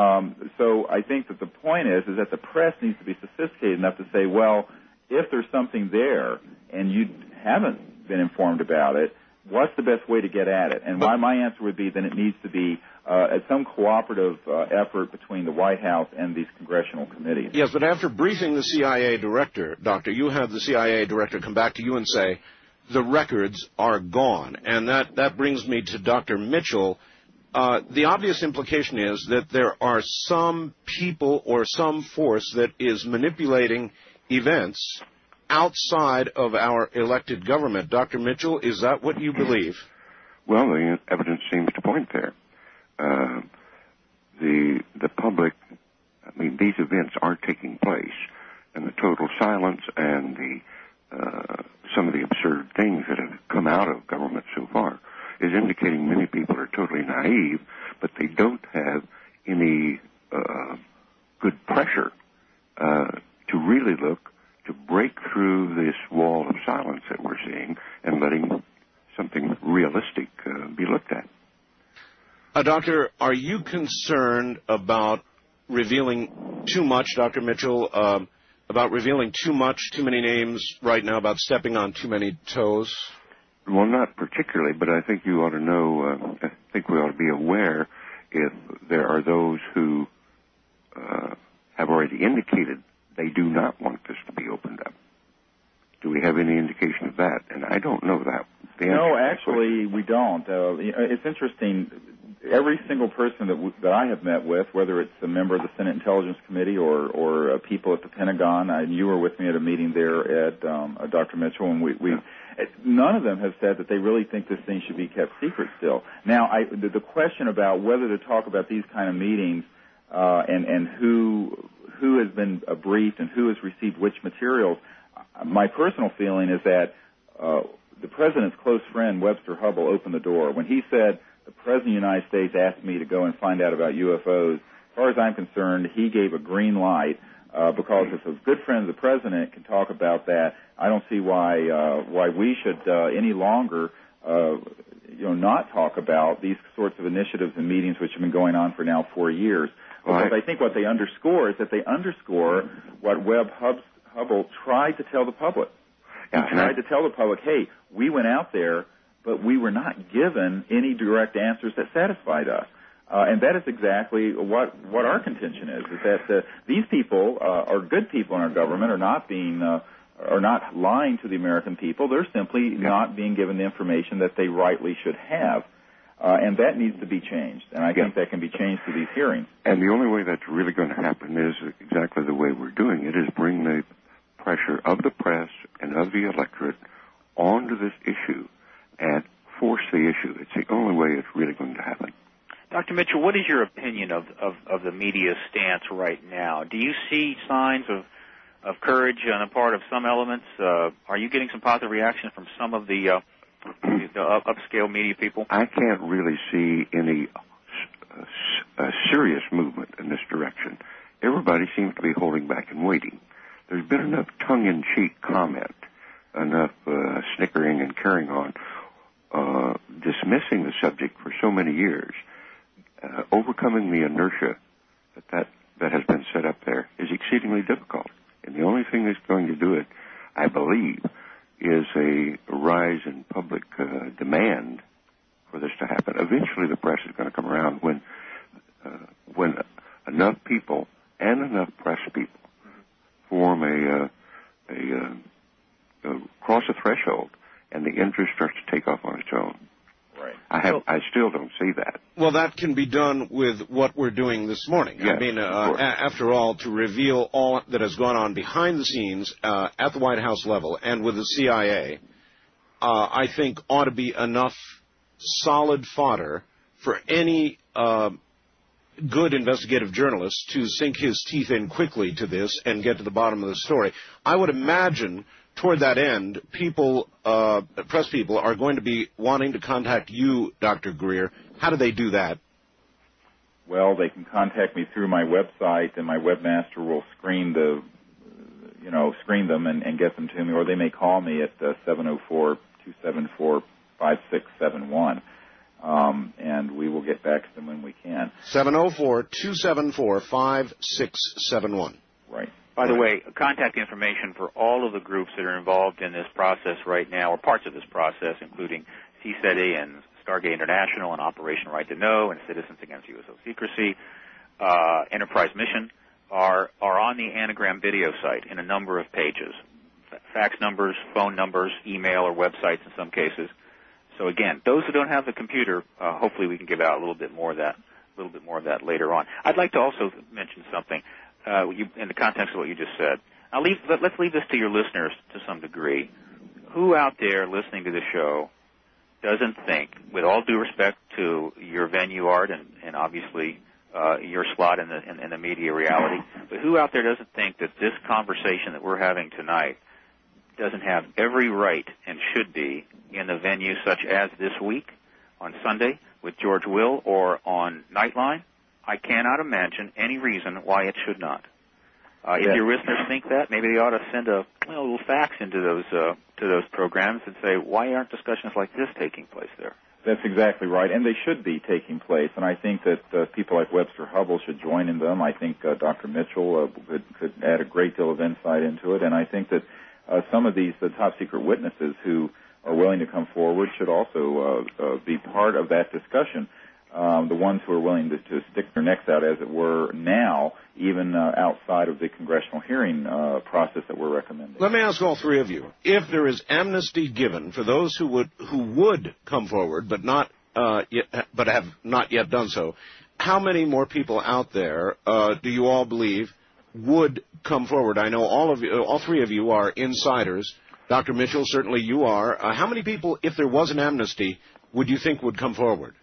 So I think that the point is that the press needs to be sophisticated enough to say, well, if there's something there and you haven't been informed about it, what's the best way to get at it? And my answer would be then it needs to be some cooperative effort between the White House and these congressional committees. Yes, but after briefing the CIA director, Doctor, you have the CIA director come back to you and say, the records are gone. And that brings me to Dr. Mitchell. The obvious implication is that there are some people or some force that is manipulating events outside of our elected government. Dr. Mitchell, is that what you believe? Well, the evidence seems to point there. The public, these events are taking place, and the total silence and some of the absurd things that have come out of government so far is indicating many people are totally naive, but they don't have any good pressure to really look to break through this wall of silence that we're seeing and letting something realistic be looked at. Doctor, are you concerned about revealing too much, Dr. Mitchell, about revealing too many names right now, about stepping on too many toes? Well, not particularly, but I think you ought to know, I think we ought to be aware if there are those who have already indicated they do not want this to be opened up. Do we have any indication of that? And I don't know that. No, actually, we don't. It's interesting. Every single person that I have met with, whether it's a member of the Senate Intelligence Committee or people at the Pentagon, and you were with me at a meeting there at Dr. Mitchell, and none of them have said that they really think this thing should be kept secret still. Now, the question about whether to talk about these kind of meetings and who has been briefed and who has received which materials, my personal feeling is that the President's close friend, Webster Hubbell, opened the door. When he said, the President of the United States asked me to go and find out about UFOs, as far as I'm concerned, he gave a green light because if a good friend of the President can talk about that, I don't see why we should any longer not talk about these sorts of initiatives and meetings which have been going on for now 4 years. Because I think what they underscore is that they underscore what Webb Hubbell tried to tell the public. He tried to tell the public, hey, we went out there, but we were not given any direct answers that satisfied us. And that is exactly what our contention is that these people are good people in our government, are not lying to the American people. They're simply not being given the information that they rightly should have. And that needs to be changed. And I think that can be changed through these hearings. And the only way that's really going to happen is exactly the way we're doing it, is bring the pressure of the press and of the electorate onto this issue and force the issue. It's the only way it's really going to happen. Dr. Mitchell, what is your opinion of the media's stance right now? Do you see signs of courage on the part of some elements? Are you getting some positive reaction from some of the upscale media people? I can't really see any serious movement in this direction. Everybody seems to be holding back and waiting. There's been enough tongue-in-cheek comment, enough snickering and carrying on, dismissing the subject for so many years. Overcoming the inertia that has been set up there is exceedingly difficult. And the only thing that's going to do it, I believe, is a rise in public demand for this to happen. Eventually the press is going to come around when enough people and enough press people form cross a threshold and the interest starts to take off on its own. Right. I still don't see that. Well, that can be done with what we're doing this morning. Yes, I mean, after all, to reveal all that has gone on behind the scenes at the White House level and with the CIA, I think ought to be enough solid fodder for any good investigative journalist to sink his teeth in quickly to this and get to the bottom of the story. I would imagine toward that end, press people are going to be wanting to contact you, Dr. Greer. How do they do that? Well, they can contact me through my website, and my webmaster will screen them and get them to me, or they may call me at 704-274-5671, and we will get back to them when we can. 704-274-5671. Right. By the way, contact information for all of the groups that are involved in this process right now, or parts of this process, including CSETI and Stargate International and Operation Right to Know and Citizens Against USO Secrecy, Enterprise Mission, are on the Anagram video site in a number of pages. Fax numbers, phone numbers, email or websites in some cases. So again, those who don't have the computer, hopefully we can give out a little bit more of that later on. I'd like to also mention something. In the context of what you just said. Now, let's leave this to your listeners to some degree. Who out there listening to the show doesn't think, with all due respect to your venue, Art, and obviously your slot in the media reality, but who out there doesn't think that this conversation that we're having tonight doesn't have every right and should be in the venue such as this week on Sunday with George Will or on Nightline? I cannot imagine any reason why it should not. If your listeners think that, maybe they ought to send a little fax into those programs and say, why aren't discussions like this taking place there? That's exactly right, and they should be taking place. And I think that people like Webster Hubbell should join in them. I think Dr. Mitchell could add a great deal of insight into it, and I think that some of these top secret witnesses who are willing to come forward should also be part of that discussion. The ones who are willing to stick their necks out, as it were, now, even outside of the congressional hearing process that we're recommending. Let me ask all three of you: if there is amnesty given for those who would come forward but have not yet done so, how many more people out there do you all believe would come forward? I know all three of you are insiders. Dr. Mitchell, certainly you are. How many people, if there was an amnesty, would you think would come forward?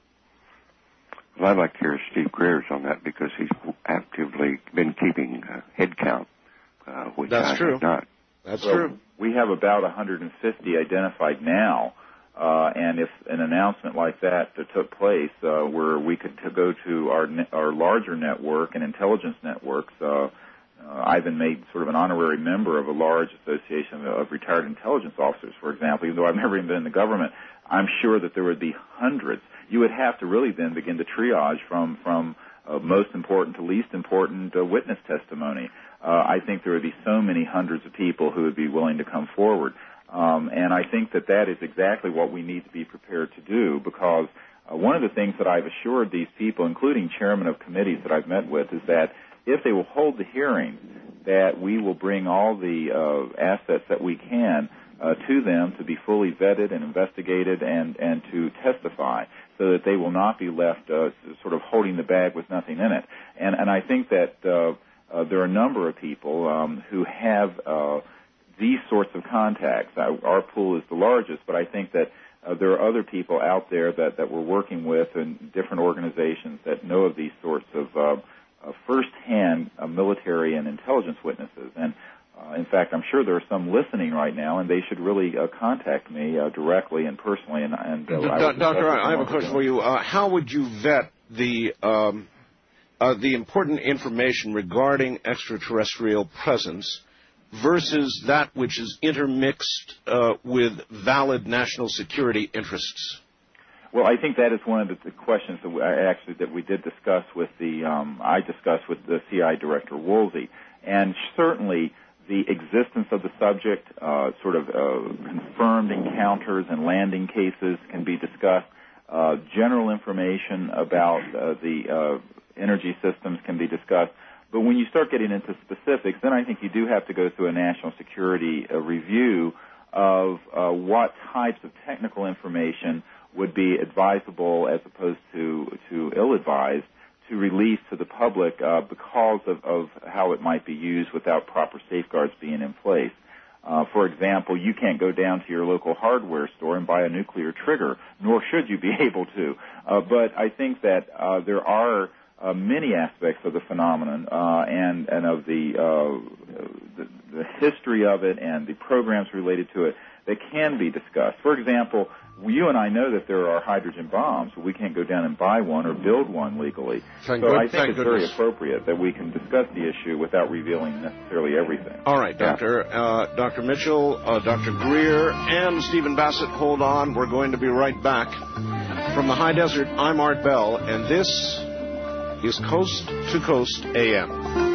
Well, I'd like to hear Steve Greer's on that because he's actively been keeping head count, which That's true. Have not. That's true. We have about 150 identified now, and if an announcement like that took place, where we could go to our larger network and intelligence networks, I've been made sort of an honorary member of a large association of retired intelligence officers, for example, even though I've never even been in the government. I'm sure that there would be hundreds. You would have to really then begin to triage from most important to least important witness testimony. I think there would be so many hundreds of people who would be willing to come forward. And I think that is exactly what we need to be prepared to do, because one of the things that I've assured these people, including chairmen of committees that I've met with, is that if they will hold the hearing, that we will bring all the assets that we can to them to be fully vetted and investigated and to testify, so that they will not be left sort of holding the bag with nothing in it. And I think that there are a number of people who have these sorts of contacts. Our pool is the largest, but I think that there are other people out there that we're working with in different organizations that know of these sorts of first-hand military and intelligence witnesses. And In fact, I'm sure there are some listening right now, and they should really contact me directly and personally. Doctor, I have a question for you. How would you vet the important information regarding extraterrestrial presence versus that which is intermixed with valid national security interests? Well, I think that is one of the questions that we did discuss with I discussed with the CI director Woolsey, and certainly the existence of the subject, confirmed encounters and landing cases can be discussed. General information about the energy systems can be discussed. But when you start getting into specifics, then I think you do have to go through a national security review of what types of technical information would be advisable as opposed to ill-advised to release to the public because of how it might be used without proper safeguards being in place. For example, you can't go down to your local hardware store and buy a nuclear trigger, nor should you be able to. But I think that there are many aspects of the phenomenon and of the history of it and the programs related to it that can be discussed. For example, you and I know that there are hydrogen bombs, but we can't go down and buy one or build one legally. I think it's very appropriate that we can discuss the issue without revealing necessarily everything. All right, Doctor. Dr. Mitchell, Dr. Greer, and Stephen Bassett, hold on. We're going to be right back. From the high desert, I'm Art Bell, and this is Coast to Coast AM.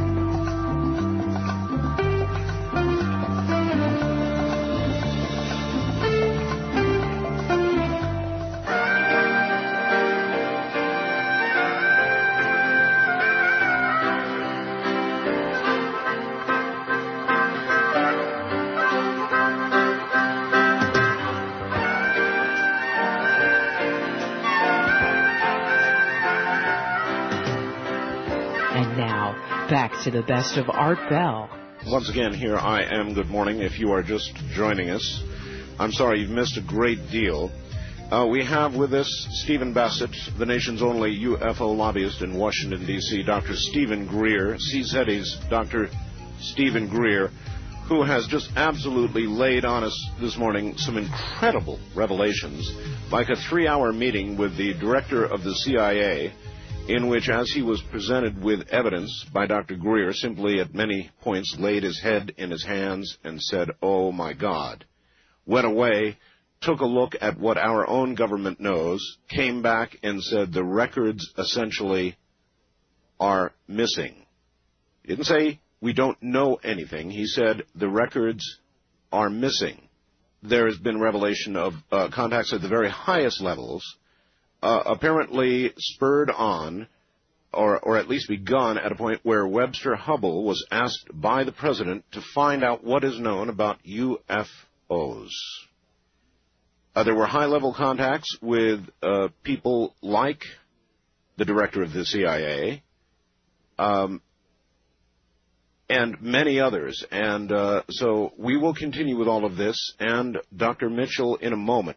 Back to the best of Art Bell. Once again, here I am. Good morning. If you are just joining us, I'm sorry you've missed a great deal. We have with us Stephen Bassett, the nation's only UFO lobbyist in Washington, D.C., Dr. Stephen Greer, CSETI's Dr. Stephen Greer, who has just absolutely laid on us this morning some incredible revelations, like a 3-hour meeting with the director of the CIA, in which, as he was presented with evidence by Dr. Greer, simply at many points laid his head in his hands and said, "Oh, my God," went away, took a look at what our own government knows, came back and said the records essentially are missing. He didn't say we don't know anything. He said the records are missing. There has been revelation of contacts at the very highest levels, apparently spurred on, or at least begun at a point where Webster Hubbell was asked by the president to find out what is known about UFOs. There were high-level contacts with people like the director of the CIA and many others. And so we will continue with all of this and Dr. Mitchell in a moment.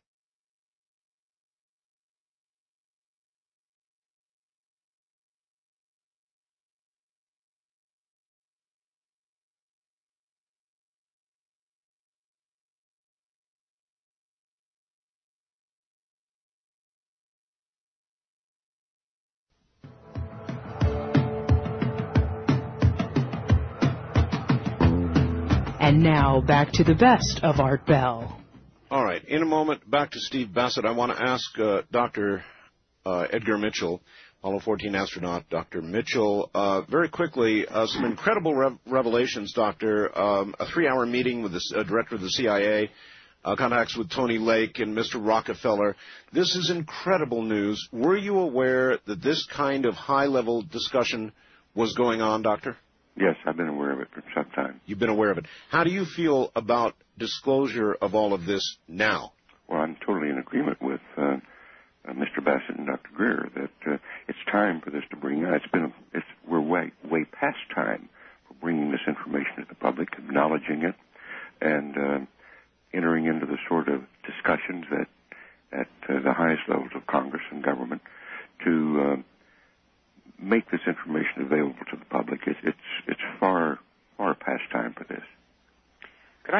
And now, back to the best of Art Bell. All right. In a moment, back to Steve Bassett. I want to ask Dr. Edgar Mitchell, Apollo 14 astronaut, Dr. Mitchell, very quickly, some incredible revelations, Doctor. A 3-hour meeting with the director of the CIA, contacts with Tony Lake and Mr. Rockefeller. This is incredible news. Were you aware that this kind of high-level discussion was going on, Doctor? Yes, I've been aware of it for some time. You've been aware of it. How do you feel about disclosure of all of this now? Well, I'm totally in agreement with Mr. Bassett and Dr. Greer that it's time for this to bring out. We're way past time for bringing this information to the public, acknowledging it, and entering into the sort of discussions at the highest levels of Congress and government to make this information available to the public. It's far past time for this.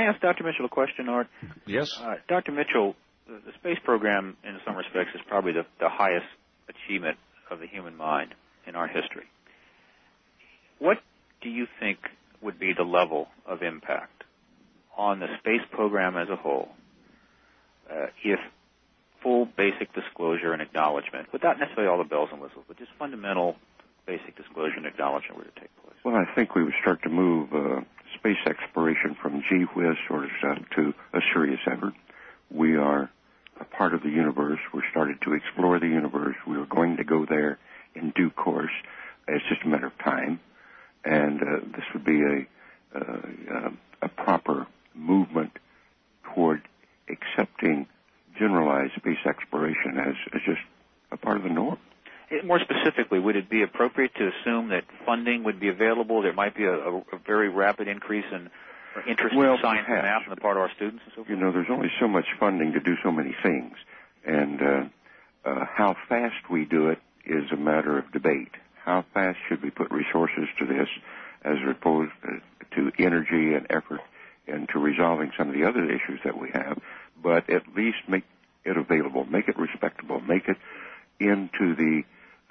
I ask Dr. Mitchell a question, Art? Yes. Dr. Mitchell, the space program, in some respects, is probably the highest achievement of the human mind in our history. What do you think would be the level of impact on the space program as a whole if full basic disclosure and acknowledgement, without necessarily all the bells and whistles, but just fundamental basic disclosure and acknowledgement were to take place? Well, I think we would start to move space exploration from gee whiz sort of stuff to a serious effort. We are a part of the universe. We're starting to explore the universe. We are going to go there in due course. It's just a matter of time. And this would be a proper movement toward accepting generalized space exploration as just a part of the norm. More specifically, would it be appropriate to assume that funding would be available? There might be a very rapid increase in interest in science and math on the part of our students and so forth? You know, there's only so much funding to do so many things. And how fast we do it is a matter of debate. How fast should we put resources to this as opposed to energy and effort into resolving some of the other issues that we have, but at least make it available, make it respectable, make it into the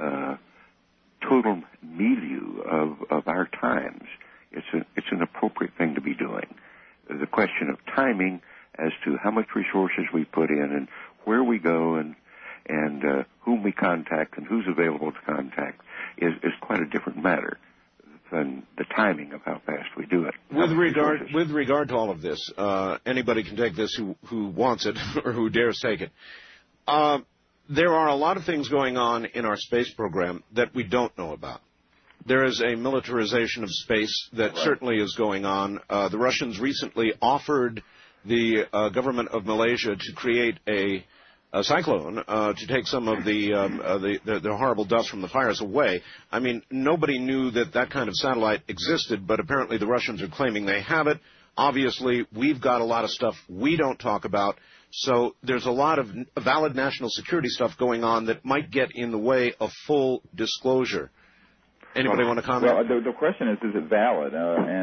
total milieu of our times. It's an appropriate thing to be doing. The question of timing as to how much resources we put in and where we go and whom we contact and who's available to contact is quite a different matter than the timing of how fast we do it. With regard to all of this, anybody can take this who wants it or who dares take it. There are a lot of things going on in our space program that we don't know about. There is a militarization of space that certainly is going on. The Russians recently offered the government of Malaysia to create a cyclone to take some of the horrible dust from the fires away. I mean, nobody knew that kind of satellite existed, but apparently the Russians are claiming they have it. Obviously, we've got a lot of stuff we don't talk about. So there's a lot of valid national security stuff going on that might get in the way of full disclosure. Anybody want to comment? Well, the question is it valid?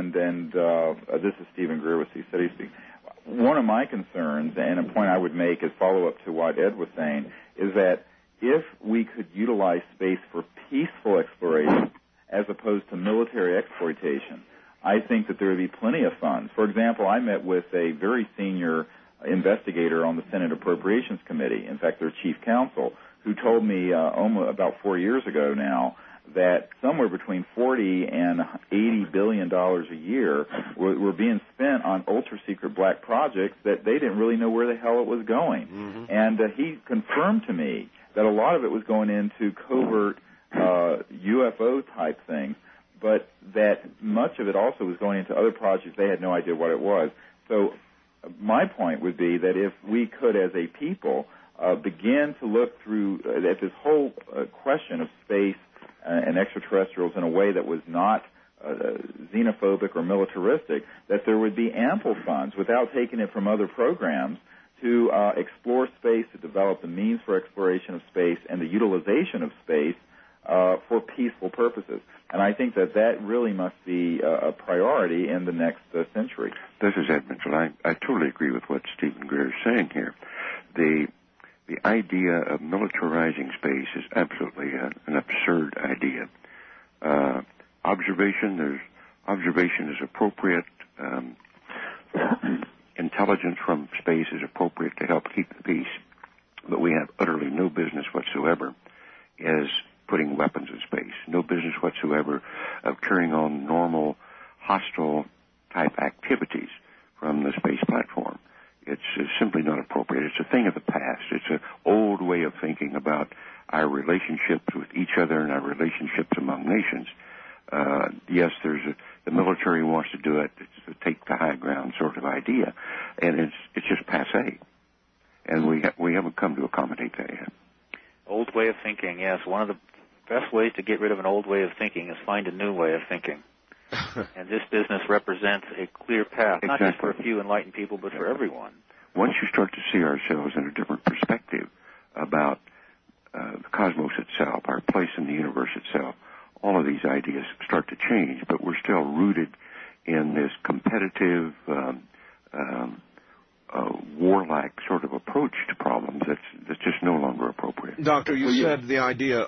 This is Stephen Greer with C-City Speak. One of my concerns, and a point I would make as follow-up to what Ed was saying, is that if we could utilize space for peaceful exploration as opposed to military exploitation, I think that there would be plenty of funds. For example, I met with a very senior investigator on the Senate Appropriations Committee, in fact, their chief counsel, who told me almost about 4 years ago now that somewhere between $40 and $80 billion a year were being spent on ultra-secret black projects that they didn't really know where the hell it was going. Mm-hmm. And he confirmed to me that a lot of it was going into covert UFO-type things, but that much of it also was going into other projects they had no idea what it was. So my point would be that if we could, as a people, begin to look through at this whole question of space and extraterrestrials in a way that was not xenophobic or militaristic, that there would be ample funds without taking it from other programs to explore space, to develop the means for exploration of space and the utilization of space for peaceful purposes. And I think that really must be a priority in the next century. This is Ed Mitchell. I totally agree with what Stephen Greer is saying here. The idea of militarizing space is absolutely an absurd idea. Observation is appropriate. Intelligence from space is appropriate to help keep the peace. But we have utterly no business whatsoever as putting weapons in space. No business whatsoever of carrying on normal hostile type activities from the space platform. It's simply not appropriate. It's a thing of the past. It's an old way of thinking about our relationships with each other and our relationships among nations. Yes, the military wants to do it. It's a take the high ground sort of idea, and it's just passé. And we haven't come to accommodate that yet. Old way of thinking, yes. One of the best ways to get rid of an old way of thinking is find a new way of thinking. And this business represents a clear path, not just for a few enlightened people, but for everyone. Once you start to see ourselves in a different perspective about the cosmos itself, our place in the universe itself, all of these ideas start to change, but we're still rooted in this competitive, warlike sort of approach to problems that's just no longer appropriate. Doctor, you said the idea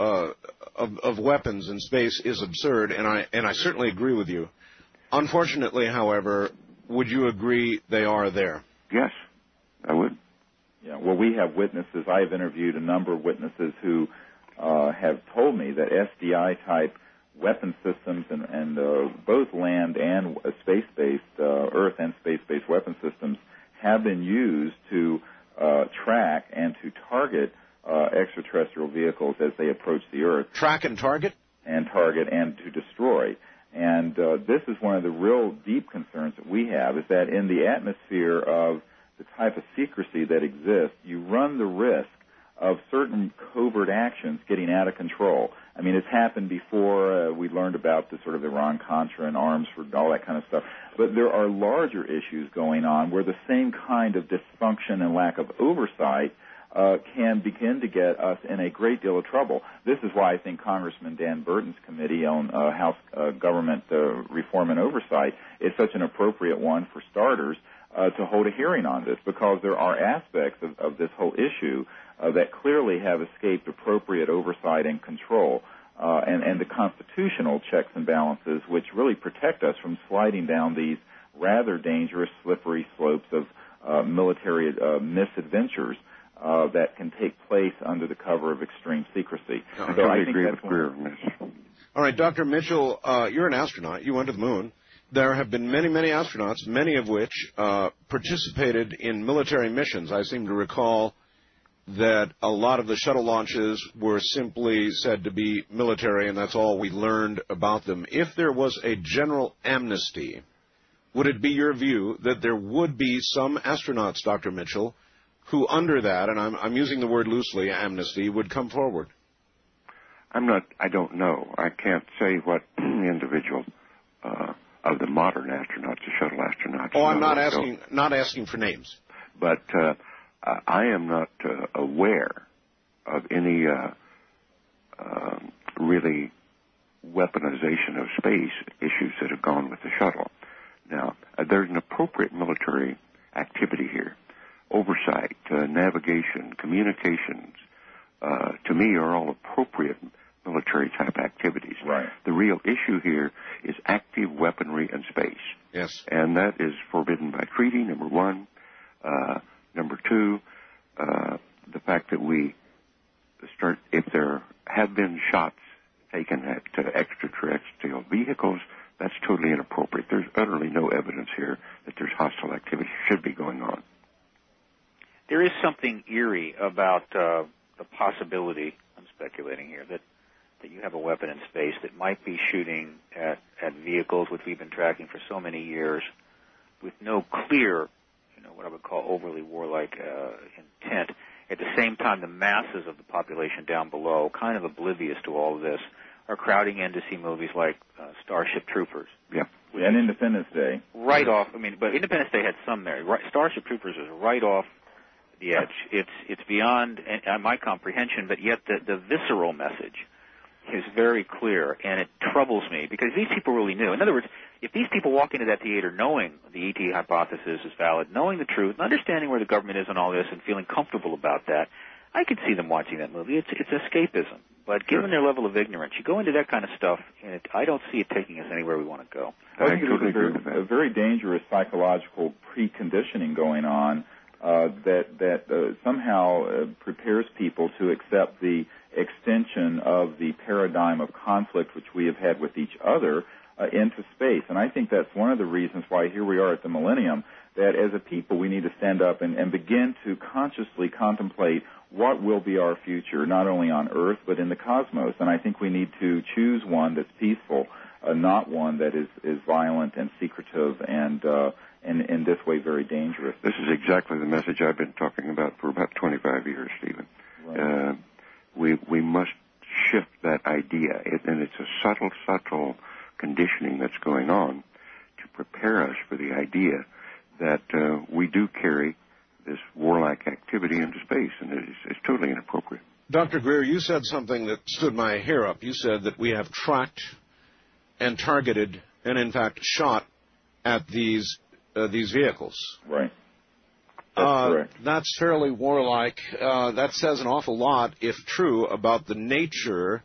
of weapons in space is absurd, and I certainly agree with you. Unfortunately, however, would you agree they are there? Yes, I would. Yeah, well, we have witnesses. I have interviewed a number of witnesses who have told me that SDI-type weapon systems and both land and space-based, Earth and space-based weapon systems have been used to track and to target extraterrestrial vehicles as they approach the Earth. Track and target? And target and to destroy. And this is one of the real deep concerns that we have, is that in the atmosphere of the type of secrecy that exists, you run the risk of certain covert actions getting out of control. I mean, it's happened before. We learned about the sort of Iran-Contra and arms for all that kind of stuff. But there are larger issues going on where the same kind of dysfunction and lack of oversight can begin to get us in a great deal of trouble. This is why I think Congressman Dan Burton's committee on House Government Reform and Oversight is such an appropriate one for starters to hold a hearing on this, because there are aspects of this whole issue that clearly have escaped appropriate oversight and control, and the constitutional checks and balances which really protect us from sliding down these rather dangerous, slippery slopes of military misadventures that can take place under the cover of extreme secrecy. I totally agree with Greer. All right, Dr. Mitchell, you're an astronaut. You went to the moon. There have been many, many astronauts, many of which participated in military missions. I seem to recall that a lot of the shuttle launches were simply said to be military, and that's all we learned about them. If there was a general amnesty, would it be your view that there would be some astronauts, Dr. Mitchell, who under that, and I'm using the word loosely, amnesty, would come forward? I don't know. I can't say what individual of the modern astronauts, the shuttle astronauts. Oh, I'm not asking for names. But I am not aware of any really weaponization of space issues that have gone with the shuttle. Now, there's an appropriate military activity here. Oversight, navigation, communications, to me, are all appropriate military-type activities. Right. The real issue here is active weaponry in space. Yes. And that is forbidden by treaty, number one. Number two, the fact that if there have been shots taken at extraterrestrial vehicles, that's totally inappropriate. There's utterly no evidence here that there's hostile activity should be going on. There is something eerie about the possibility, I'm speculating here, that you have a weapon in space that might be shooting at vehicles which we've been tracking for so many years with no clear, what I would call overly warlike intent. At the same time, the masses of the population down below, kind of oblivious to all of this, are crowding in to see movies like Starship Troopers. Yeah. And Independence Day. Right off. But Independence Day had some merit. Right, Starship Troopers is right off the edge. It's beyond my comprehension, but yet the visceral message is very clear, and it troubles me because these people really knew. In other words, if these people walk into that theater knowing the ET hypothesis is valid, knowing the truth, and understanding where the government is on all this and feeling comfortable about that, I could see them watching that movie. It's escapism. But given their level of ignorance, you go into that kind of stuff, and I don't see it taking us anywhere we want to go. I think there's a very dangerous psychological preconditioning going on that somehow prepares people to accept the extension of the paradigm of conflict which we have had with each other into space. And I think that's one of the reasons why here we are at the millennium, that as a people we need to stand up and begin to consciously contemplate what will be our future, not only on Earth but in the cosmos. And I think we need to choose one that's peaceful, not one that is violent and secretive and in this way very dangerous. This is exactly the message I've been talking about for about 25 years, Stephen. Right. We must shift that idea, and it's a subtle conditioning that's going on to prepare us for the idea that we do carry this warlike activity into space, and it's totally inappropriate. Dr. Greer, you said something that stood my hair up. You said that we have tracked and targeted and, in fact, shot at these these vehicles. Right. That's correct. That's fairly warlike. That says an awful lot, if true, about the nature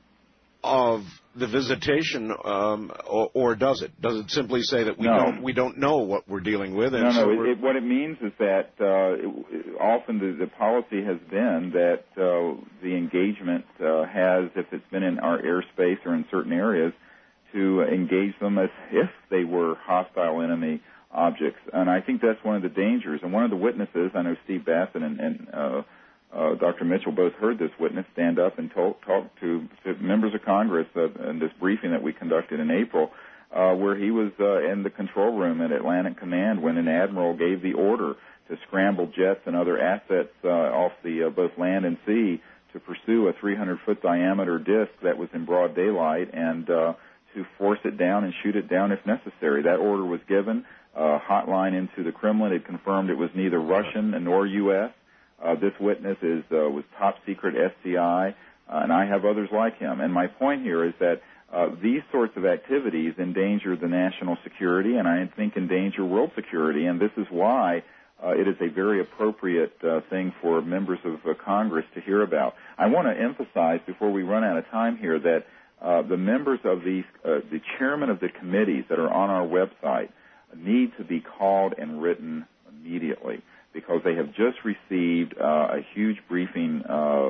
of the visitation, or does it? Does it simply say that we don't know what we're dealing with? And what it means is that often the policy has been that the engagement has, if it's been in our airspace or in certain areas, to engage them as if they were hostile enemy objects. And I think that's one of the dangers. And one of the witnesses, I know Steve Bassett and Dr. Mitchell both heard this witness stand up and talk to members of Congress in this briefing that we conducted in April, where he was in the control room at Atlantic Command when an admiral gave the order to scramble jets and other assets off the both land and sea to pursue a 300-foot diameter disc that was in broad daylight and to force it down and shoot it down if necessary. That order was given. Hotline into the Kremlin had confirmed it was neither Russian nor U.S. This witness was top secret SCI, and I have others like him. And my point here is that these sorts of activities endanger the national security, and I think endanger world security. And this is why it is a very appropriate thing for members of Congress to hear about. I want to emphasize before we run out of time here that the members of the chairman of the committees that are on our website need to be called and written immediately, because they have just received a huge briefing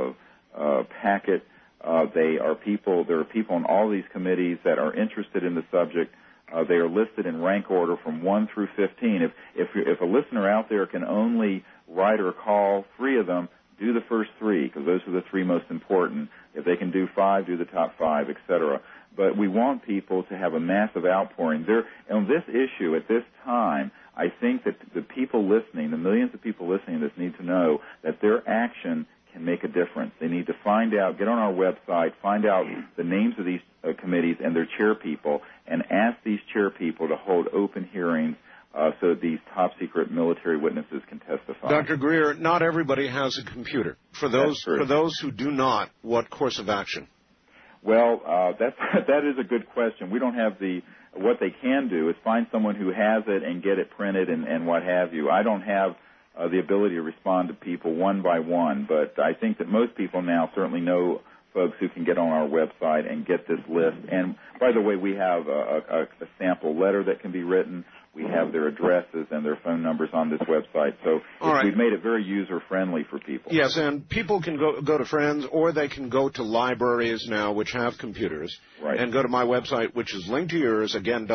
packet. There are people on all these committees that are interested in the subject. They are listed in rank order from 1 through 15. If a listener out there can only write or call 3 of them, do the first 3, because those are the 3 most important. If they can do 5, do the top 5, etc. But we want people to have a massive outpouring. On this issue at this time, I think that the people listening, the millions of people listening to this, need to know that their action can make a difference. They need to find out, get on our website, find out the names of these committees and their chair people, and ask these chair people to hold open hearings so that these top-secret military witnesses can testify. Dr. Greer, not everybody has a computer. For those who do not, what course of action? Well, that is a good question. We don't have what they can do is find someone who has it and get it printed and what have you. I don't have the ability to respond to people one by one, but I think that most people now certainly know folks who can get on our website and get this list. And, by the way, we have a sample letter that can be written. We have their addresses and their phone numbers on this website. So we've made it very user-friendly for people. Yes, and people can go to friends, or they can go to libraries now which have computers, and go to my website, which is linked to yours, again,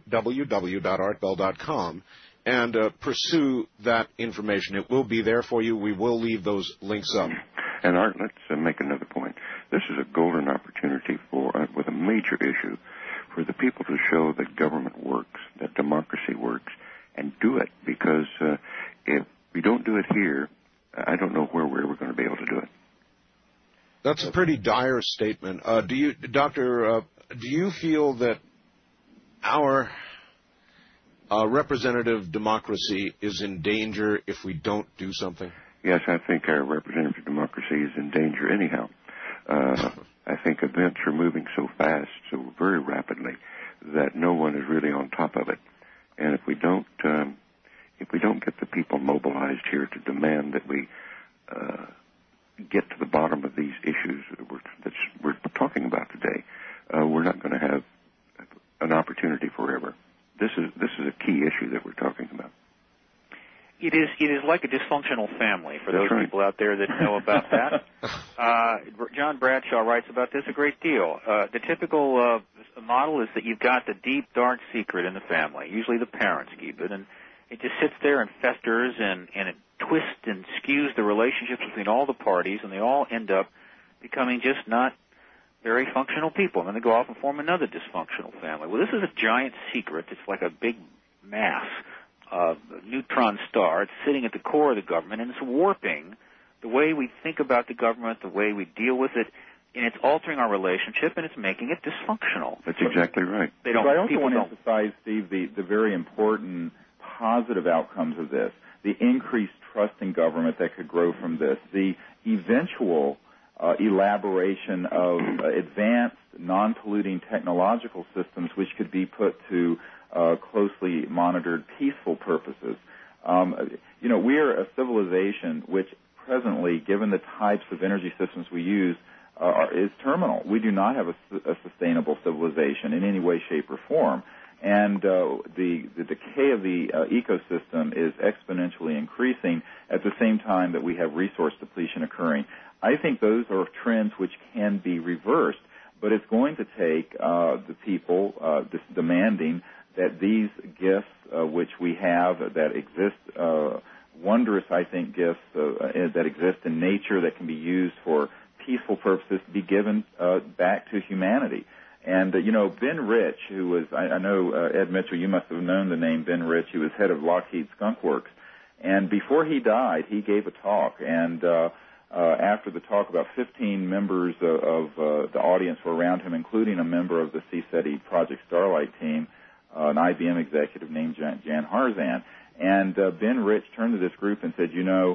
www.artbell.com, and pursue that information. It will be there for you. We will leave those links up. And, Art, let's make another point. This is a golden opportunity with a major issue for the people to show that government works, that democracy works, and do it, because if we don't do it here, I don't know where we're ever going to be able to do it. That's a pretty dire statement. Do you feel that our representative democracy is in danger if we don't do something? Yes, I think our representative democracy is in danger anyhow. I think events are moving so fast, so very rapidly, that no one is really on top of it. And if we don't get the people mobilized here to demand that we get to the bottom of these issues that we're talking about today, we're not going to have an opportunity forever. This is a key issue that we're talking about. It is like a dysfunctional family for those people out there that know about that. John Bradshaw writes about this a great deal. The typical model is that you've got the deep, dark secret in the family. Usually the parents keep it, and it just sits there and festers, and it twists and skews the relationships between all the parties, and they all end up becoming just not very functional people. And then they go off and form another dysfunctional family. Well, this is a giant secret. It's like a big mass. Neutron star. It's sitting at the core of the government, and it's warping the way we think about the government, the way we deal with it, and it's altering our relationship, and it's making it dysfunctional. That's exactly right. I also want to emphasize, Steve, the very important positive outcomes of this, the increased trust in government that could grow from this, the eventual elaboration of advanced non-polluting technological systems which could be put to closely monitored peaceful purposes. We are a civilization which presently, given the types of energy systems we use, is terminal. We do not have a sustainable civilization in any way, shape, or form. And the decay of the ecosystem is exponentially increasing at the same time that we have resource depletion occurring. I think those are trends which can be reversed, but it's going to take the people demanding that these gifts which we have that exist, wondrous, I think, gifts that exist in nature that can be used for peaceful purposes, be given back to humanity. And, Ben Rich, who was, I know, Ed Mitchell, you must have known the name Ben Rich. He was head of Lockheed Skunk Works. And before he died, he gave a talk. And after the talk, about 15 members of the audience were around him, including a member of the CSETI Project Starlight team, an IBM executive named Jan Harzan. And Ben Rich turned to this group and said,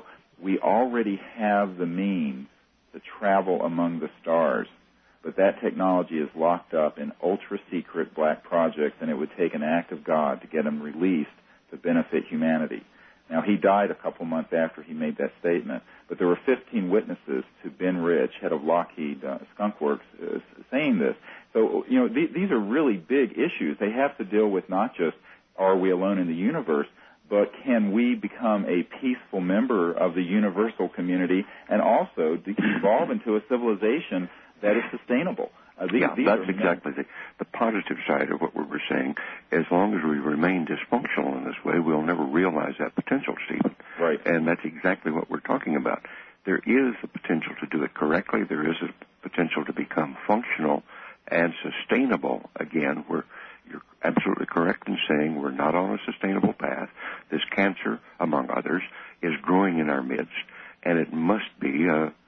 we already have the means to travel among the stars, but that technology is locked up in ultra-secret black projects, and it would take an act of God to get them released to benefit humanity. Now, he died a couple months after he made that statement, but there were 15 witnesses to Ben Rich, head of Lockheed Skunk Works, saying this. So, these are really big issues. They have to deal with not just are we alone in the universe, but can we become a peaceful member of the universal community and also evolve into a civilization that is sustainable? That's exactly the positive side of what we were saying. As long as we remain dysfunctional in this way, we'll never realize that potential, Stephen. Right. And that's exactly what we're talking about. There is the potential to do it correctly. There is a potential to become functional and sustainable. Again, you're absolutely correct in saying we're not on a sustainable path. This cancer, among others, is growing in our midst, and it must be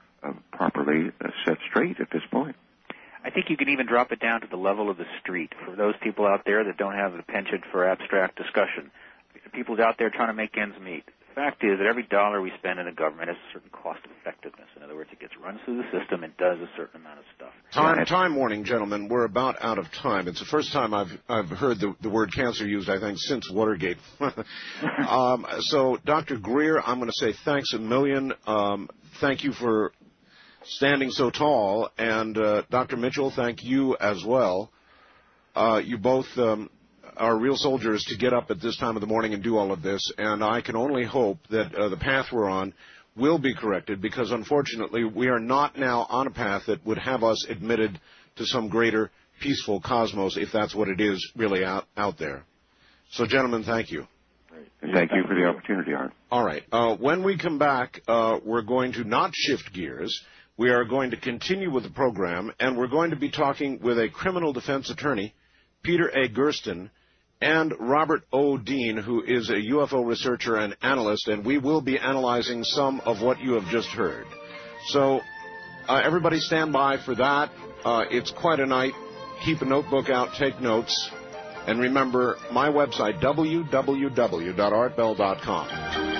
properly set straight at this point. I think you can even drop it down to the level of the street. For those people out there that don't have the penchant for abstract discussion, people out there trying to make ends meet. The fact is that every dollar we spend in the government has a certain cost effectiveness. In other words, it gets run through the system and does a certain amount of stuff. Time warning, gentlemen. We're about out of time. It's the first time I've heard the word cancer used, I think, since Watergate. So, Dr. Greer, I'm going to say thanks a million. Thank you for standing so tall. And Dr. Mitchell, thank you as well. You both are real soldiers to get up at this time of the morning and do all of this. And I can only hope that the path we're on will be corrected, because unfortunately we are not now on a path that would have us admitted to some greater peaceful cosmos, if that's what it is really out there. So, gentlemen, thank you. And thank you for the opportunity, Art. All right. When we come back, we're going to not shift gears. We are going to continue with the program, and we're going to be talking with a criminal defense attorney, Peter A. Gersten, and Robert O. Dean, who is a UFO researcher and analyst, and we will be analyzing some of what you have just heard. So everybody stand by for that. It's quite a night. Keep a notebook out, take notes, and remember my website, www.artbell.com.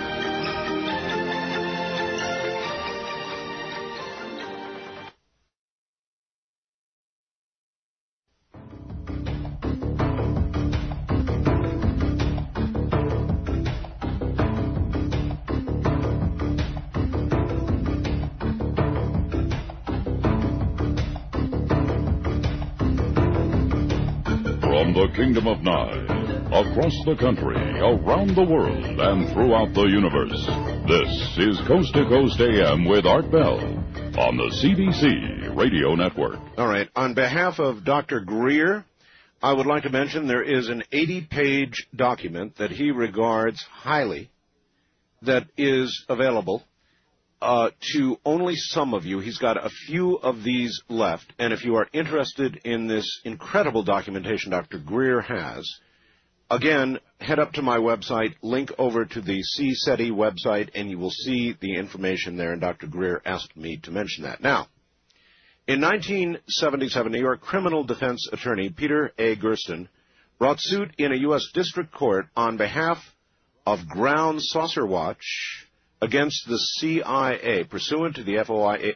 From the Kingdom of Nye, across the country, around the world, and throughout the universe, this is Coast to Coast AM with Art Bell on the CBC Radio Network. All right. On behalf of Dr. Greer, I would like to mention there is an 80-page document that he regards highly that is available to only some of you. He's got a few of these left, and if you are interested in this incredible documentation Dr. Greer has, again, head up to my website, link over to the CSETI website, and you will see the information there, and Dr. Greer asked me to mention that. Now, in 1977, New York criminal defense attorney Peter A. Gersten brought suit in a U.S. district court on behalf of Ground Saucer Watch against the CIA, pursuant to the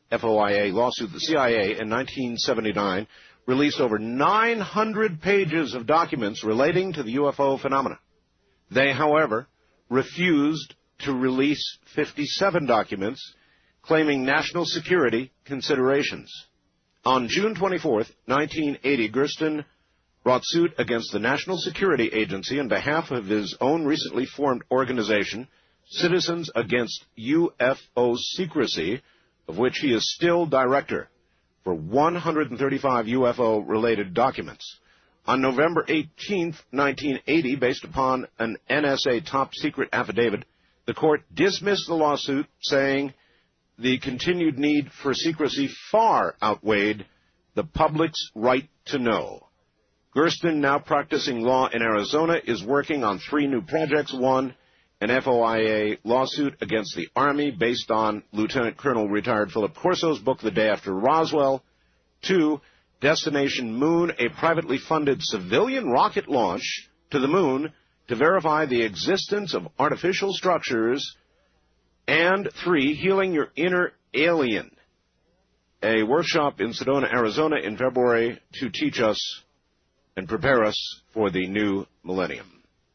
FOIA lawsuit, the CIA in 1979 released over 900 pages of documents relating to the UFO phenomena. They, however, refused to release 57 documents claiming national security considerations. On June 24, 1980, Gersten brought suit against the National Security Agency on behalf of his own recently formed organization, Citizens Against UFO Secrecy, of which he is still director, for 135 UFO-related documents. On November 18, 1980, based upon an NSA top-secret affidavit, the court dismissed the lawsuit, saying the continued need for secrecy far outweighed the public's right to know. Gersten, now practicing law in Arizona, is working on 3 new projects. 1, an FOIA lawsuit against the Army based on Lieutenant Colonel retired Philip Corso's book, The Day After Roswell. 2, Destination Moon, a privately funded civilian rocket launch to the moon to verify the existence of artificial structures. And 3, Healing Your Inner Alien, a workshop in Sedona, Arizona in February to teach us and prepare us for the new millennium.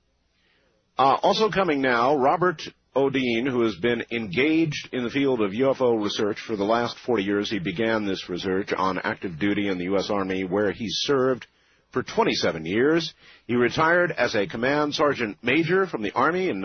Also coming now, Robert Odeen, who has been engaged in the field of UFO research for the last 40 years. He began this research on active duty in the U.S. Army, where he served for 27 years. He retired as a command sergeant major from the Army in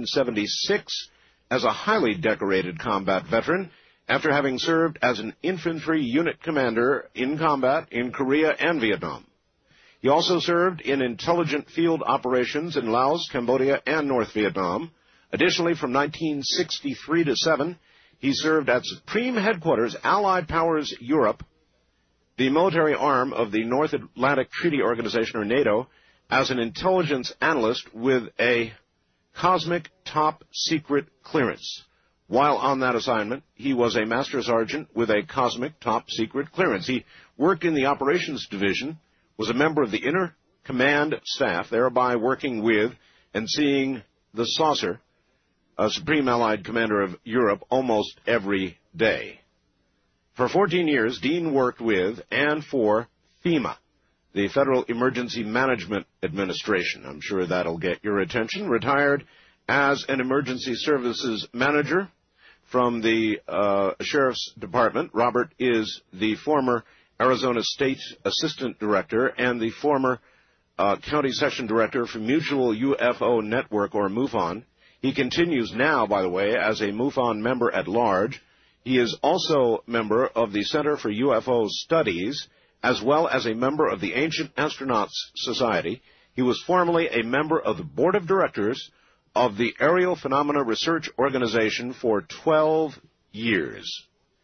1976 as a highly decorated combat veteran after having served as an infantry unit commander in combat in Korea and Vietnam. He also served in intelligent field operations in Laos, Cambodia, and North Vietnam. Additionally, from 1963 to 7, he served at Supreme Headquarters, Allied Powers Europe, the military arm of the North Atlantic Treaty Organization, or NATO, as an intelligence analyst with a cosmic top-secret clearance. While on that assignment, he was a master sergeant with a cosmic top-secret clearance. He worked in the operations division, was a member of the Inner Command staff, thereby working with and seeing the saucer, a Supreme Allied Commander of Europe, almost every day. For 14 years, Dean worked with and for FEMA, the Federal Emergency Management Administration. I'm sure that'll get your attention. Retired as an emergency services manager from the Sheriff's Department. Robert is the former Arizona State Assistant Director and the former County Section Director for Mutual UFO Network, or MUFON. He continues now, by the way, as a MUFON member at large. He is also member of the Center for UFO Studies, as well as a member of the Ancient Astronauts Society. He was formerly a member of the Board of Directors of the Aerial Phenomena Research Organization for 12 years.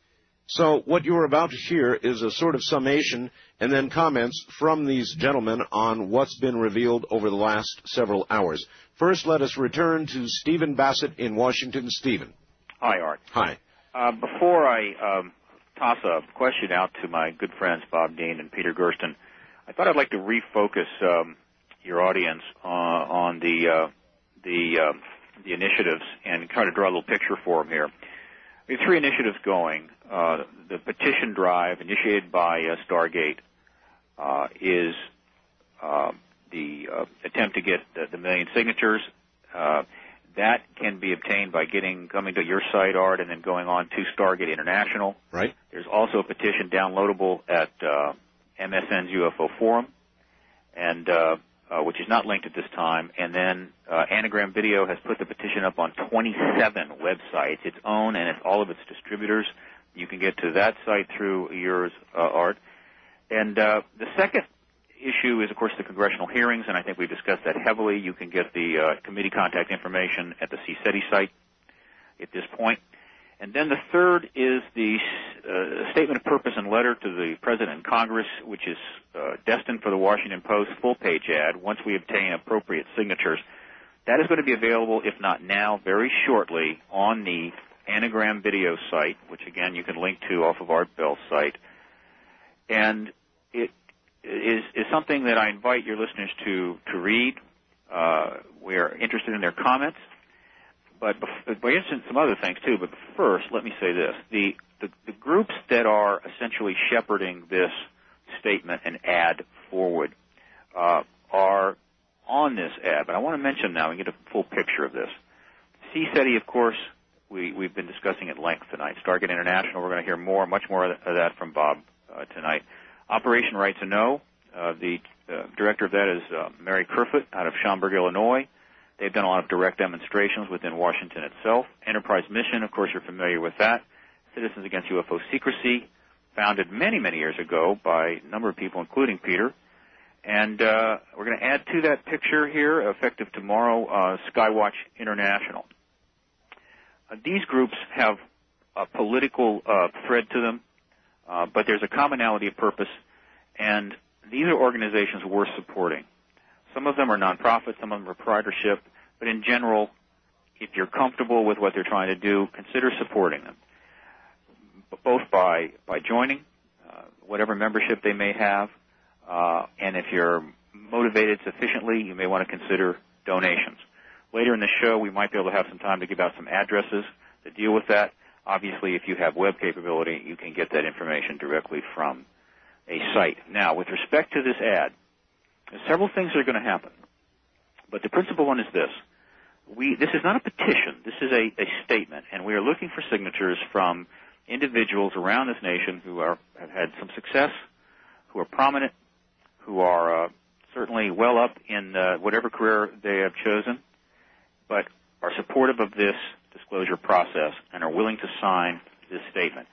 So what you are about to hear is a sort of summation and then comments from these gentlemen on what's been revealed over the last several hours. First, let us return to Stephen Bassett in Washington. Stephen. Hi, Art. Hi. Before I toss a question out to my good friends Bob Dean and Peter Gersten, I thought I'd like to refocus your audience on the initiatives and try to draw a little picture for them here. We have 3 initiatives going. The petition drive initiated by Stargate is the attempt to get the million signatures. That can be obtained by coming to your site, Art, and then going on to Stargate International. Right. There's also a petition downloadable at MSN's UFO Forum, and which is not linked at this time. And then Anagram Video has put the petition up on 27 websites, its own and all of its distributors. You can get to that site through yours, Art. And the second issue is, of course, the congressional hearings, and I think we've discussed that heavily. You can get the committee contact information at the CSETI site at this point. And then the third is the statement of purpose and letter to the President and Congress, which is destined for the Washington Post full-page ad once we obtain appropriate signatures. That is going to be available, if not now, very shortly on the Anagram Video site, which, again, you can link to off of Art Bell's site. And it is something that I invite your listeners to read. We are interested in their comments. But by instance, some other things, too. But first, let me say this. The the groups that are essentially shepherding this statement and ad forward are on this ad. But I want to mention now and get a full picture of this. CSETI, of course, we've been discussing at length tonight. Stargate International, we're going to hear much more of that from Bob tonight. Operation Right to Know, the director of that is Mary Kerfoot out of Schaumburg, Illinois. They've done a lot of direct demonstrations within Washington itself. Enterprise Mission, of course, you're familiar with that. Citizens Against UFO Secrecy, founded many, many years ago by a number of people, including Peter. And we're going to add to that picture here, effective tomorrow, Skywatch International. These groups have a political thread to them, but there's a commonality of purpose, and these are organizations worth supporting. Some of them are nonprofit, some of them are proprietorship, but in general, if you're comfortable with what they're trying to do, consider supporting them, both by joining, whatever membership they may have, and if you're motivated sufficiently, you may want to consider donations. Later in the show, we might be able to have some time to give out some addresses to deal with that. Obviously, if you have web capability, you can get that information directly from a site. Now, with respect to this ad, there's several things that are going to happen. But the principal one is this. This is not a petition. This is a statement, and we are looking for signatures from individuals around this nation who have had some success, who are prominent, who are certainly well up in whatever career they have chosen, but are supportive of this disclosure process and are willing to sign this statement.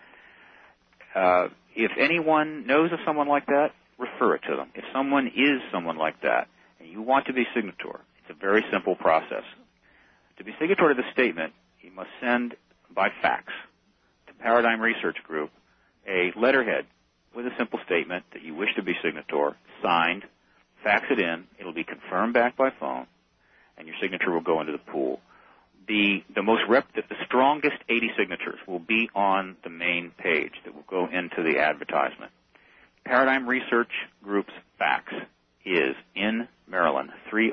If anyone knows of someone like that, refer it to them. If someone is someone like that and you want to be signatory, it's a very simple process. To be signatory to the statement, you must send by fax to Paradigm Research Group a letterhead with a simple statement that you wish to be signatory, signed, fax it in, it'll be confirmed back by phone, and your signature will go into the pool. The strongest 80 signatures will be on the main page that will go into the advertisement. Paradigm Research Group's fax is in Maryland,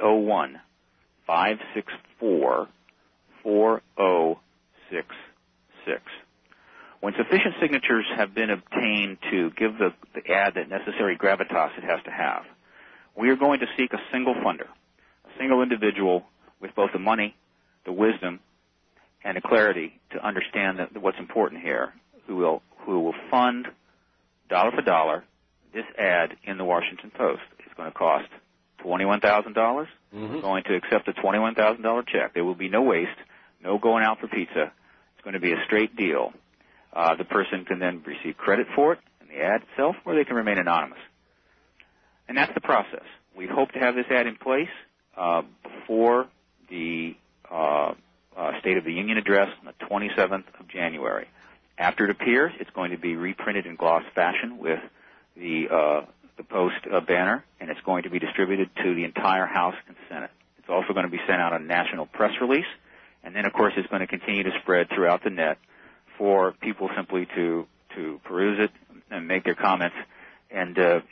301-564-4066. When sufficient signatures have been obtained to give the ad that necessary gravitas it has to have, we are going to seek a single funder, a single individual with both the money, the wisdom, and the clarity to understand what's important here, who will fund dollar for dollar this ad in the Washington Post. It's going to cost $21,000. We're going to accept a $21,000 check. There will be no waste, no going out for pizza. It's going to be a straight deal. The person can then receive credit for it in the ad itself, or they can remain anonymous. And that's the process. We hope to have this ad in place before the State of the Union address on the 27th of January. After it appears, it's going to be reprinted in gloss fashion with the Post banner, and it's going to be distributed to the entire House and Senate. It's also going to be sent out on a national press release, and then, of course, it's going to continue to spread throughout the net for people simply to peruse it and make their comments and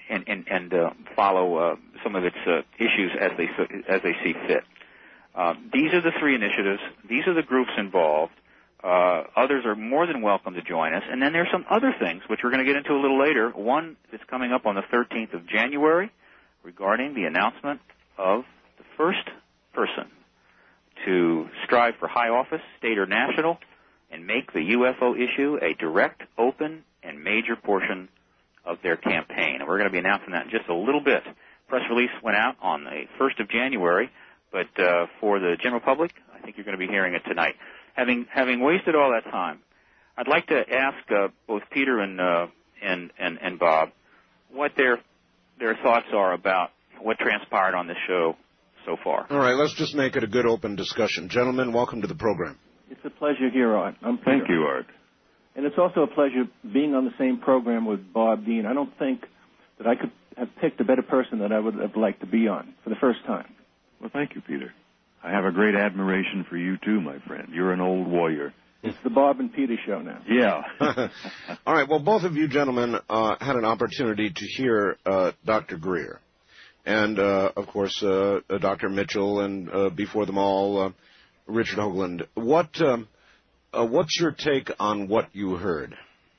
follow some of its issues as they see fit. These are the three initiatives. These are the groups involved. Others are more than welcome to join us. And then there's some other things, which we're going to get into a little later. One that's coming up on the 13th of January regarding the announcement of the first person to strive for high office, state or national, and make the UFO issue a direct, open, and major portion of their campaign. And we're going to be announcing that in just a little bit. Press release went out on the 1st of January, but for the general public, I think you're going to be hearing it tonight. Having wasted all that time, I'd like to ask both Peter and Bob what their thoughts are about what transpired on this show so far. All right, let's just make it a good open discussion. Gentlemen, welcome to the program. It's a pleasure here, Art. I'm Peter. Thank you, Art. And it's also a pleasure being on the same program with Bob Dean. I don't think that I could have picked a better person that I would have liked to be on for the first time. Well, thank you, Peter. I have a great admiration for you, too, my friend. You're an old warrior. It's the Bob and Peter show now. Yeah. All right, well, both of you gentlemen had an opportunity to hear Dr. Greer and, of course, Dr. Mitchell and, before them all, Richard Hoagland. What's your take on what you heard?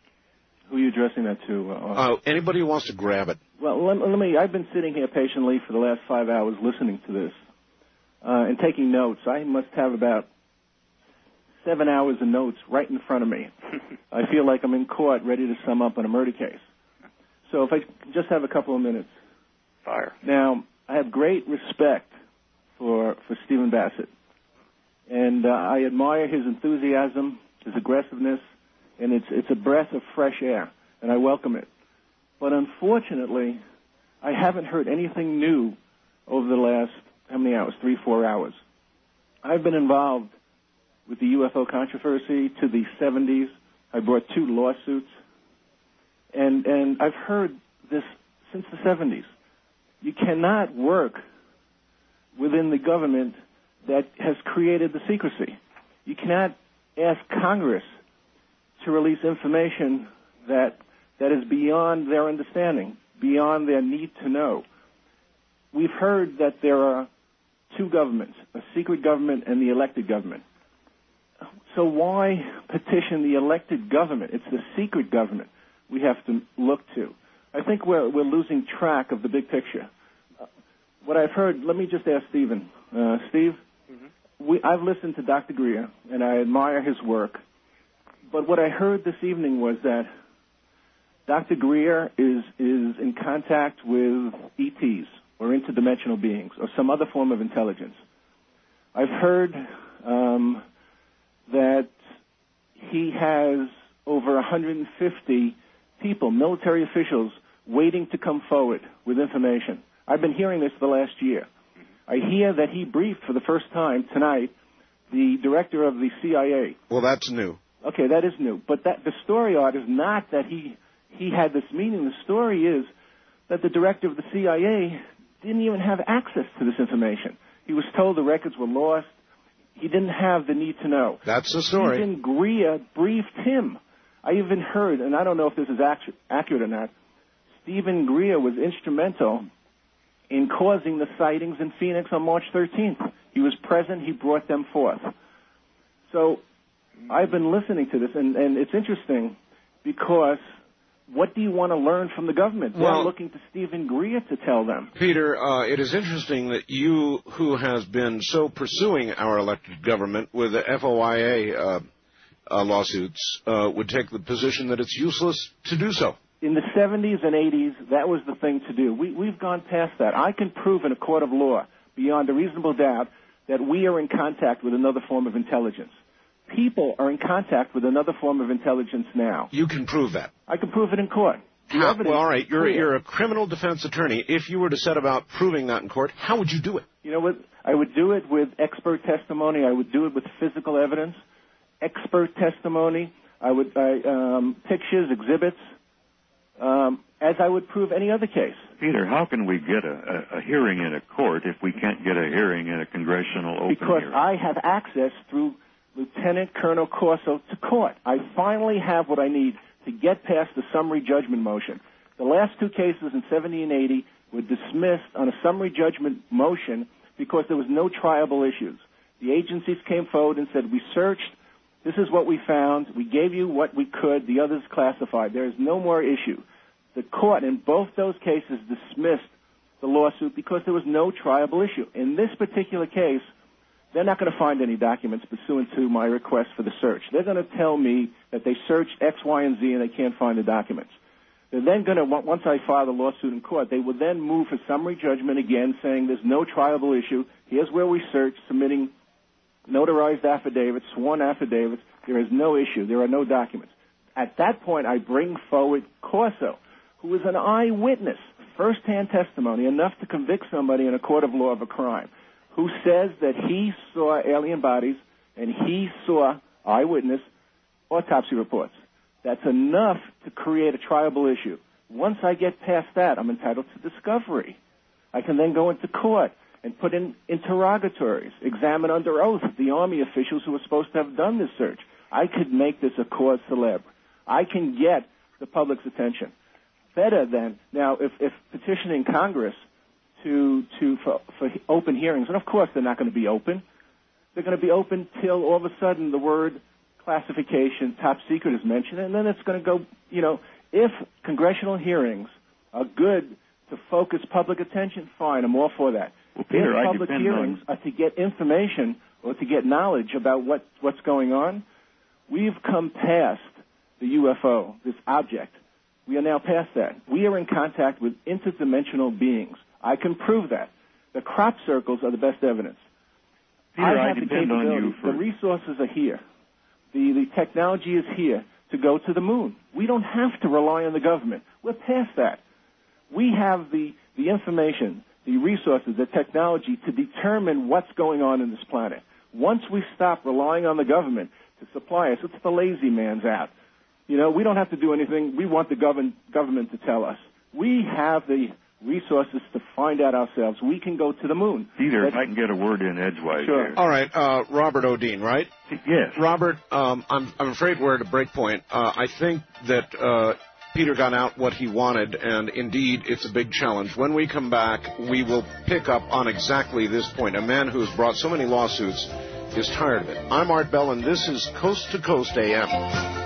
Who are you addressing that to? Anybody who wants to grab it. Well, let me. I've been sitting here patiently for the last 5 hours listening to this and taking notes. I must have about 7 hours of notes right in front of me. I feel like I'm in court ready to sum up on a murder case. So if I just have a couple of minutes. Fire. Now, I have great respect for Stephen Bassett. And I admire his enthusiasm, his aggressiveness, and it's a breath of fresh air, and I welcome it. But unfortunately, I haven't heard anything new over the last, how many hours? 3-4 hours. I've been involved with the UFO controversy to the 70s. I brought 2 lawsuits. And I've heard this since the 70s. You cannot work within the government that has created the secrecy. You cannot ask Congress to release information that is beyond their understanding, beyond their need to know. We've heard that there are 2 governments, a secret government and the elected government. So why petition the elected government? It's the secret government we have to look to. I think we're losing track of the big picture. What I've heard, let me just ask Stephen. Steve, I've listened to Dr. Greer, and I admire his work. But what I heard this evening was that Dr. Greer is in contact with ETs, or interdimensional beings, or some other form of intelligence. I've heard that he has over 150 people, military officials, waiting to come forward with information. I've been hearing this for the last year. I hear that he briefed for the first time tonight the director of the CIA. Well, that's new. Okay, that is new. But the story, Art, is not that he had this meeting. The story is that the director of the CIA didn't even have access to this information. He was told the records were lost. He didn't have the need to know. That's the story. Stephen Greer briefed him. I even heard, and I don't know if this is accurate or not, Stephen Greer was instrumental in causing the sightings in Phoenix on March 13th. He was present. He brought them forth. So I've been listening to this, and it's interesting because what do you want to learn from the government? They're looking to Stephen Greer to tell them. Peter, it is interesting that you, who has been so pursuing our elected government with the FOIA lawsuits, would take the position that it's useless to do so. In the 70s and 80s, that was the thing to do. We've gone past that. I can prove in a court of law, beyond a reasonable doubt, that we are in contact with another form of intelligence. People are in contact with another form of intelligence now. You can prove that. I can prove it in court. Well, all right, you're a criminal defense attorney. If you were to set about proving that in court, how would you do it? You know what? I would do it with expert testimony. I would do it with physical evidence, expert testimony. I would pictures, exhibits, as I would prove any other case. Peter, how can we get a hearing in a court if we can't get a hearing in a congressional open because hearing? I have access through Lieutenant Colonel Corso to court. I finally have what I need to get past the summary judgment motion. The last 2 cases in 70 and 80 were dismissed on a summary judgment motion because there was no triable issues. The agencies came forward and said, we searched, this is what we found, we gave you what we could, the others classified. There is no more issue. The court in both those cases dismissed the lawsuit because there was no triable issue. In this particular case, they're not going to find any documents pursuant to my request for the search. They're going to tell me that they searched X, Y, and Z and they can't find the documents. They're then going to, once I file the lawsuit in court, they will then move for summary judgment again saying there's no triable issue. Here's where we searched, submitting notarized affidavits, sworn affidavits. There is no issue. There are no documents. At that point, I bring forward Corso, who is an eyewitness, first-hand testimony, enough to convict somebody in a court of law of a crime, who says that he saw alien bodies and he saw eyewitness autopsy reports. That's enough to create a triable issue. Once I get past that, I'm entitled to discovery. I can then go into court and put in interrogatories, examine under oath the Army officials who were supposed to have done this search. I could make this a cause célèbre. I can get the public's attention. Better than, now, if petitioning Congress for open hearings, and of course they're not going to be open. They're going to be open till all of a sudden the word classification, top secret is mentioned, and then it's going to go, if congressional hearings are good to focus public attention, fine, I'm all for that. Well, Peter, if public hearings are to get information or to get knowledge about what's going on, we've come past the UFO, this object. We are now past that. We are in contact with interdimensional beings. I can prove that. The crop circles are the best evidence. Peter, I have the capability. The resources are here. The technology is here to go to the moon. We don't have to rely on the government. We're past that. We have the information, the resources, the technology to determine what's going on in this planet. Once we stop relying on the government to supply us, it's the lazy man's out. We don't have to do anything. We want the government to tell us. We have the resources to find out ourselves. We can go to the moon. Peter, if I can get a word in edgewise Sure. here. All right, Robert O'Dean, right? Yes. Robert, I'm afraid we're at a break point. I think that Peter got out what he wanted, and indeed, it's a big challenge. When we come back, we will pick up on exactly this point. A man who's brought so many lawsuits is tired of it. I'm Art Bell, and this is Coast to Coast AM.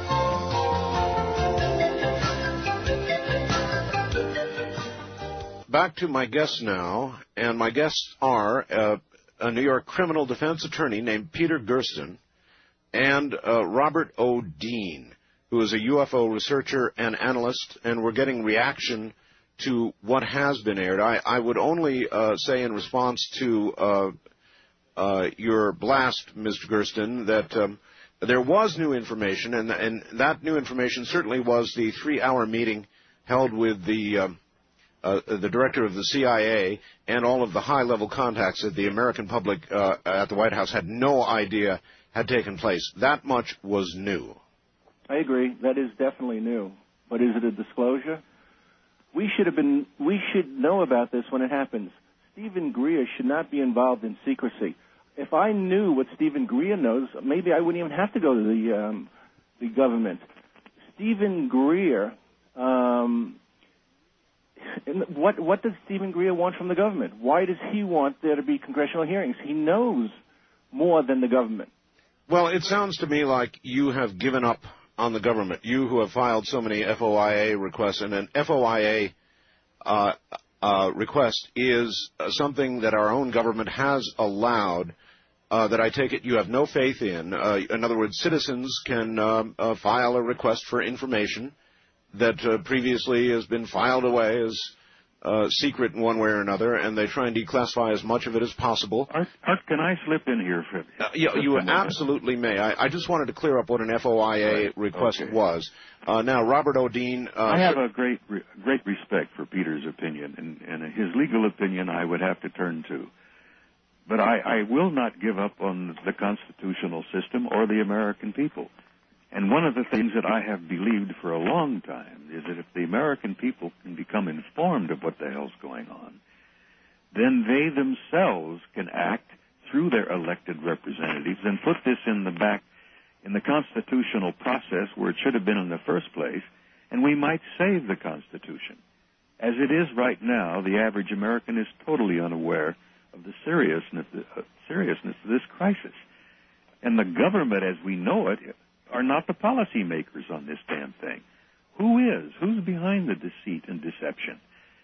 Back to my guests now, and my guests are a New York criminal defense attorney named Peter Gersten and Robert O'Dean, who is a UFO researcher and analyst, and we're getting reaction to what has been aired. I would only say in response to your blast, Mr. Gersten, that there was new information, and that new information certainly was the 3-hour meeting held with the director of the CIA and all of the high-level contacts that the American public at the White House had no idea had taken place. That much was new. I agree. That is definitely new. But is it a disclosure? We should know about this when it happens. Stephen Greer should not be involved in secrecy. If I knew what Stephen Greer knows, maybe I wouldn't even have to go to the government. Stephen Greer, what does Stephen Greer want from the government? Why does he want there to be congressional hearings? He knows more than the government. Well, it sounds to me like you have given up on the government, you who have filed so many FOIA requests, and an FOIA request is something that our own government has allowed that I take it you have no faith in. In other words, citizens can file a request for information that previously has been filed away as secret in one way or another, and they try and declassify as much of it as possible. Art, can I slip in here? You absolutely may. I just wanted to clear up what an FOIA request was. Now, Robert O'Dean... I have a great respect for Peter's opinion, and his legal opinion I would have to turn to. But I will not give up on the constitutional system or the American people. And one of the things that I have believed for a long time is that if the American people can become informed of what the hell's going on, then they themselves can act through their elected representatives and put this in the constitutional process where it should have been in the first place, and we might save the Constitution. As it is right now, the average American is totally unaware of the seriousness of this crisis. And the government, as we know it, are not the policymakers on this damn thing. Who is? Who's behind the deceit and deception?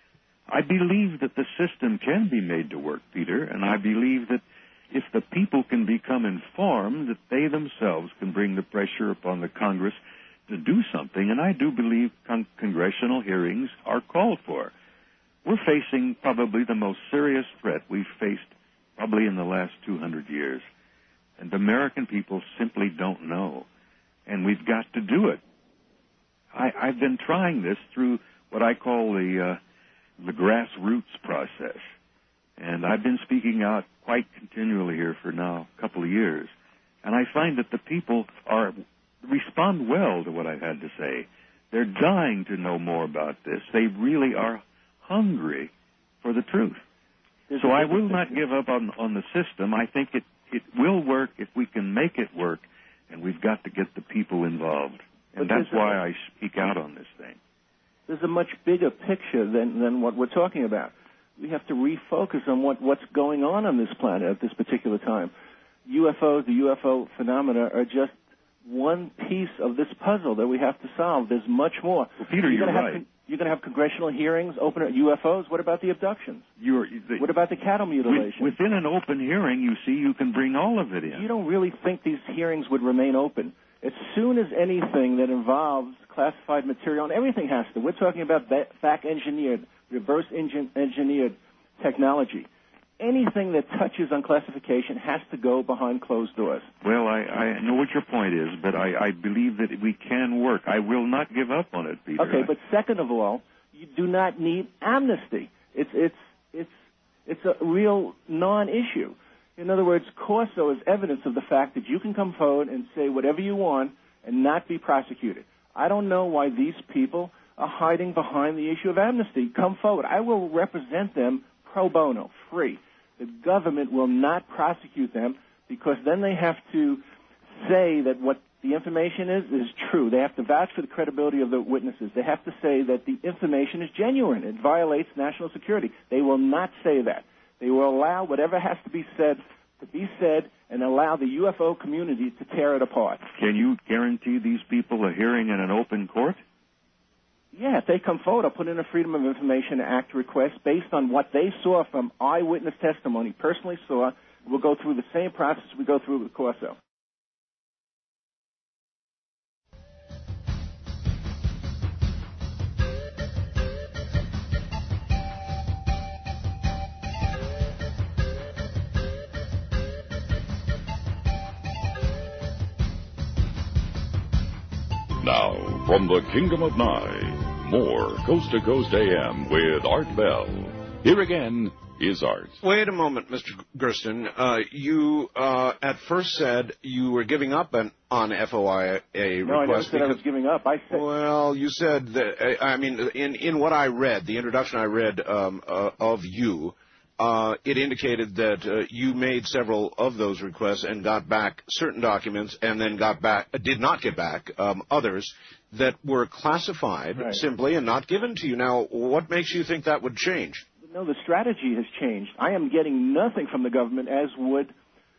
I believe that the system can be made to work, Peter, and I believe that if the people can become informed, that they themselves can bring the pressure upon the Congress to do something, and I do believe congressional hearings are called for. We're facing probably the most serious threat we've faced probably in the last 200 years, and the American people simply don't know. And we've got to do it. I've been trying this through what I call the grassroots process. And I've been speaking out quite continually here for now a couple of years. And I find that the people respond well to what I've had to say. They're dying to know more about this. They really are hungry for the truth. So I will not give up on the system. I think it will work if we can make it work. And we've got to get the people involved. And that's why I speak out on this thing. There's a much bigger picture than what we're talking about. We have to refocus on what's going on this planet at this particular time. UFOs, the UFO phenomena are just one piece of this puzzle that we have to solve. There's much more. Well, Peter, you're right. You're going to have congressional hearings open at UFOs. What about the abductions? What about the cattle mutilation? Within an open hearing, you can bring all of it in. You don't really think these hearings would remain open. As soon as anything that involves classified material, and everything has to, we're talking about fact-engineered, reverse-engineered technology. Anything that touches on classification has to go behind closed doors. Well, I know what your point is, but I believe that we can work. I will not give up on it, Peter. Okay, but second of all, you do not need amnesty. It's a real non-issue. In other words, Corso is evidence of the fact that you can come forward and say whatever you want and not be prosecuted. I don't know why these people are hiding behind the issue of amnesty. Come forward. I will represent them pro bono, free. The government will not prosecute them because then they have to say that what the information is true. They have to vouch for the credibility of the witnesses. They have to say that the information is genuine. It violates national security. They will not say that. They will allow whatever has to be said and allow the UFO community to tear it apart. Can you guarantee these people a hearing in an open court? Yeah, if they come forward, I'll put in a Freedom of Information Act request based on what they saw from eyewitness testimony, personally saw. We'll go through the same process we go through with Corso. Now, from the Kingdom of Nye, more Coast to Coast AM with Art Bell. Here again is Art. Wait a moment, Mr. Gersten. You at first said you were giving up on FOIA request. No, I never said I was giving up. I said... Well, you said that, I mean, in what I read, the introduction I read of you, it indicated that you made several of those requests and got back certain documents and then did not get back others that were classified simply and not given to you. Now, what makes you think that would change? No, the strategy has changed. I am getting nothing from the government, as would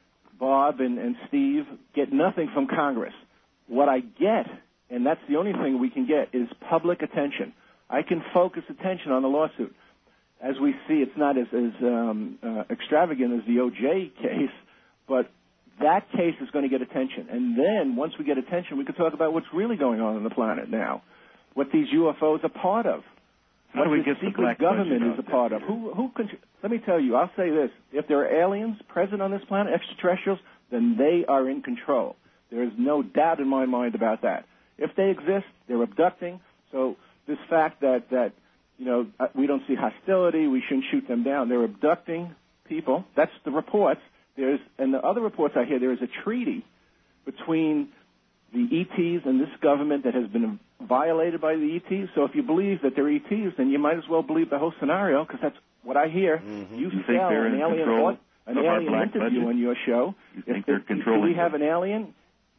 Bob and Steve get nothing from Congress. What I get, and that's the only thing we can get, is public attention. I can focus attention on the lawsuit. As we see, it's not as extravagant as the O.J. case, but that case is going to get attention. And then, once we get attention, we can talk about what's really going on the planet now, what these UFOs are part of, what the secret government is a part of. Let me tell you, I'll say this. If there are aliens present on this planet, extraterrestrials, then they are in control. There is no doubt in my mind about that. If they exist, they're abducting. So this fact that we don't see hostility, we shouldn't shoot them down. They're abducting people. That's the reports. And the other reports I hear, there is a treaty between the ETs and this government that has been violated by the ETs. So if you believe that they're ETs, then you might as well believe the whole scenario, because that's what I hear. Mm-hmm. You think they're in control of our black interview budget? On your show. You think they're controlling? Do we have an alien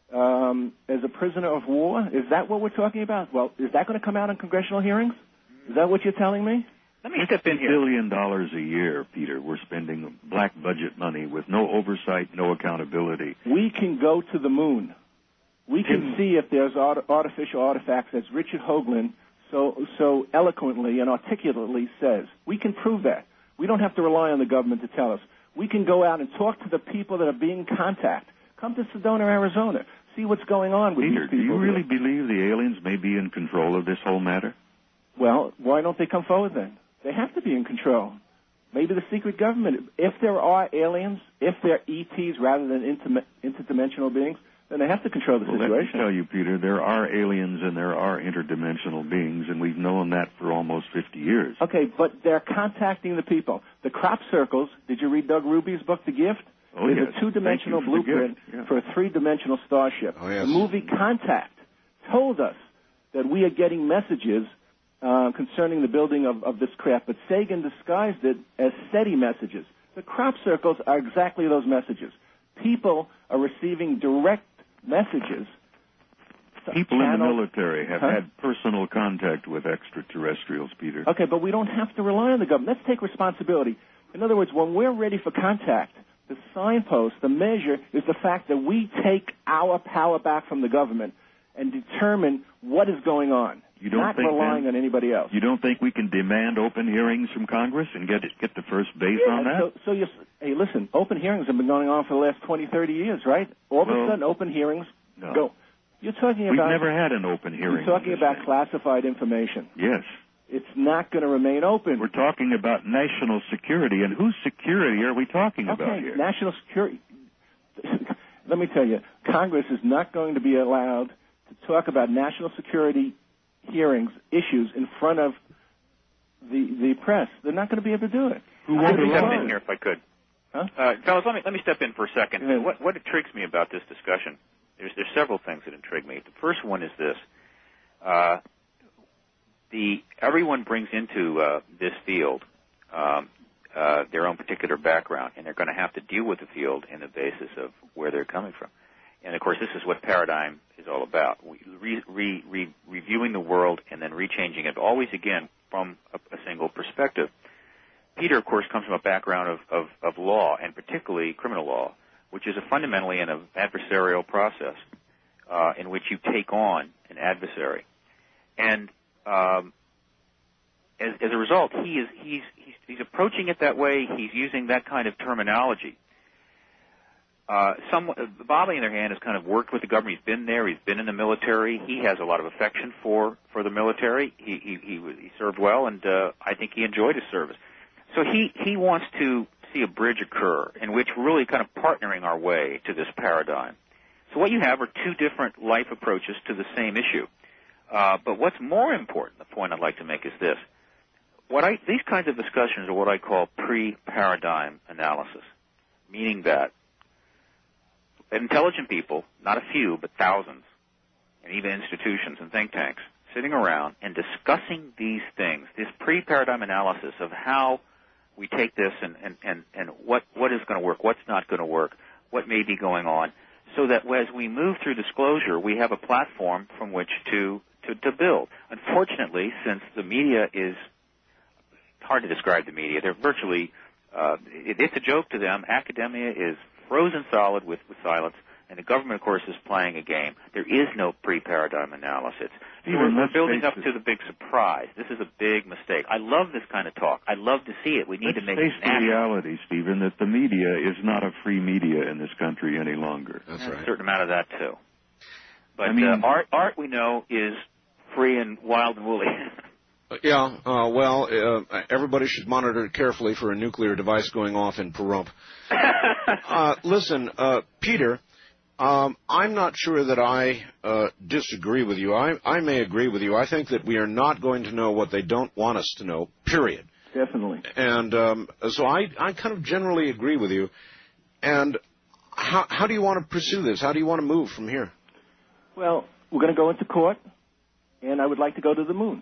as a prisoner of war? Is that what we're talking about? Well, is that going to come out in congressional hearings? Is that what you're telling me? Let me step in here. $1 billion a year, Peter. We're spending black budget money with no oversight, no accountability. We can go to the moon. We can see if there's artificial artifacts, as Richard Hoagland so eloquently and articulately says. We can prove that. We don't have to rely on the government to tell us. We can go out and talk to the people that are being contacted. Come to Sedona, Arizona. See what's going on with Peter, these people. do you really believe the aliens may be in control of this whole matter? Well, why don't they come forward then? They have to be in control. Maybe the secret government. If there are aliens, if they're ETs rather than interdimensional beings, then they have to control the situation. Let me tell you, Peter, there are aliens and there are interdimensional beings, and we've known that for almost 50 years. Okay, but they're contacting the people. The crop circles, did you read Doug Ruby's book, The Gift? Oh, There's yes. a two-dimensional blueprint for a three-dimensional starship. Oh, yes. The movie Contact told us that we are getting messages concerning the building of this craft, but Sagan disguised it as SETI messages. The crop circles are exactly those messages. People are receiving direct messages. People in the military have had personal contact with extraterrestrials, Peter. Okay, but we don't have to rely on the government. Let's take responsibility. In other words, when we're ready for contact, The signpost, the measure, is the fact that we take our power back from the government and determine what is going on, not relying on anybody else. You don't think we can demand open hearings from Congress and get the first base on that? Hey, listen, open hearings have been going on for the last 20, 30 years, right? All of a sudden, open hearings go. You're talking about... We've never had an open hearing. You're talking about classified information. Yes. It's not going to remain open. We're talking about national security, and whose security are we talking about here? National security. Let me tell you, Congress is not going to be allowed to talk about national security hearings, issues in front of the press. They're not going to be able to do it. Who won't step in here if I could? Huh? Fellas, let me step in for a second. What intrigues me about this discussion, there's several things that intrigue me. The first one is this. Everyone brings into this field their own particular background, and they're going to have to deal with the field in the basis of where they're coming from. And, of course, this is what Paradigm is all about, reviewing the world and then rechanging it, always, again, from a single perspective. Peter, of course, comes from a background of law, and particularly criminal law, which is fundamentally an adversarial process in which you take on an adversary. And as a result, he's approaching it that way. He's using that kind of terminology. Bobby, on the other hand, has kind of worked with the government. He's been there. He's been in the military. He has a lot of affection for the military. He served well, and I think he enjoyed his service. So he wants to see a bridge occur in which we're really kind of partnering our way to this paradigm. So what you have are two different life approaches to the same issue. But what's more important, the point I'd like to make is this. These kinds of discussions are what I call pre-paradigm analysis, meaning that intelligent people, not a few, but thousands, and even institutions and think tanks, sitting around and discussing these things, this pre-paradigm analysis of how we take this and what is going to work, what's not going to work, what may be going on, so that as we move through disclosure, we have a platform from which to build. Unfortunately, since the media is hard to describe the media, they're virtually it's a joke to them. Academia is frozen solid with silence, and the government, of course, is playing a game. There is no pre-paradigm analysis. We're building up to the big surprise. This is a big mistake. I love this kind of talk. I love to see it. We need to make it face the reality, Stephen, that the media is not a free media in this country any longer. That's right. A certain amount of that, too. But art, we know, is free and wild and woolly. Everybody should monitor it carefully for a nuclear device going off in Pahrump. Listen, Peter, I'm not sure that I disagree with you. I may agree with you. I think that we are not going to know what they don't want us to know, period. Definitely. And so I kind of generally agree with you. And how do you want to pursue this? How do you want to move from here? Well, we're going to go into court, and I would like to go to the moon.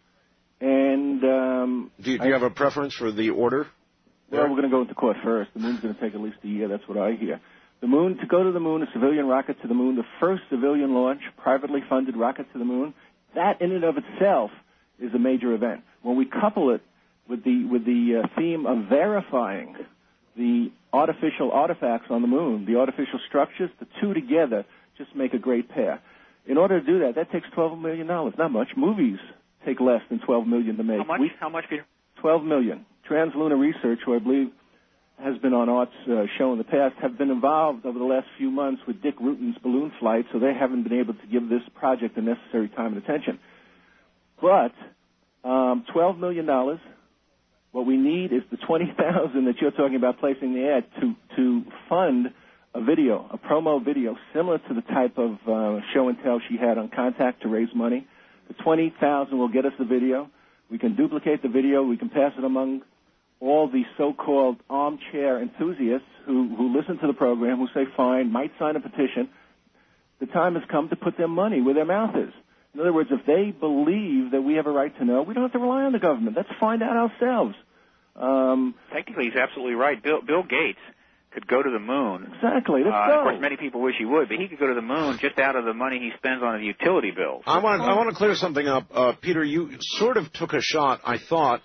And do you have a preference for the order? Well, we're going to go into court first. The moon's going to take at least a year. That's what I hear. To go to the moon, a civilian rocket to the moon, the first civilian launch, privately funded rocket to the moon, that in and of itself is a major event. When we couple it with the theme of verifying the artificial artifacts on the moon, the artificial structures, the two together just make a great pair. In order to do that takes $12 million. Not much. Movies take less than $12 million to make. How much, Peter? $12 million. Translunar Research, who I believe has been on Art's show in the past, have been involved over the last few months with Dick Rutan's balloon flight, so they haven't been able to give this project the necessary time and attention. But $12 million, what we need is the $20,000 that you're talking about placing the ad to fund a video, a promo video, similar to the type of show and tell she had on Contact to raise money. The $20,000 will get us the video. We can duplicate the video. We can pass it among all the so-called armchair enthusiasts who listen to the program, who say fine, might sign a petition. The time has come to put their money where their mouth is. In other words, if they believe that we have a right to know, we don't have to rely on the government. Let's find out ourselves. Technically, he's absolutely right. Bill Gates could go to the moon. Exactly. Let's go. Of course, many people wish he would, but he could go to the moon just out of the money he spends on the utility bills. I want to clear something up. Peter, you sort of took a shot, I thought,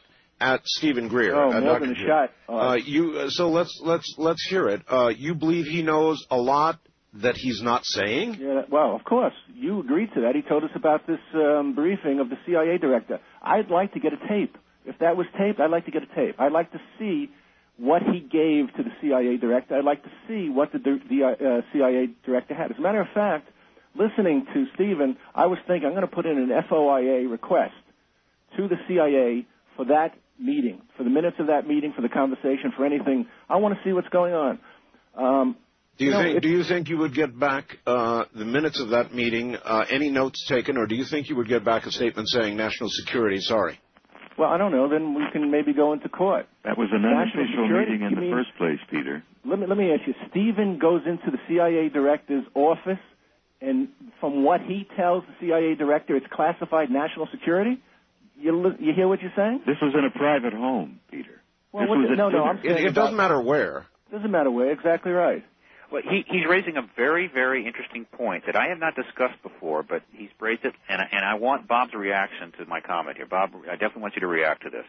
at Stephen Greer. Oh, more Dr. than a Greer. shot. So let's hear it. You believe he knows a lot that he's not saying? Yeah, well, of course. You agreed to that. He told us about this briefing of the CIA director. I'd like to get a tape. If that was taped, I'd like to get a tape. I'd like to see what he gave to the CIA director. I'd like to see what the CIA director had. As a matter of fact, listening to Stephen, I was thinking I'm going to put in an FOIA request to the CIA for that meeting, for the minutes of that meeting, for the conversation, for anything. I want to see what's going on. Do you think you would get back the minutes of that meeting, any notes taken, or do you think you would get back a statement saying national security, sorry? Well, I don't know. Then we can maybe go into court. That was an unofficial meeting in the first place, Peter. Let me ask you. Stephen goes into the CIA director's office, and from what he tells the CIA director, it's classified national security? You hear what you're saying? This was in a private home, Peter. Well, I'm saying it doesn't matter where. Doesn't matter where. Exactly right. Well, he's raising a very, very interesting point that I have not discussed before, but he's raised it, and I want Bob's reaction to my comment here. Bob, I definitely want you to react to this.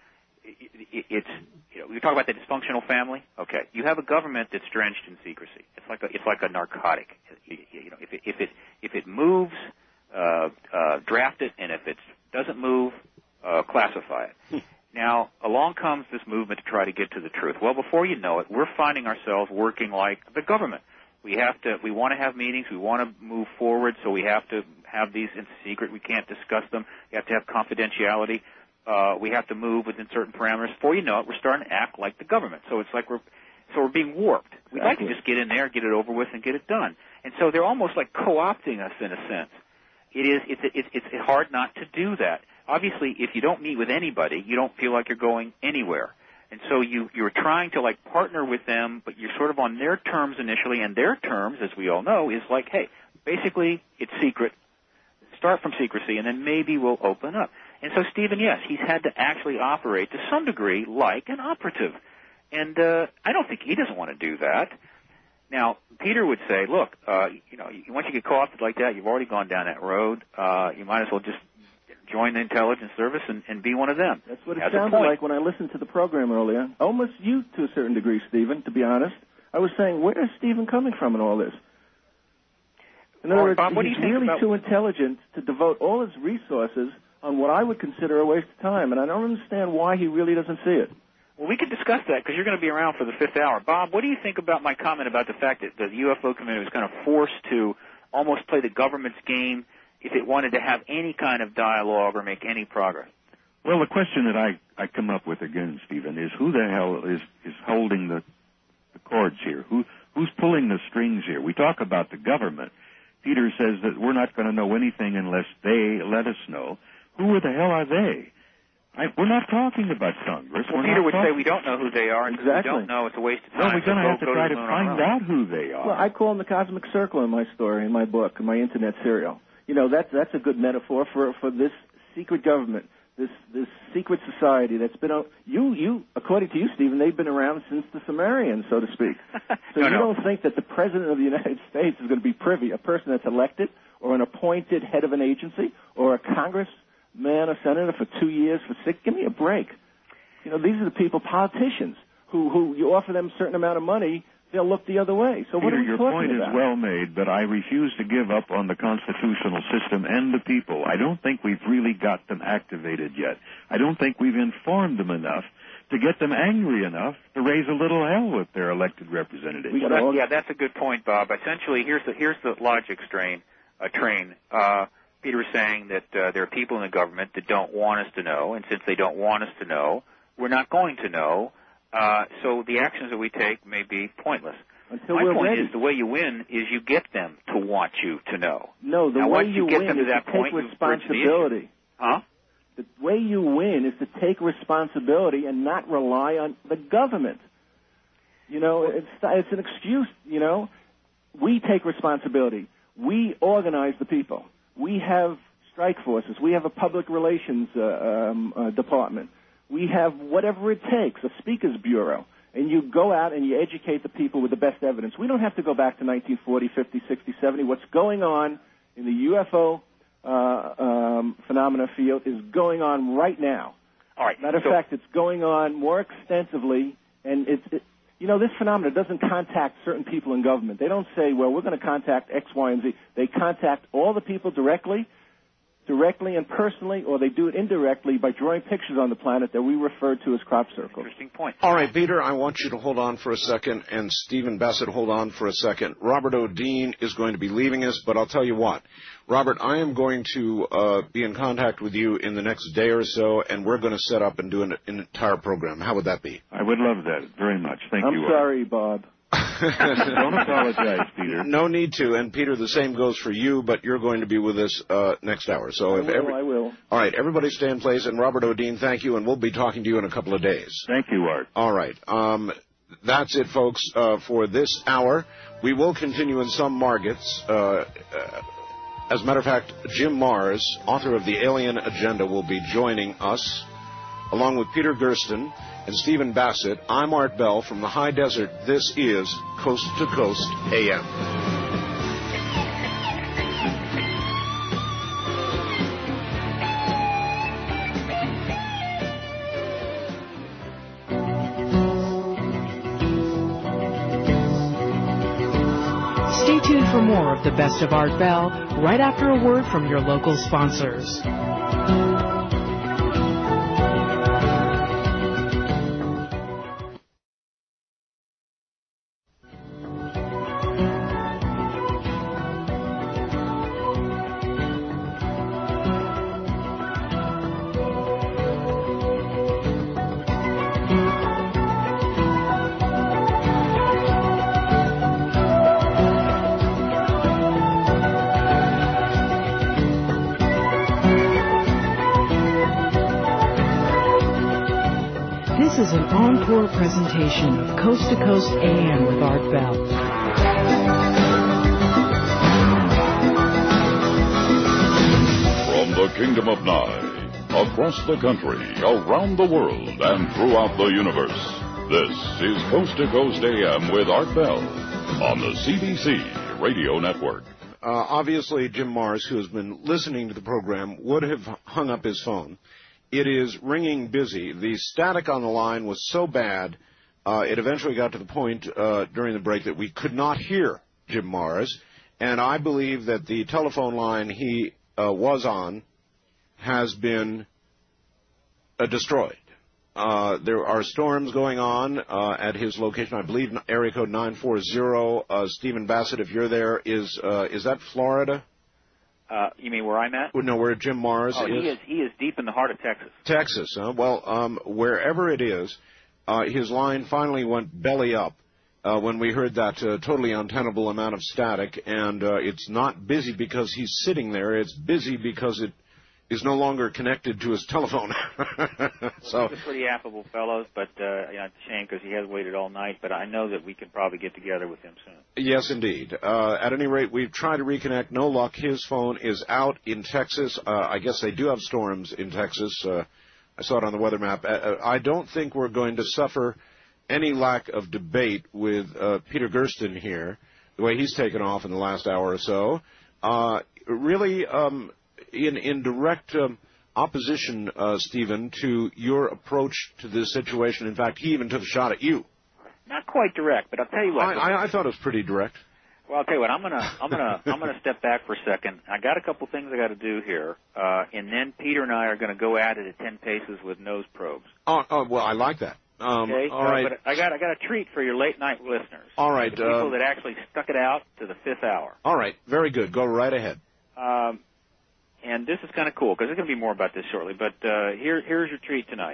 It's we talk about the dysfunctional family. Okay, you have a government that's drenched in secrecy. It's like a narcotic. If it moves, draft it, and if it doesn't move, classify it. Now, along comes this movement to try to get to the truth. Well, before you know it, we're finding ourselves working like the government. We want to have meetings, we want to move forward, so we have to have these in secret. We can't discuss them. You have to have confidentiality. We have to move within certain parameters. Before you know it, we're starting to act like the government. So it's like we're being warped. We'd like to just get in there, get it over with, and get it done. And so they're almost like co-opting us in a sense. It's hard not to do that. Obviously, if you don't meet with anybody, you don't feel like you're going anywhere. And so you're trying to, like, partner with them, but you're sort of on their terms initially, and their terms, as we all know, is like, hey, basically, it's secret. Start from secrecy, and then maybe we'll open up. And so, Stephen, yes, he's had to actually operate to some degree like an operative. And I don't think he doesn't want to do that. Now, Peter would say, look, once you get co-opted like that, you've already gone down that road. You might as well just join the intelligence service and be one of them. That's what it sounded like when I listened to the program earlier. Almost you to a certain degree, Stephen, to be honest. I was saying, where is Stephen coming from in all this? In other words, Bob, what do you he's think really about... too intelligent to devote all his resources on what I would consider a waste of time, and I don't understand why he really doesn't see it. Well, we could discuss that because you're going to be around for the fifth hour. Bob, what do you think about my comment about the fact that the UFO community was kind of forced to almost play the government's game if it wanted to have any kind of dialogue or make any progress? Well, the question that I come up with again, Stephen, is who the hell is holding the cords here? Who's pulling the strings here? We talk about the government. Peter says that we're not going to know anything unless they let us know. Who the hell are they? We're not talking about Congress. Well, Peter would say we don't know who they are, and exactly. We don't know. It's a waste of time. Well, we're going to have to try to find out who they are. Well, I call them the Cosmic Circle in my story, in my book, in my Internet serial. You know, that's a good metaphor for this secret government, this secret society that's been you according to you, Stephen, they've been around since the Sumerians, so to speak. So you don't think that the President of the United States is going to be privy, a person that's elected or an appointed head of an agency or a congressman or senator for 2 years, for 6? Give me a break. You know, these are the people, politicians, who you offer them a certain amount of money, they'll look the other way. So what Peter, are we your talking point about? is well made, but I refuse to give up on the constitutional system and the people. I don't think we've really got them activated yet. I don't think we've informed them enough to get them angry enough to raise a little hell with their elected representatives. Yeah, that's a good point, Bob. Essentially, here's the logic train. Peter is saying that there are people in the government that don't want us to know, and since they don't want us to know, we're not going to know. So the actions that we take may be pointless. My point is the way you win is you get them to want you to know. No, the way you win is to take responsibility. Huh? The way you win is to take responsibility and not rely on the government. You know, it's an excuse, you know. We take responsibility. We organize the people. We have strike forces. We have a public relations department. We have whatever it takes, a speakers bureau. And you go out and you educate the people with the best evidence. We don't have to go back to 1940, 50, 60, 70. What's going on in the UFO phenomena field is going on right now. All right. Matter of fact, it's going on more extensively, and this phenomenon doesn't contact certain people in government. They don't say, well, we're going to contact X, Y, and Z. They contact all the people directly and personally, or they do it indirectly by drawing pictures on the planet that we refer to as crop circles. Interesting point. All right, Peter, I want you to hold on for a second, and Stephen Bassett, hold on for a second. Robert O'Dean is going to be leaving us, but I'll tell you what. Robert, I am going to be in contact with you in the next day or so, and we're going to set up and do an entire program. How would that be? I would love that very much. Thank you. I'm sorry, Bob. Don't apologize, Peter. No need to. And, Peter, the same goes for you, but you're going to be with us next hour. So I will. All right, everybody stay in place. And, Robert O'Dean, thank you, and we'll be talking to you in a couple of days. Thank you, Art. All right. That's it, folks, for this hour. We will continue in some markets. As a matter of fact, Jim Mars, author of The Alien Agenda, will be joining us, along with Peter Gersten and Stephen Bassett. I'm Art Bell from the High Desert. This is Coast to Coast AM. Stay tuned for more of the best of Art Bell right after a word from your local sponsors. This is an encore presentation of Coast to Coast AM with Art Bell. From the Kingdom of Nye, across the country, around the world, and throughout the universe, this is Coast to Coast AM with Art Bell on the CBC Radio Network. Obviously, Jim Mars, who has been listening to the program, would have hung up his phone. It is ringing busy. The static on the line was so bad, it eventually got to the point during the break that we could not hear Jim Mars, and I believe that the telephone line he was on has been destroyed. There are storms going on at his location. I believe area code 940. Stephen Bassett, if you're there, is that Florida? You mean where I'm at? No, where Jim Mars is. He is deep in the heart of Texas. Texas, huh? Well, wherever it is, his line finally went belly up when we heard that totally untenable amount of static, and it's not busy because he's sitting there. It's busy because it is no longer connected to his telephone. So he's a pretty affable fellow, but it's a shame because he has waited all night. But I know that we can probably get together with him soon. Yes, indeed. At any rate, we've tried to reconnect. No luck. His phone is out in Texas. I guess they do have storms in Texas. I saw it on the weather map. I don't think we're going to suffer any lack of debate with Peter Gersten here, the way he's taken off in the last hour or so. Really, in direct opposition, Stephen, to your approach to this situation. In fact, he even took a shot at you. Not quite direct, but I'll tell you what. I thought it was pretty direct. Well, I'll tell you what. I'm gonna step back for a second. I got a couple things I got to do here, and then Peter and I are going to go at it at 10 paces with nose probes. Oh, well, I like that. Okay. All right. But I got a treat for your late night listeners. All right. The people that actually stuck it out to the 5th hour. All right. Very good. Go right ahead. And this is kind of cool because there's going to be more about this shortly. But here's your treat tonight.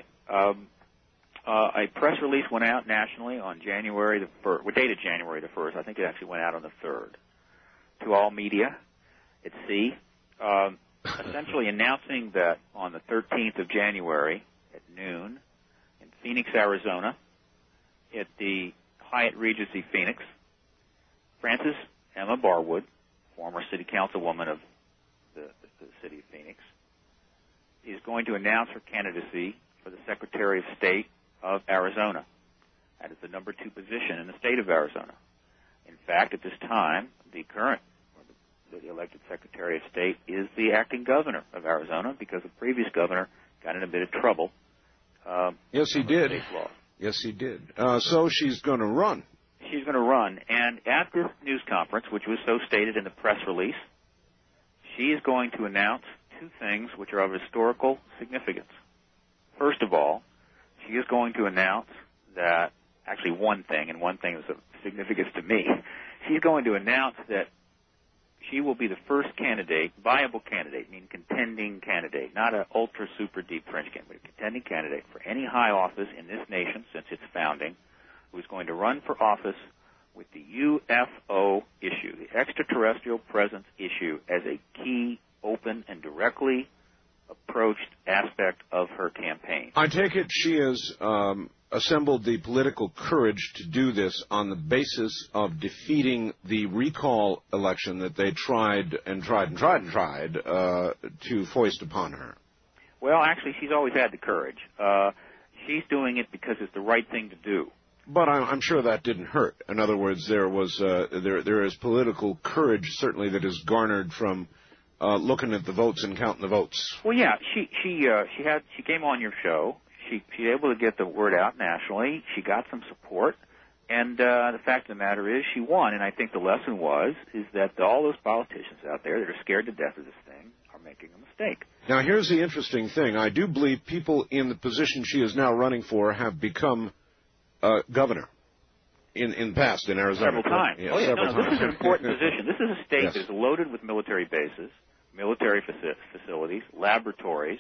A press release went out nationally on January the 1st. We're dated January the 1st. I think it actually went out on the 3rd. To all media at sea, essentially announcing that on the 13th of January at noon in Phoenix, Arizona, at the Hyatt Regency Phoenix, Frances Emma Barwood, former city councilwoman of the city of Phoenix, is going to announce her candidacy for the Secretary of State of Arizona. That is the number 2 position in the state of Arizona. In fact, at this time, the current, the elected Secretary of State is the acting governor of Arizona because the previous governor got in a bit of trouble Yes, he did. Yes, he did. So she's going to run. She's going to run, and at this news conference, which was so stated in the press release, she is going to announce two things which are of historical significance. First of all, she is going to announce that, actually one thing, and one thing is of significance to me, she's going to announce that she will be the first candidate, viable candidate, meaning contending candidate, not an ultra super deep French candidate, but a contending candidate for any high office in this nation since its founding, who is going to run for office with the UFO issue, the extraterrestrial presence issue, as a key, open, and directly approached aspect of her campaign. I take it she has assembled the political courage to do this on the basis of defeating the recall election that they tried to foist upon her. Well, actually, she's always had the courage. She's doing it because it's the right thing to do. But I'm sure that didn't hurt. In other words, there is political courage certainly that is garnered from looking at the votes and counting the votes. Well, yeah, she came on your show. She was able to get the word out nationally. She got some support, and the fact of the matter is, she won. And I think the lesson is that all those politicians out there that are scared to death of this thing are making a mistake. Now, here's the interesting thing. I do believe people in the position she is now running for have become governor in the past in Arizona. Several times. Yeah, several times. This is an important position. This is a state that is loaded with military bases, military facilities, laboratories.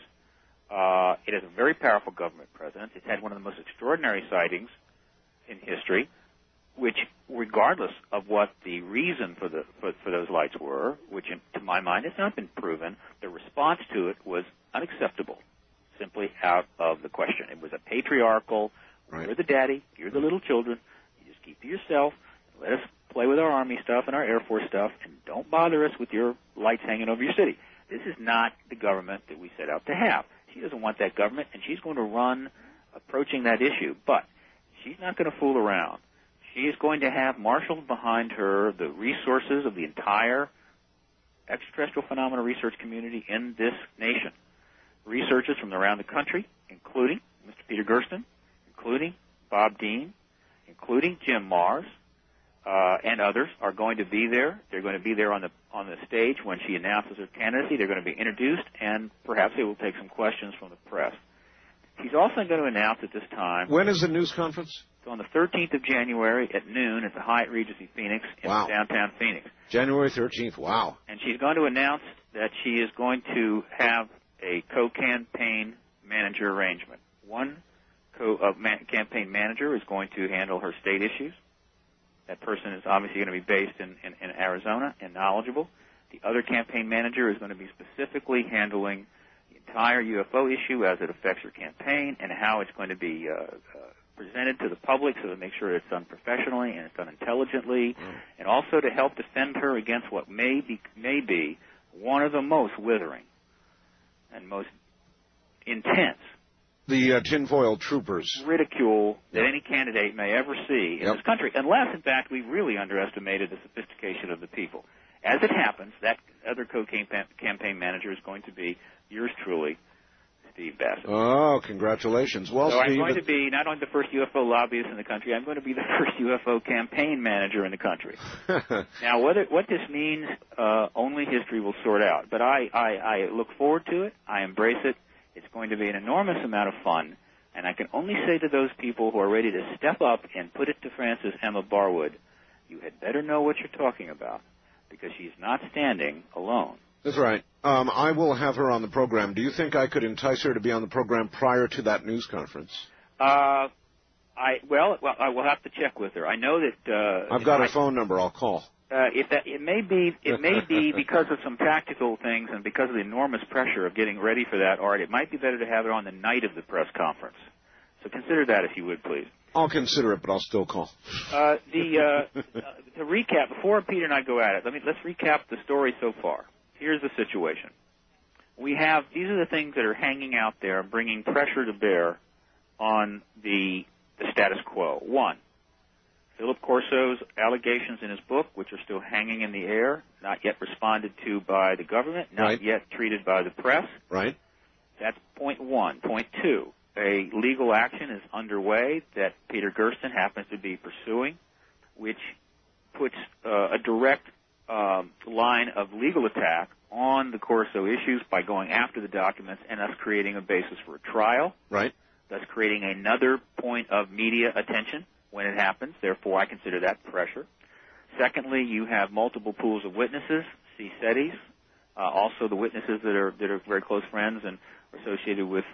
It has a very powerful government presence. It's had one of the most extraordinary sightings in history, which, regardless of what the reason for those lights were, which to my mind has not been proven, the response to it was unacceptable, simply out of the question. It was a patriarchal, you're the daddy, you're the little children, you just keep to yourself, let us play with our Army stuff and our Air Force stuff, and don't bother us with your lights hanging over your city. This is not the government that we set out to have. She doesn't want that government, and she's going to run approaching that issue. But she's not going to fool around. She is going to have marshaled behind her the resources of the entire extraterrestrial phenomena research community in this nation. Researchers from around the country, including Mr. Peter Gersten, including Bob Dean, including Jim Mars, and others are going to be there. They're going to be there on the stage when she announces her candidacy. They're going to be introduced, and perhaps they will take some questions from the press. She's also going to announce at this time. When is the news conference? It's on the 13th of January at noon at the Hyatt Regency Phoenix in downtown Phoenix. January 13th. Wow. And she's going to announce that she is going to have a co-campaign manager arrangement. One campaign manager is going to handle her state issues. That person is obviously going to be based in Arizona and knowledgeable. The other campaign manager is going to be specifically handling the entire UFO issue as it affects her campaign and how it's going to be presented to the public so to make sure it's done professionally and it's done intelligently, and also to help defend her against what may be one of the most withering and most intense the tinfoil troopers ridicule that any candidate may ever see in this country, unless, in fact, we really underestimated the sophistication of the people. As it happens, that other co-campaign manager is going to be yours truly, Steve Bassett. Oh, congratulations. Well, so Steve, I'm going to be not only the first UFO lobbyist in the country, I'm going to be the first UFO campaign manager in the country. Now, what this means, only history will sort out. But I look forward to it. I embrace it. It's going to be an enormous amount of fun, and I can only say to those people who are ready to step up and put it to Frances Emma Barwood, you had better know what you're talking about, because she's not standing alone. That's right. I will have her on the program. Do you think I could entice her to be on the program prior to that news conference? I will have to check with her. I know that I've got her phone number. I'll call. It may be because of some tactical things and because of the enormous pressure of getting ready for that, or it might be better to have it on the night of the press conference. So consider that, if you would, please. I'll consider it, but I'll still call. To recap, before Peter and I go at it, let's recap the story so far. Here's the situation. These are the things that are hanging out there and bringing pressure to bear on the status quo. One, Philip Corso's allegations in his book, which are still hanging in the air, not yet responded to by the government, not yet treated by the press. Right. That's point one. Point two, a legal action is underway that Peter Gersten happens to be pursuing, which puts a direct line of legal attack on the Corso issues by going after the documents and thus creating a basis for a trial. Right. Thus creating another point of media attention when it happens. Therefore, I consider that pressure. Secondly, you have multiple pools of witnesses, CSETIs, also the witnesses that are very close friends and associated with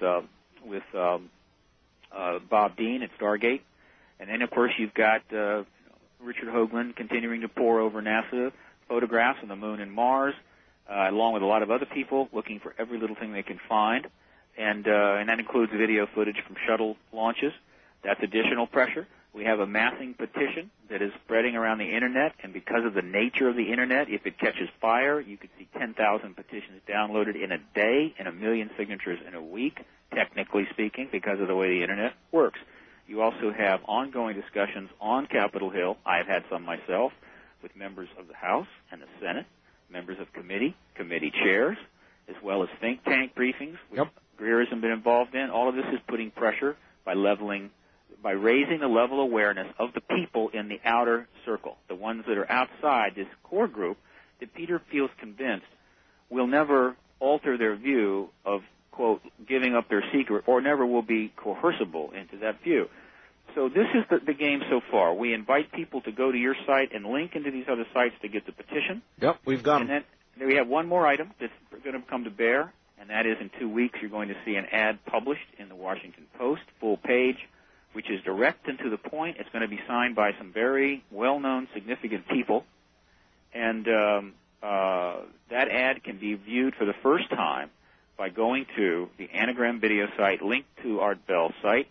Bob Dean at Stargate. And then, of course, you've got Richard Hoagland continuing to pore over NASA photographs of the Moon and Mars, along with a lot of other people looking for every little thing they can find. And that includes video footage from shuttle launches. That's additional pressure. We have a massing petition that is spreading around the Internet, and because of the nature of the Internet, if it catches fire, you could see 10,000 petitions downloaded in a day and 1 million signatures in a week, technically speaking, because of the way the Internet works. You also have ongoing discussions on Capitol Hill. I have had some myself with members of the House and the Senate, members of committee chairs, as well as think tank briefings, which Greer has been involved in. All of this is putting pressure by raising the level of awareness of the people in the outer circle, the ones that are outside this core group that Peter feels convinced will never alter their view of, quote, giving up their secret, or never will be coercible into that view. So this is the game so far. We invite people to go to your site and link into these other sites to get the petition. Yep, we've got them. And then we have one more item that's going to come to bear, and that is in 2 weeks you're going to see an ad published in the Washington Post, full page, which is direct and to the point. It's going to be signed by some very well-known, significant people. And that ad can be viewed for the first time by going to the Anagram video site linked to Art Bell's site.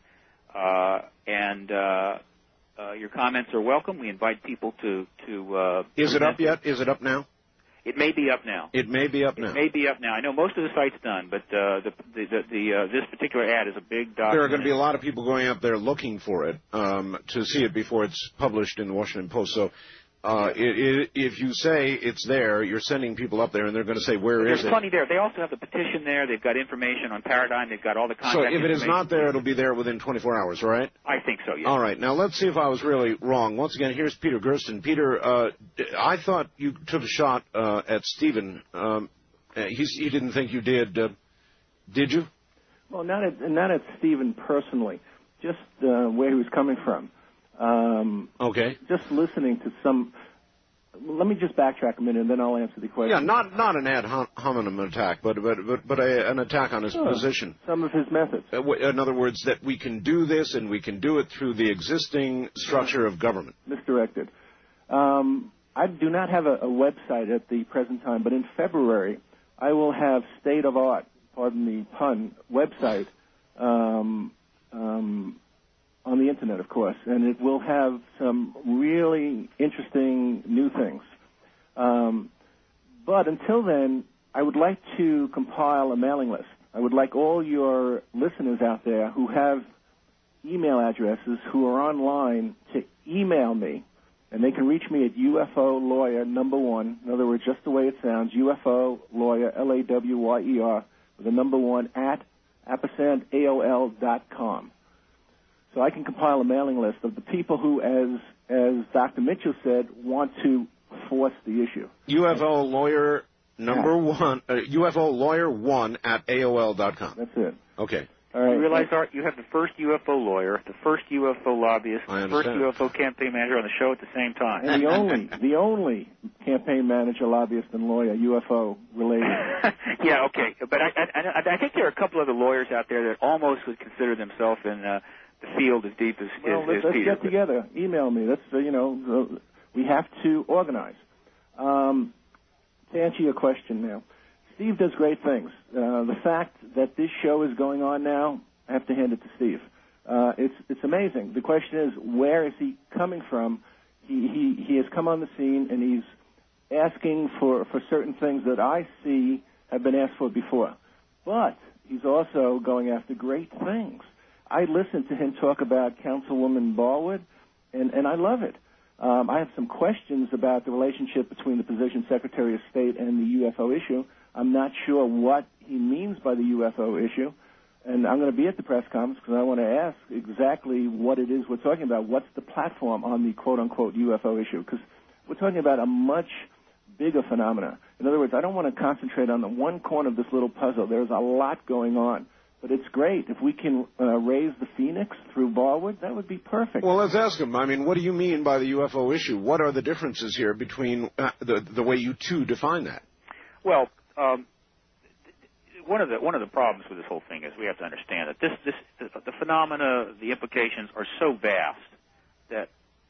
Your comments are welcome. We invite people to Is it up yet? Is it up now? It may be up now. It may be up now. It may be up now. I know most of the site's done, but this particular ad is a big document. There are going to be a lot of people going up there looking for it to see it before it's published in the Washington Post. So if you say it's there, you're sending people up there, and they're going to say, where is it? There's plenty there. They also have the petition there. They've got information on Paradigm. They've got all the contact information. So if it is not there, it'll be there within 24 hours, right? I think so, yes. All right. Now, let's see if I was really wrong. Once again, here's Peter Gersten. Peter, I thought you took a shot at Stephen. He didn't think you did. Did you? Well, not at Stephen personally, just where he was coming from. Okay. Just listening to some. Let me just backtrack a minute, and then I'll answer the question. Yeah, not an ad hominem attack, but an attack on his position. Some of his methods. In other words, that we can do this, and we can do it through the existing structure of government. Misdirected. I do not have a website at the present time, but in February I will have state-of-art, pardon the pun, website on the Internet, of course, and it will have some really interesting new things. But until then, I would like to compile a mailing list. I would like all your listeners out there who have email addresses, who are online, to email me, and they can reach me at UFO Lawyer #1, in other words, just the way it sounds, UFO Lawyer, LAWYER, with the #1 at @AOL.com. So I can compile a mailing list of the people who, as Dr. Mitchell said, want to force the issue. UFO Lawyer #1, UFO Lawyer 1 at AOL.com. That's it. Okay. All right. You realize, Art, you have the first UFO lawyer, the first UFO lobbyist, the first UFO campaign manager on the show at the same time. And the only campaign manager, lobbyist, and lawyer UFO related. Yeah, okay. But I think there are a couple other lawyers out there that almost would consider themselves in the field as deep as let's Peter. Get together. Email me. That's we have to organize. To answer your question now, Steve does great things. The fact that this show is going on now, I have to hand it to Steve. It's amazing. The question is, where is he coming from? He has come on the scene, and he's asking for certain things that I see have been asked for before. But he's also going after great things. I listened to him talk about Councilwoman Ballwood, and I love it. I have some questions about the relationship between the position Secretary of State and the UFO issue. I'm not sure what he means by the UFO issue. And I'm going to be at the press conference because I want to ask exactly what it is we're talking about. What's the platform on the quote-unquote UFO issue? Because we're talking about a much bigger phenomena. In other words, I don't want to concentrate on the one corner of this little puzzle. There's a lot going on. But it's great. If we can raise the phoenix through Barwood, that would be perfect. Well, let's ask him. I mean, what do you mean by the UFO issue? What are the differences here between the way you two define that? Well, one of the problems with this whole thing is we have to understand that the phenomena, the implications are so vast that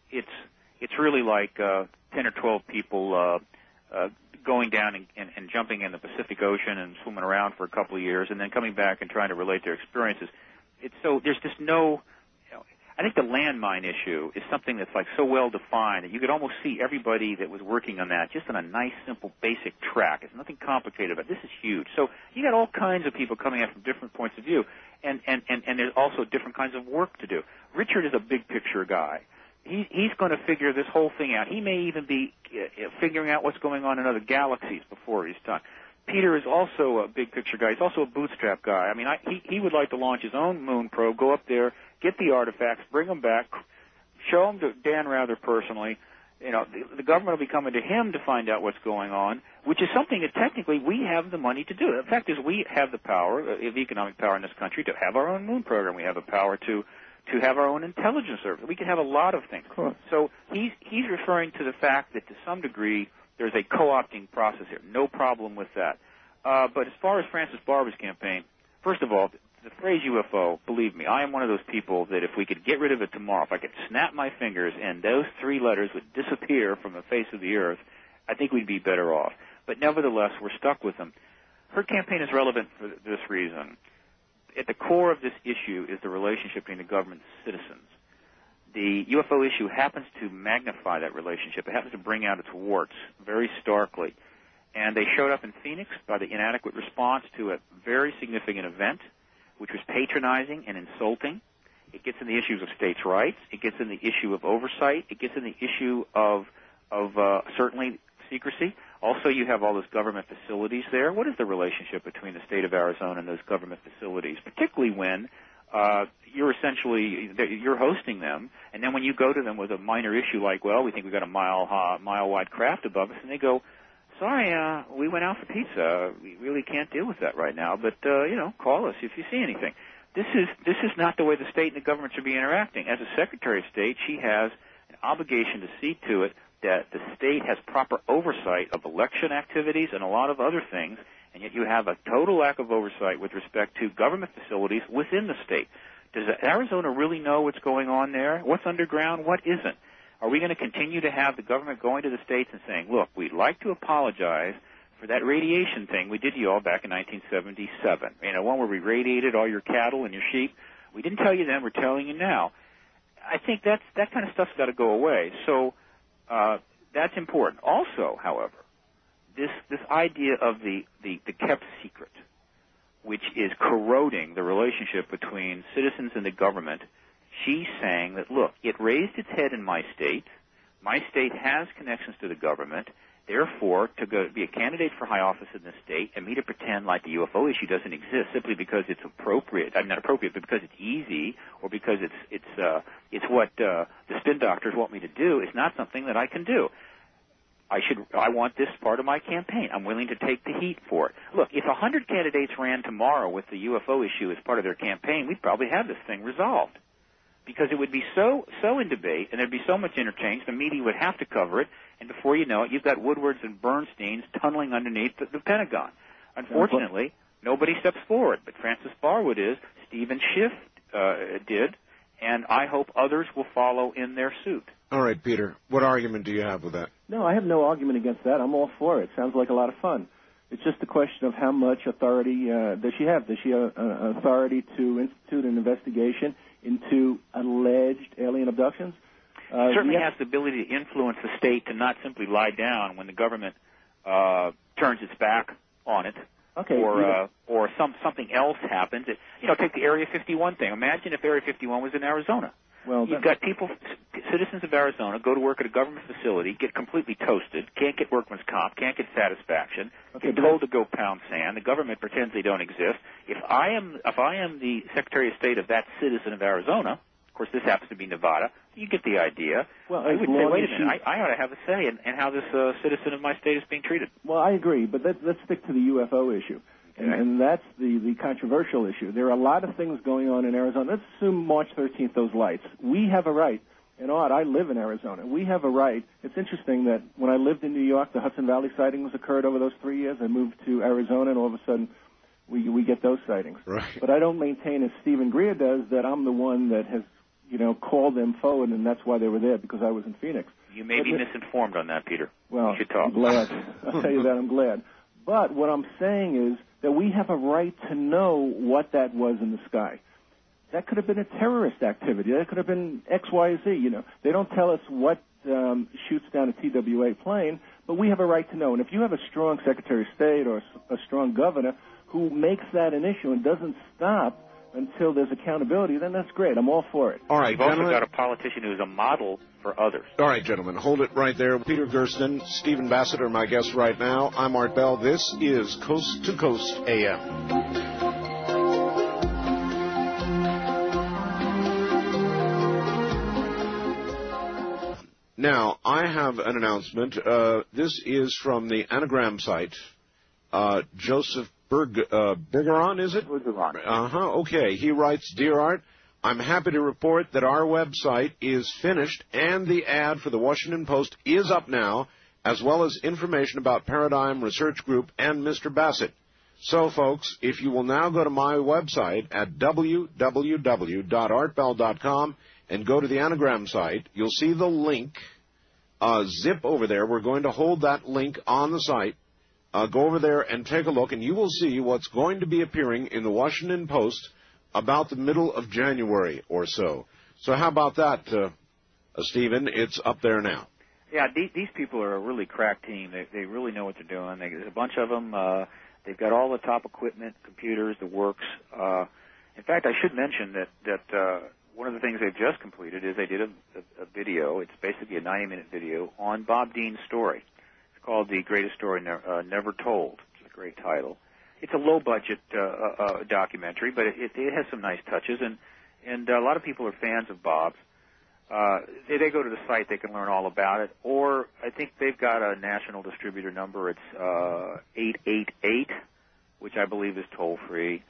it's really like 10 or 12 people going down and jumping in the Pacific Ocean and swimming around for a couple of years and then coming back and trying to relate their experiences. There's just no, I think the landmine issue is something that's like so well defined that you could almost see everybody that was working on that just on a nice, simple, basic track. It's nothing complicated about it. This is huge. So you got all kinds of people coming at from different points of view, and there's also different kinds of work to do. Richard is a big picture guy. He's going to figure this whole thing out. He may even be figuring out what's going on in other galaxies before he's done. Peter is also a big picture guy. He's also a bootstrap guy. I mean, he would like to launch his own moon probe, go up there, get the artifacts, bring them back, show them to Dan Rather personally. You know, the government will be coming to him to find out what's going on, which is something that technically we have the money to do. The fact is we have the power, of economic power in this country, to have our own moon program. We have the power to have our own intelligence service. We can have a lot of things. Cool. So he's referring to the fact that to some degree there's a co-opting process here. No problem with that. But as far as Francis Barber's campaign, first of all, the phrase UFO, believe me, I am one of those people that if we could get rid of it tomorrow, if I could snap my fingers and those three letters would disappear from the face of the earth, I think we'd be better off. But nevertheless, we're stuck with them. Her campaign is relevant for this reason. At the core of this issue is the relationship between the government and citizens. The UFO issue happens to magnify that relationship. It happens to bring out its warts very starkly. And they showed up in Phoenix by the inadequate response to a very significant event, which was patronizing and insulting. It gets in the issues of states' rights. It gets in the issue of oversight. It gets in the issue of certainly secrecy. Also, you have all those government facilities there. What is the relationship between the state of Arizona and those government facilities, particularly when you're hosting them, and then when you go to them with a minor issue like, well, we think we've got a mile-wide craft above us, and they go, sorry, we went out for pizza. We really can't deal with that right now, but, call us if you see anything. This is not the way the state and the government should be interacting. As a Secretary of State, she has an obligation to see to it that the state has proper oversight of election activities and a lot of other things, and yet you have a total lack of oversight with respect to government facilities within the state. Does Arizona really know what's going on there? What's underground? What isn't? Are we going to continue to have the government going to the states and saying, look, we'd like to apologize for that radiation thing we did to you all back in 1977, one where we radiated all your cattle and your sheep? We didn't tell you then, we're telling you now. I think that kind of stuff's got to go away. So that's important. Also, however, this idea of the kept secret, which is corroding the relationship between citizens and the government, she's saying that, look, it raised its head in my state. My state has connections to the government. Therefore, to go be a candidate for high office in the state and me to pretend like the UFO issue doesn't exist simply because it's appropriate, not appropriate, but because it's easy or because it's what the spin doctors want me to do is not something that I can do. I want this part of my campaign. I'm willing to take the heat for it. Look, if 100 candidates ran tomorrow with the UFO issue as part of their campaign, we'd probably have this thing resolved. Because it would be so in debate, and there'd be so much interchange, the media would have to cover it, and before you know it, you've got Woodwards and Bernsteins tunneling underneath the Pentagon. Unfortunately, nobody steps forward, but Francis Barwood is, Stephen Schiff did, and I hope others will follow in their suit. All right, Peter, what argument do you have with that? No, I have no argument against that. I'm all for it. Sounds like a lot of fun. It's just a question of how much authority does she have? Does she have authority to institute an investigation into alleged alien abductions? Certainly has the ability to influence the state to not simply lie down when the government turns its back on it. Okay. Or something else happens. Take the Area 51 thing. Imagine if Area 51 was in Arizona. Well, you've got people, citizens of Arizona, go to work at a government facility, get completely toasted, can't get workman's comp, can't get satisfaction, get told to go pound sand. The government pretends they don't exist. If I am the Secretary of State of that citizen of Arizona, of course this happens to be Nevada, you get the idea. Well, I would say, wait a minute, I ought to have a say in how this citizen of my state is being treated. Well, I agree, but let's stick to the UFO issue. And that's the controversial issue. There are a lot of things going on in Arizona. Let's assume March 13th, those lights. We have a right. And Art, I live in Arizona. We have a right. It's interesting that when I lived in New York, the Hudson Valley sightings occurred over those 3 years. I moved to Arizona, and all of a sudden we get those sightings. Right. But I don't maintain, as Stephen Greer does, that I'm the one that has, called them forward, and that's why they were there, because I was in Phoenix. You may be misinformed on that, Peter. Well, you should talk. I'm glad. I'll tell you that. I'm glad. But what I'm saying is that we have a right to know what that was in the sky. That could have been a terrorist activity. That could have been X, Y, Z. They don't tell us what shoots down a TWA plane, but we have a right to know. And if you have a strong Secretary of State or a strong governor who makes that an issue and doesn't stop until there's accountability, then that's great. I'm all for it. All right, We've also got a politician who's a model for others. All right, gentlemen, hold it right there. Peter Gersten, Stephen Bassett are my guests right now. I'm Art Bell. This is Coast to Coast AM. Now, I have an announcement. This is from the Anagram site. Joseph Bergeron, is it? Bergeron. Okay. He writes, Dear Art, I'm happy to report that our website is finished and the ad for the Washington Post is up now, as well as information about Paradigm Research Group and Mr. Bassett. So, folks, if you will now go to my website at www.artbell.com and go to the Anagram site, you'll see the link. Zip over there. We're going to hold that link on the site. Go over there and take a look, and you will see what's going to be appearing in the Washington Post about the middle of January or so. So how about that, Stephen? It's up there now. Yeah, these people are a really crack team. They really know what they're doing. There's a bunch of them. They've got all the top equipment, computers, the works. In fact, I should mention that one of the things they've just completed is they did a video. It's basically a 90-minute video on Bob Dean's story. It's called The Greatest Story Never Told, which is a great title. It's a low-budget documentary, but it has some nice touches, and a lot of people are fans of Bob's. They go to the site, they can learn all about it, or I think they've got a national distributor number. It's 888, which I believe is toll-free,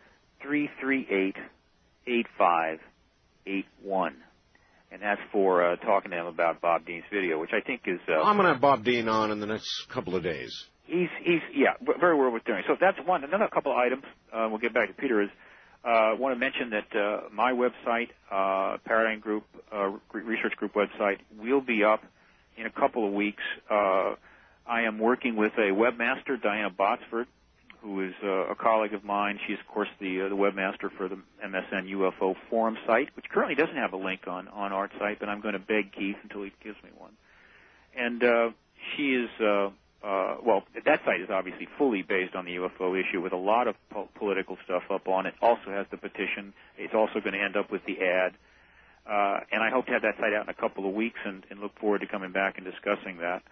338-8581. And that's for talking to them about Bob Dean's video, which I think is... I'm going to have Bob Dean on in the next couple of days. He's very well worth doing. So that's one. Another couple of items, we'll get back to Peter, is I want to mention that my website, Paradigm Group, Research Group website, will be up in a couple of weeks. I am working with a webmaster, Diana Botsford, who is a colleague of mine. She's, of course, the webmaster for the MSN UFO forum site, which currently doesn't have a link on our site, but I'm going to beg Keith until he gives me one. And she is... that site is obviously fully based on the UFO issue with a lot of political stuff up on it. Also has the petition. It's also going to end up with the ad. And I hope to have that site out in a couple of weeks and look forward to coming back and discussing that.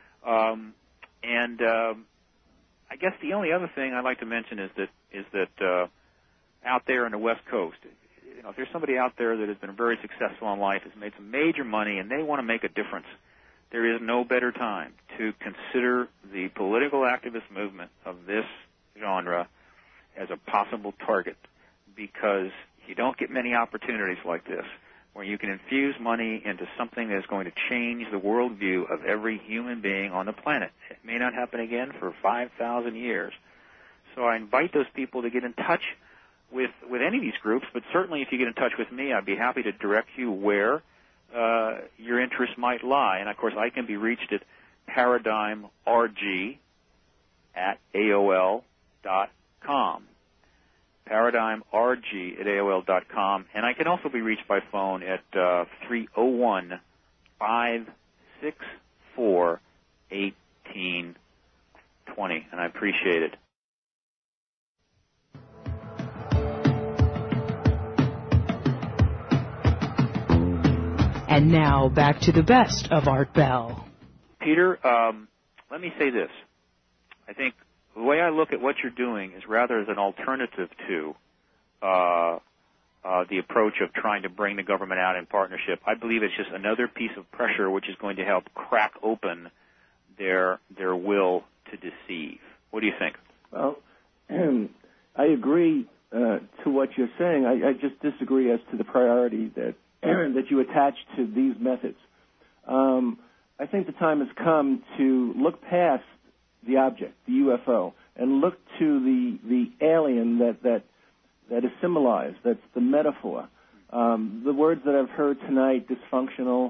I guess the only other thing I'd like to mention is that out there on the West Coast, if there's somebody out there that has been very successful in life, has made some major money, and they want to make a difference, there is no better time to consider the political activist movement of this genre as a possible target, because you don't get many opportunities like this where you can infuse money into something that's going to change the worldview of every human being on the planet. It may not happen again for 5,000 years. So I invite those people to get in touch with any of these groups, but certainly if you get in touch with me, I'd be happy to direct you where your interest might lie. And, of course, I can be reached at paradigmrg@aol.com. paradigmrg@aol.com. And I can also be reached by phone at 301-564-1820. And I appreciate it. And now, back to the best of Art Bell. Peter, let me say this. I think the way I look at what you're doing is rather as an alternative to the approach of trying to bring the government out in partnership. I believe it's just another piece of pressure which is going to help crack open their will to deceive. What do you think? Well, I agree to what you're saying. I just disagree as to the priority that that you attach to these methods. I think the time has come to look past the object, the UFO, and look to the alien that is symbolized. That's the metaphor. The words that I've heard tonight, dysfunctional.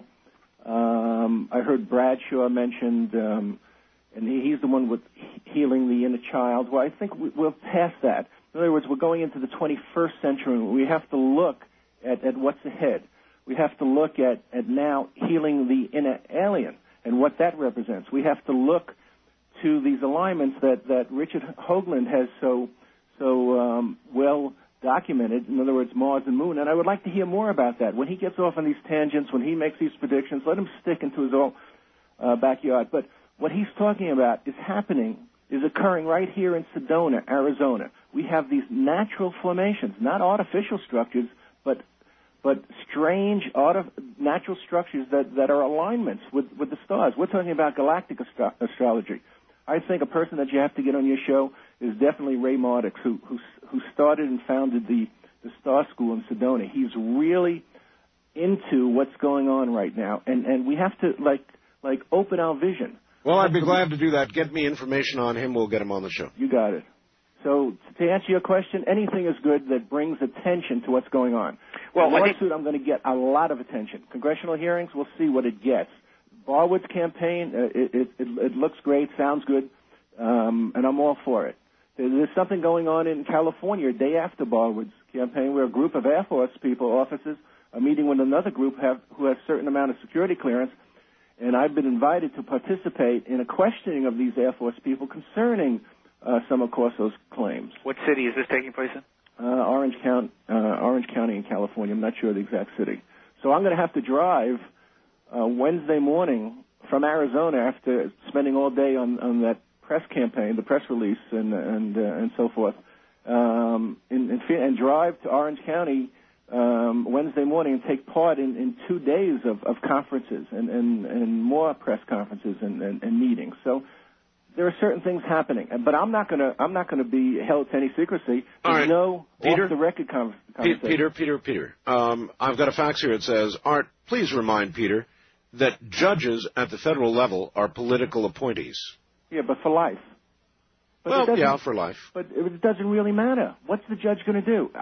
I heard Bradshaw mentioned, and he's the one with healing the inner child. Well, I think we're past that. In other words, we're going into the 21st century. We have to look at what's ahead. We have to look at now healing the inner alien and what that represents. We have to look to these alignments that Richard Hoagland has so well documented. In other words, Mars and Moon. And I would like to hear more about that. When he gets off on these tangents, when he makes these predictions, let him stick into his own backyard. But what he's talking about is occurring right here in Sedona, Arizona. We have these natural formations, not artificial structures, but strange natural structures that are alignments with the stars. We're talking about galactic astrology. I think a person that you have to get on your show is definitely Ray Mardix, who started and founded the Star School in Sedona. He's really into what's going on right now, and we have to like open our vision. Well, I'd be glad to do that. Get me information on him. We'll get him on the show. You got it. So to answer your question, anything is good that brings attention to what's going on. Well, the lawsuit, I'm going to get a lot of attention. Congressional hearings, we'll see what it gets. Barwood's campaign, it looks great, sounds good, and I'm all for it. There's something going on in California a day after Barwood's campaign where a group of Air Force officers, are meeting with another group who has a certain amount of security clearance, and I've been invited to participate in a questioning of these Air Force people concerning some of Corso's claims. What city is this taking place in? Orange County in California. I'm not sure the exact city. So I'm going to have to drive Wednesday morning from Arizona after spending all day on that press campaign, the press release, and so forth, and drive to Orange County Wednesday morning and take part in 2 days of conferences and more press conferences and meetings. So there are certain things happening, but I'm not going to be held to any secrecy. There's no off-the-record conversation. Peter. I've got a fax here. It says, Art, please remind Peter that judges at the federal level are political appointees. Yeah, but for life. But for life. But it doesn't really matter. What's the judge going to do?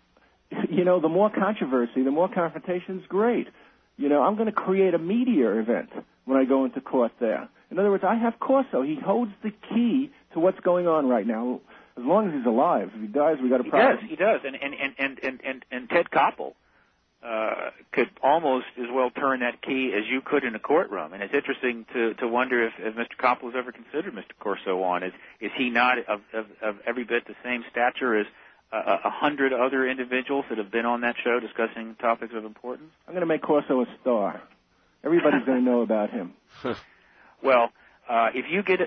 The more controversy, the more confrontation is great. I'm going to create a media event when I go into court there. In other words, I have Corso. He holds the key to what's going on right now. As long as he's alive. If he dies, we got a problem. He does. And Ted Koppel could almost as well turn that key as you could in a courtroom. And it's interesting to wonder if Mr. Koppel has ever considered Mr. Corso on. Is he not of every bit the same stature as 100 other individuals that have been on that show discussing topics of importance? I'm going to make Corso a star. Everybody's going to know about him. Well, if you get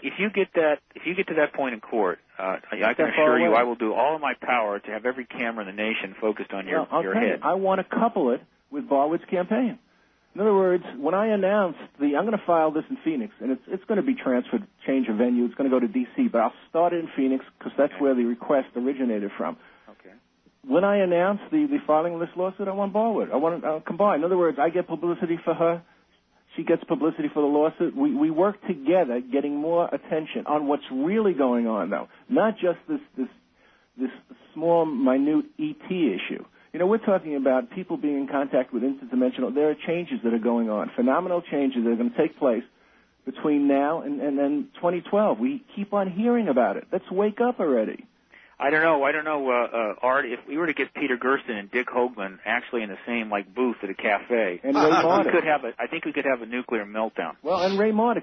to that point in court, I can assure you I will do all of my power to have every camera in the nation focused on your head. I want to couple it with Barwood's campaign. In other words, when I announce I'm going to file this in Phoenix, and it's going to be transferred, change of venue. It's going to go to D.C., but I'll start it in Phoenix because that's where the request originated from. Okay. When I announce the filing of this lawsuit, I want Barwood. I want to combine. In other words, I get publicity for her. She gets publicity for the lawsuit. We work together, getting more attention on what's really going on, though, not just this small, minute ET issue. We're talking about people being in contact with interdimensional. There are changes that are going on, phenomenal changes that are going to take place between now and then 2012. We keep on hearing about it. Let's wake up already. I don't know, Art, if we were to get Peter Gersten and Dick Hoagland actually in the same booth at a cafe, and Ray Mardix. I think we could have a nuclear meltdown. Well, and Ray Mardix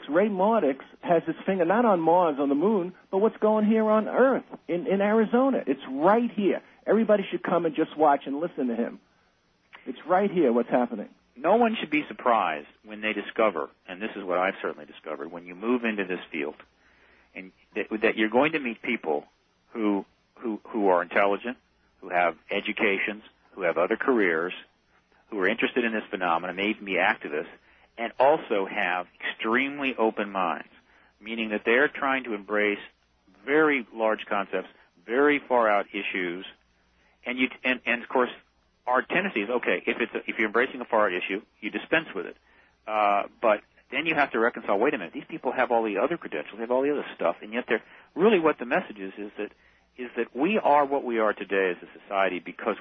has his finger not on Mars, on the moon, but what's going here on Earth in Arizona. It's right here. Everybody should come and just watch and listen to him. It's right here what's happening. no one should be surprised when they discover, and this is what I've certainly discovered, when you move into this field, and that you're going to meet people who are intelligent, who have educations, who have other careers, who are interested in this phenomenon, may even be activists, and also have extremely open minds, meaning that they're trying to embrace very large concepts, very far out issues, and of course our tendency is, okay, if you're embracing a far out issue, you dispense with it, but then you have to reconcile. Wait a minute, these people have all the other credentials, they have all the other stuff, and yet they're really what the message is that we are what we are today as a society because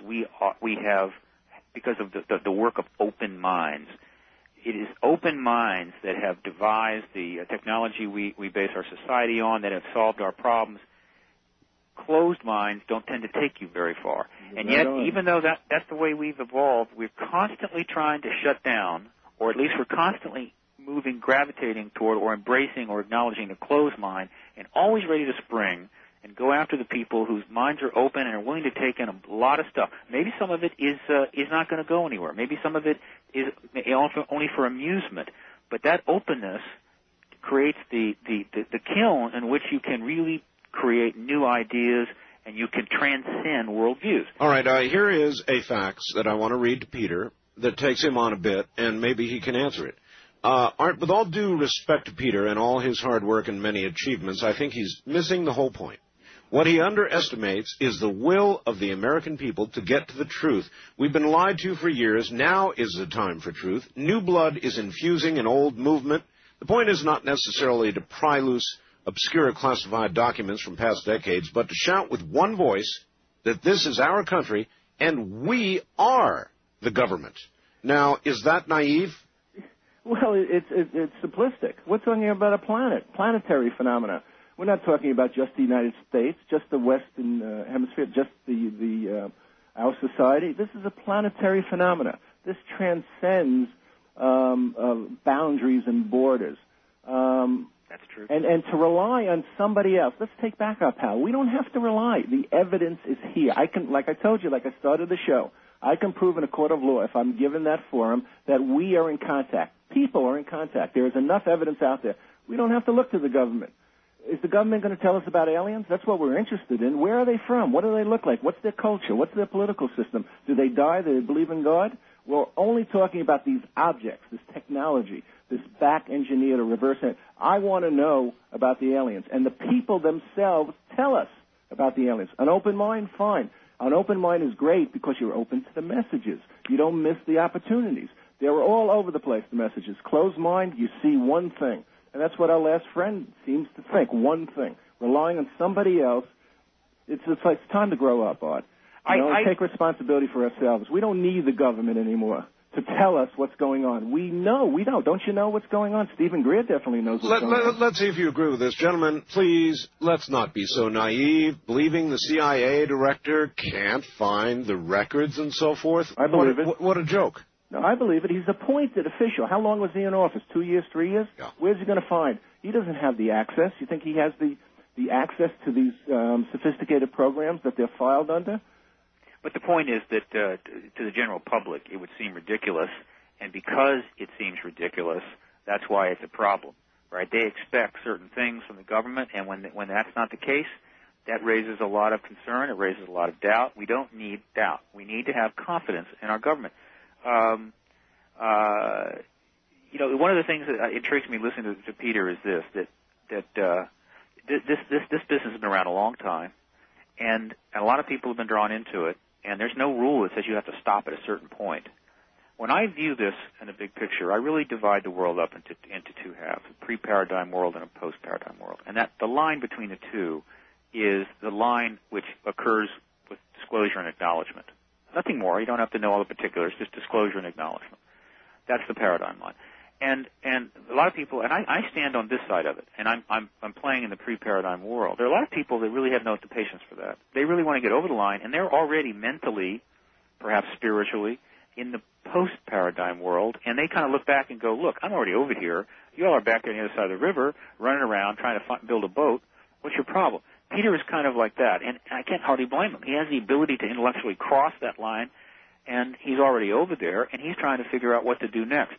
because of the work of open minds. It is open minds that have devised the technology we base our society on, that have solved our problems. Closed minds don't tend to take you very far. And yet, even though that's the way we've evolved, we're constantly trying to shut down, or at least we're constantly gravitating toward or embracing or acknowledging the closed mind, and always ready to spring and go after the people whose minds are open and are willing to take in a lot of stuff. Maybe some of it is not going to go anywhere. Maybe some of it is only for amusement. But that openness creates the kiln in which you can really create new ideas and you can transcend worldviews. All right, here is a fax that I want to read to Peter that takes him on a bit, and maybe he can answer it. Art, with all due respect to Peter and all his hard work and many achievements, I think he's missing the whole point. What he underestimates is the will of the American people to get to the truth. We've been lied to for years. Now is the time for truth. New blood is infusing an old movement. The point is not necessarily to pry loose obscure classified documents from past decades, but to shout with one voice that this is our country and we are the government. Now, is that naive? Well, it's simplistic. We're talking about a planetary phenomena. We're not talking about just the United States, just the Western Hemisphere, just our society. This is a planetary phenomena. This transcends boundaries and borders. That's true. And to rely on somebody else. Let's take back our power. We don't have to rely. The evidence is here. Like I told you, like I started the show, I can prove in a court of law, if I'm given that forum, that we are in contact. People are in contact. There is enough evidence out there. We don't have to look to the government. Is the government going to tell us about aliens? That's what we're interested in. Where are they from? What do they look like? What's their culture? What's their political system? Do they die? Do they believe in God? We're only talking about these objects, this technology, this back-engineered or reverse. I want to know about the aliens. And the people themselves tell us about the aliens. An open mind, fine. An open mind is great because you're open to the messages. You don't miss the opportunities. They're all over the place, the messages. Closed mind, you see one thing. And that's what our last friend seems to think, one thing. Relying on somebody else, it's time to grow up, Art. Take responsibility for ourselves. We don't need the government anymore to tell us what's going on. We know. We don't. Don't you know what's going on? Stephen Greer definitely knows what's going on. Let's see if you agree with this. Gentlemen, please, let's not be so naive, believing the CIA director can't find the records and so forth. I believe it. What a joke. No, I believe it. He's appointed official. How long was he in office? 2 years, 3 years? Yeah. Where's he going to find? He doesn't have the access. You think he has the access to these sophisticated programs that they're filed under? But the point is that to the general public, it would seem ridiculous, and because it seems ridiculous, that's why it's a problem, right? They expect certain things from the government, and when that's not the case, that raises a lot of concern. It raises a lot of doubt. We don't need doubt. We need to have confidence in our government. One of the things that intrigues me listening to Peter is this business has been around a long time, and a lot of people have been drawn into it, and there's no rule that says you have to stop at a certain point. When I view this in a big picture, I really divide the world up into two halves, a pre-paradigm world and a post-paradigm world. And that the line between the two is the line which occurs with disclosure and acknowledgement. Nothing more. You don't have to know all the particulars, just disclosure and acknowledgement. That's the paradigm line. And a lot of people, and I stand on this side of it, and I'm playing in the pre-paradigm world. There are a lot of people that really have no patience for that. They really want to get over the line, and they're already mentally, perhaps spiritually, in the post-paradigm world, and they kind of look back and go, look, I'm already over here. You all are back on the other side of the river, running around trying to build a boat. What's your problem? Peter is kind of like that, and I can't hardly blame him. He has the ability to intellectually cross that line and he's already over there, and he's trying to figure out what to do next.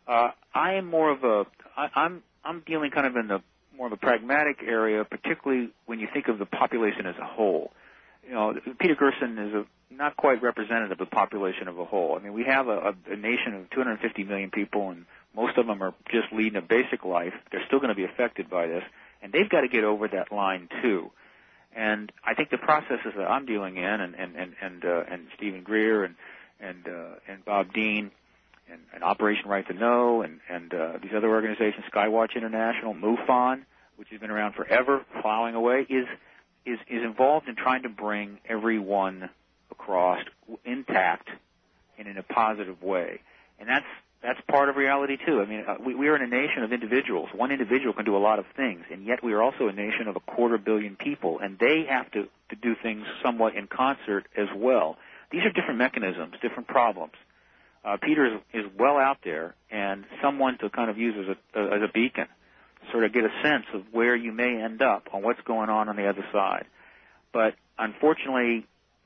I am more of a I'm dealing kind of in the more of a pragmatic area, particularly when you think of the population as a whole. You know, Peter Gerson is not quite representative of the population of a whole. I mean, we have a nation of 250 million people, and most of them are just leading a basic life. They're still going to be affected by this, and they've got to get over that line too. And I think the processes that I'm dealing in, and Stephen Greer and Bob Dean, and Operation Right to Know, and these other organizations, Skywatch International, MUFON, which has been around forever, plowing away, is involved in trying to bring everyone across intact and in a positive way. And that's part of reality too. I mean, we are in a nation of individuals. One individual can do a lot of things, and yet we are also a nation of 250 million people, and they have to do things somewhat in concert as well. These are different mechanisms, different problems. Peter is well out there, and someone to kind of use as a beacon, sort of get a sense of where you may end up on what's going on the other side. But unfortunately,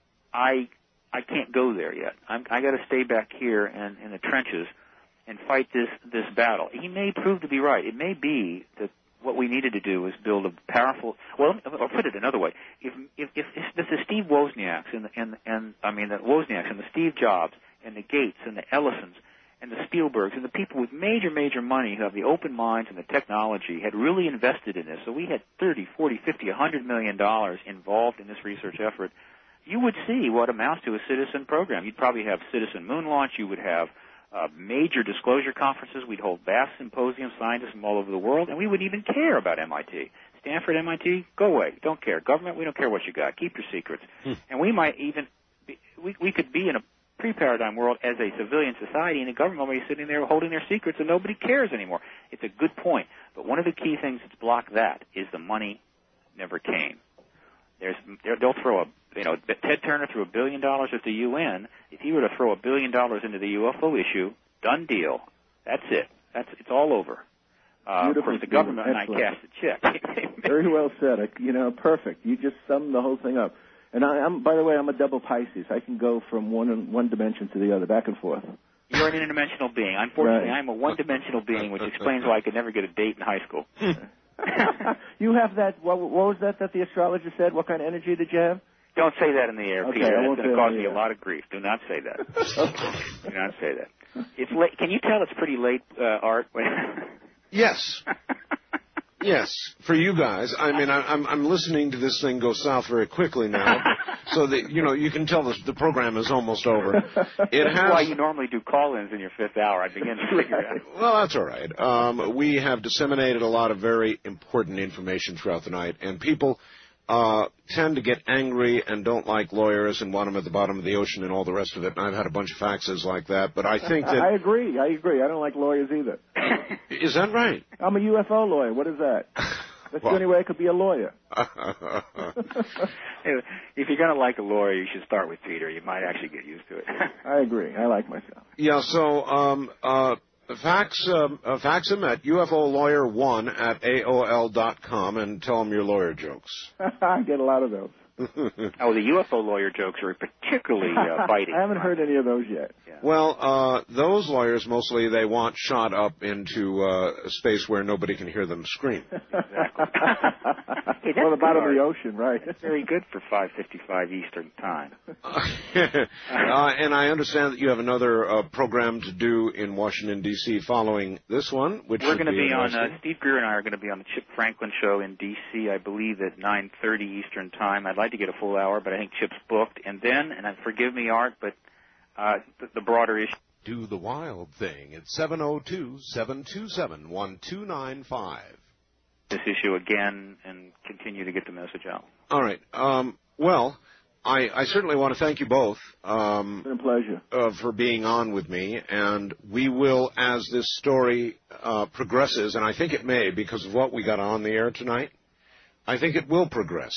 I can't go there yet. I got to stay back here and in the trenches and fight this battle. He may prove to be right. It may be that what we needed to do is build a powerful. Well, or put it another way: if the Steve Wozniaks the Wozniaks and the Steve Jobs and the Gates and the Ellisons and the Spielbergs and the people with major money who have the open minds and the technology had really invested in this, so we had $30, $40, $50, $100 million involved in this research effort, you would see what amounts to a citizen program. You'd probably have citizen moon launch. You would have major disclosure conferences. We'd hold vast symposiums, scientists from all over the world, and we wouldn't even care about MIT. Stanford, MIT, go away. Don't care. Government, we don't care what you got. Keep your secrets. And we might even we could be in a pre-paradigm world as a civilian society, and the government will be sitting there holding their secrets, and nobody cares anymore. It's a good point. But one of the key things that's blocked that is the money never came. They'll throw Ted Turner threw $1 billion at the UN. If he were to throw $1 billion into the UFO issue, done deal. That's it. It's all over. Of course, the government might cash the check. Very well said. Perfect. You just summed the whole thing up. And by the way, I'm a double Pisces. I can go from one dimension to the other, back and forth. You're an interdimensional being. Unfortunately, right. I'm a one-dimensional being, which explains why I could never get a date in high school. You have that. What was that the astrologer said? What kind of energy did you have? Don't say that in the air, okay, Peter. That's going to cause me a lot of grief. Do not say that. Do not say that. It's late. Can you tell it's pretty late, Art? Yes. Yes, for you guys. I mean, I'm listening to this thing go south very quickly now, so that you can tell the program is almost over. That's why you normally do call-ins in your fifth hour. I begin to figure it out. Well, that's all right. We have disseminated a lot of very important information throughout the night, and people tend to get angry and don't like lawyers and want them at the bottom of the ocean and all the rest of it. And I've had a bunch of faxes like that, but I think that I agree. I don't like lawyers either. Is that right? I'm a UFO lawyer. What is that? That's the only way I could be a lawyer. If you're going to like a lawyer, you should start with Peter. You might actually get used to it. I agree. I like myself. Yeah. So fax him at UFOlawyer1@AOL.com and tell him your lawyer jokes. I get a lot of those. Oh, the UFO lawyer jokes are particularly biting. I haven't heard any of those yet. Yeah. Well, those lawyers mostly they want shot up into a space where nobody can hear them scream. Exactly. Hey, well, the bottom of the ocean, right? That's very good for 5:55 Eastern Time. And I understand that you have another program to do in Washington, D.C. following this one, which we're going to be on. Steve Greer and I are going to be on the Chip Franklin Show in D.C. I believe at 9:30 Eastern Time. I'd like to get a full hour, but I think Chip's booked. And then, forgive me, Art, but the broader issue. Do the wild thing at 702-727-1295. This issue again and continue to get the message out. All right. Well, I certainly want to thank you both. It's been a pleasure. For being on with me. And we will, as this story progresses, and I think it may because of what we got on the air tonight, I think it will progress.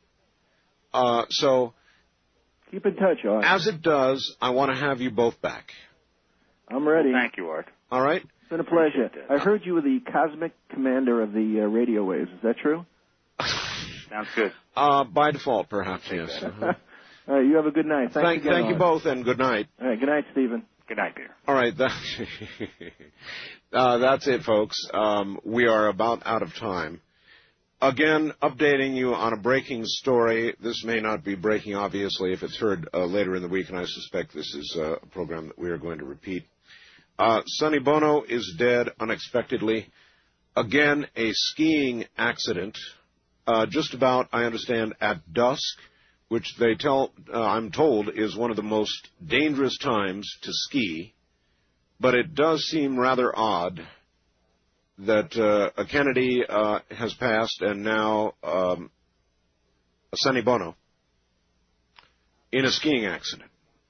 So keep in touch, Art. As it does, I want to have you both back. I'm ready. Well, thank you, Art. All right. It's been a pleasure. I heard you were the cosmic commander of the radio waves. Is that true? Sounds good. By default, perhaps, yes. All right, you have a good night. Thank you both, and good night. All right, good night, Stephen. Good night, Peter. All right, that's it, folks. We are about out of time. Again, updating you on a breaking story. This may not be breaking, obviously, if it's heard later in the week, and I suspect this is a program that we are going to repeat. Sonny Bono is dead unexpectedly. Again, a skiing accident, just about, I understand, at dusk, which I'm told, is one of the most dangerous times to ski. But it does seem rather odd that a Kennedy has passed and now a Sonny Bono in a skiing accident.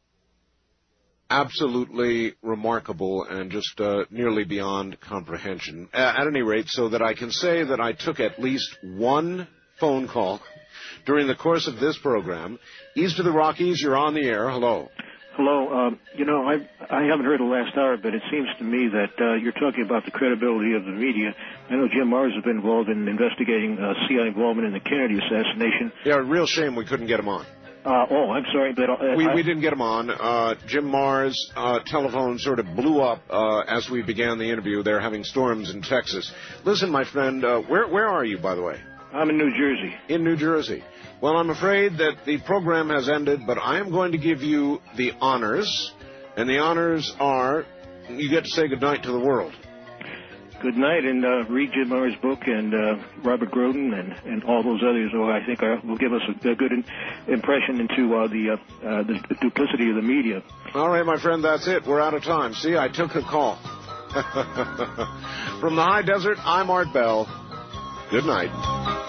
Absolutely remarkable and just nearly beyond comprehension. At any rate, so that I can say that I took at least one phone call during the course of this program. East of the Rockies, you're on the air. Hello. Hello. I haven't heard the last hour, but it seems to me that you're talking about the credibility of the media. I know Jim Marrs has been involved in investigating CIA involvement in the Kennedy assassination. Yeah, real shame we couldn't get him on. I'm sorry, but we didn't get him on. Jim Marrs' telephone sort of blew up as we began the interview. They're having storms in Texas. Listen, my friend, where are you, by the way? I'm in New Jersey. In New Jersey. Well, I'm afraid that the program has ended, but I am going to give you the honors, and the honors are you get to say goodnight to the world. Good night, and read Jim Marrs' book and Robert Groden and all those others who I think will give us a good impression into the duplicity of the media. All right, my friend, that's it. We're out of time. See, I took a call. From the high desert, I'm Art Bell. Good night.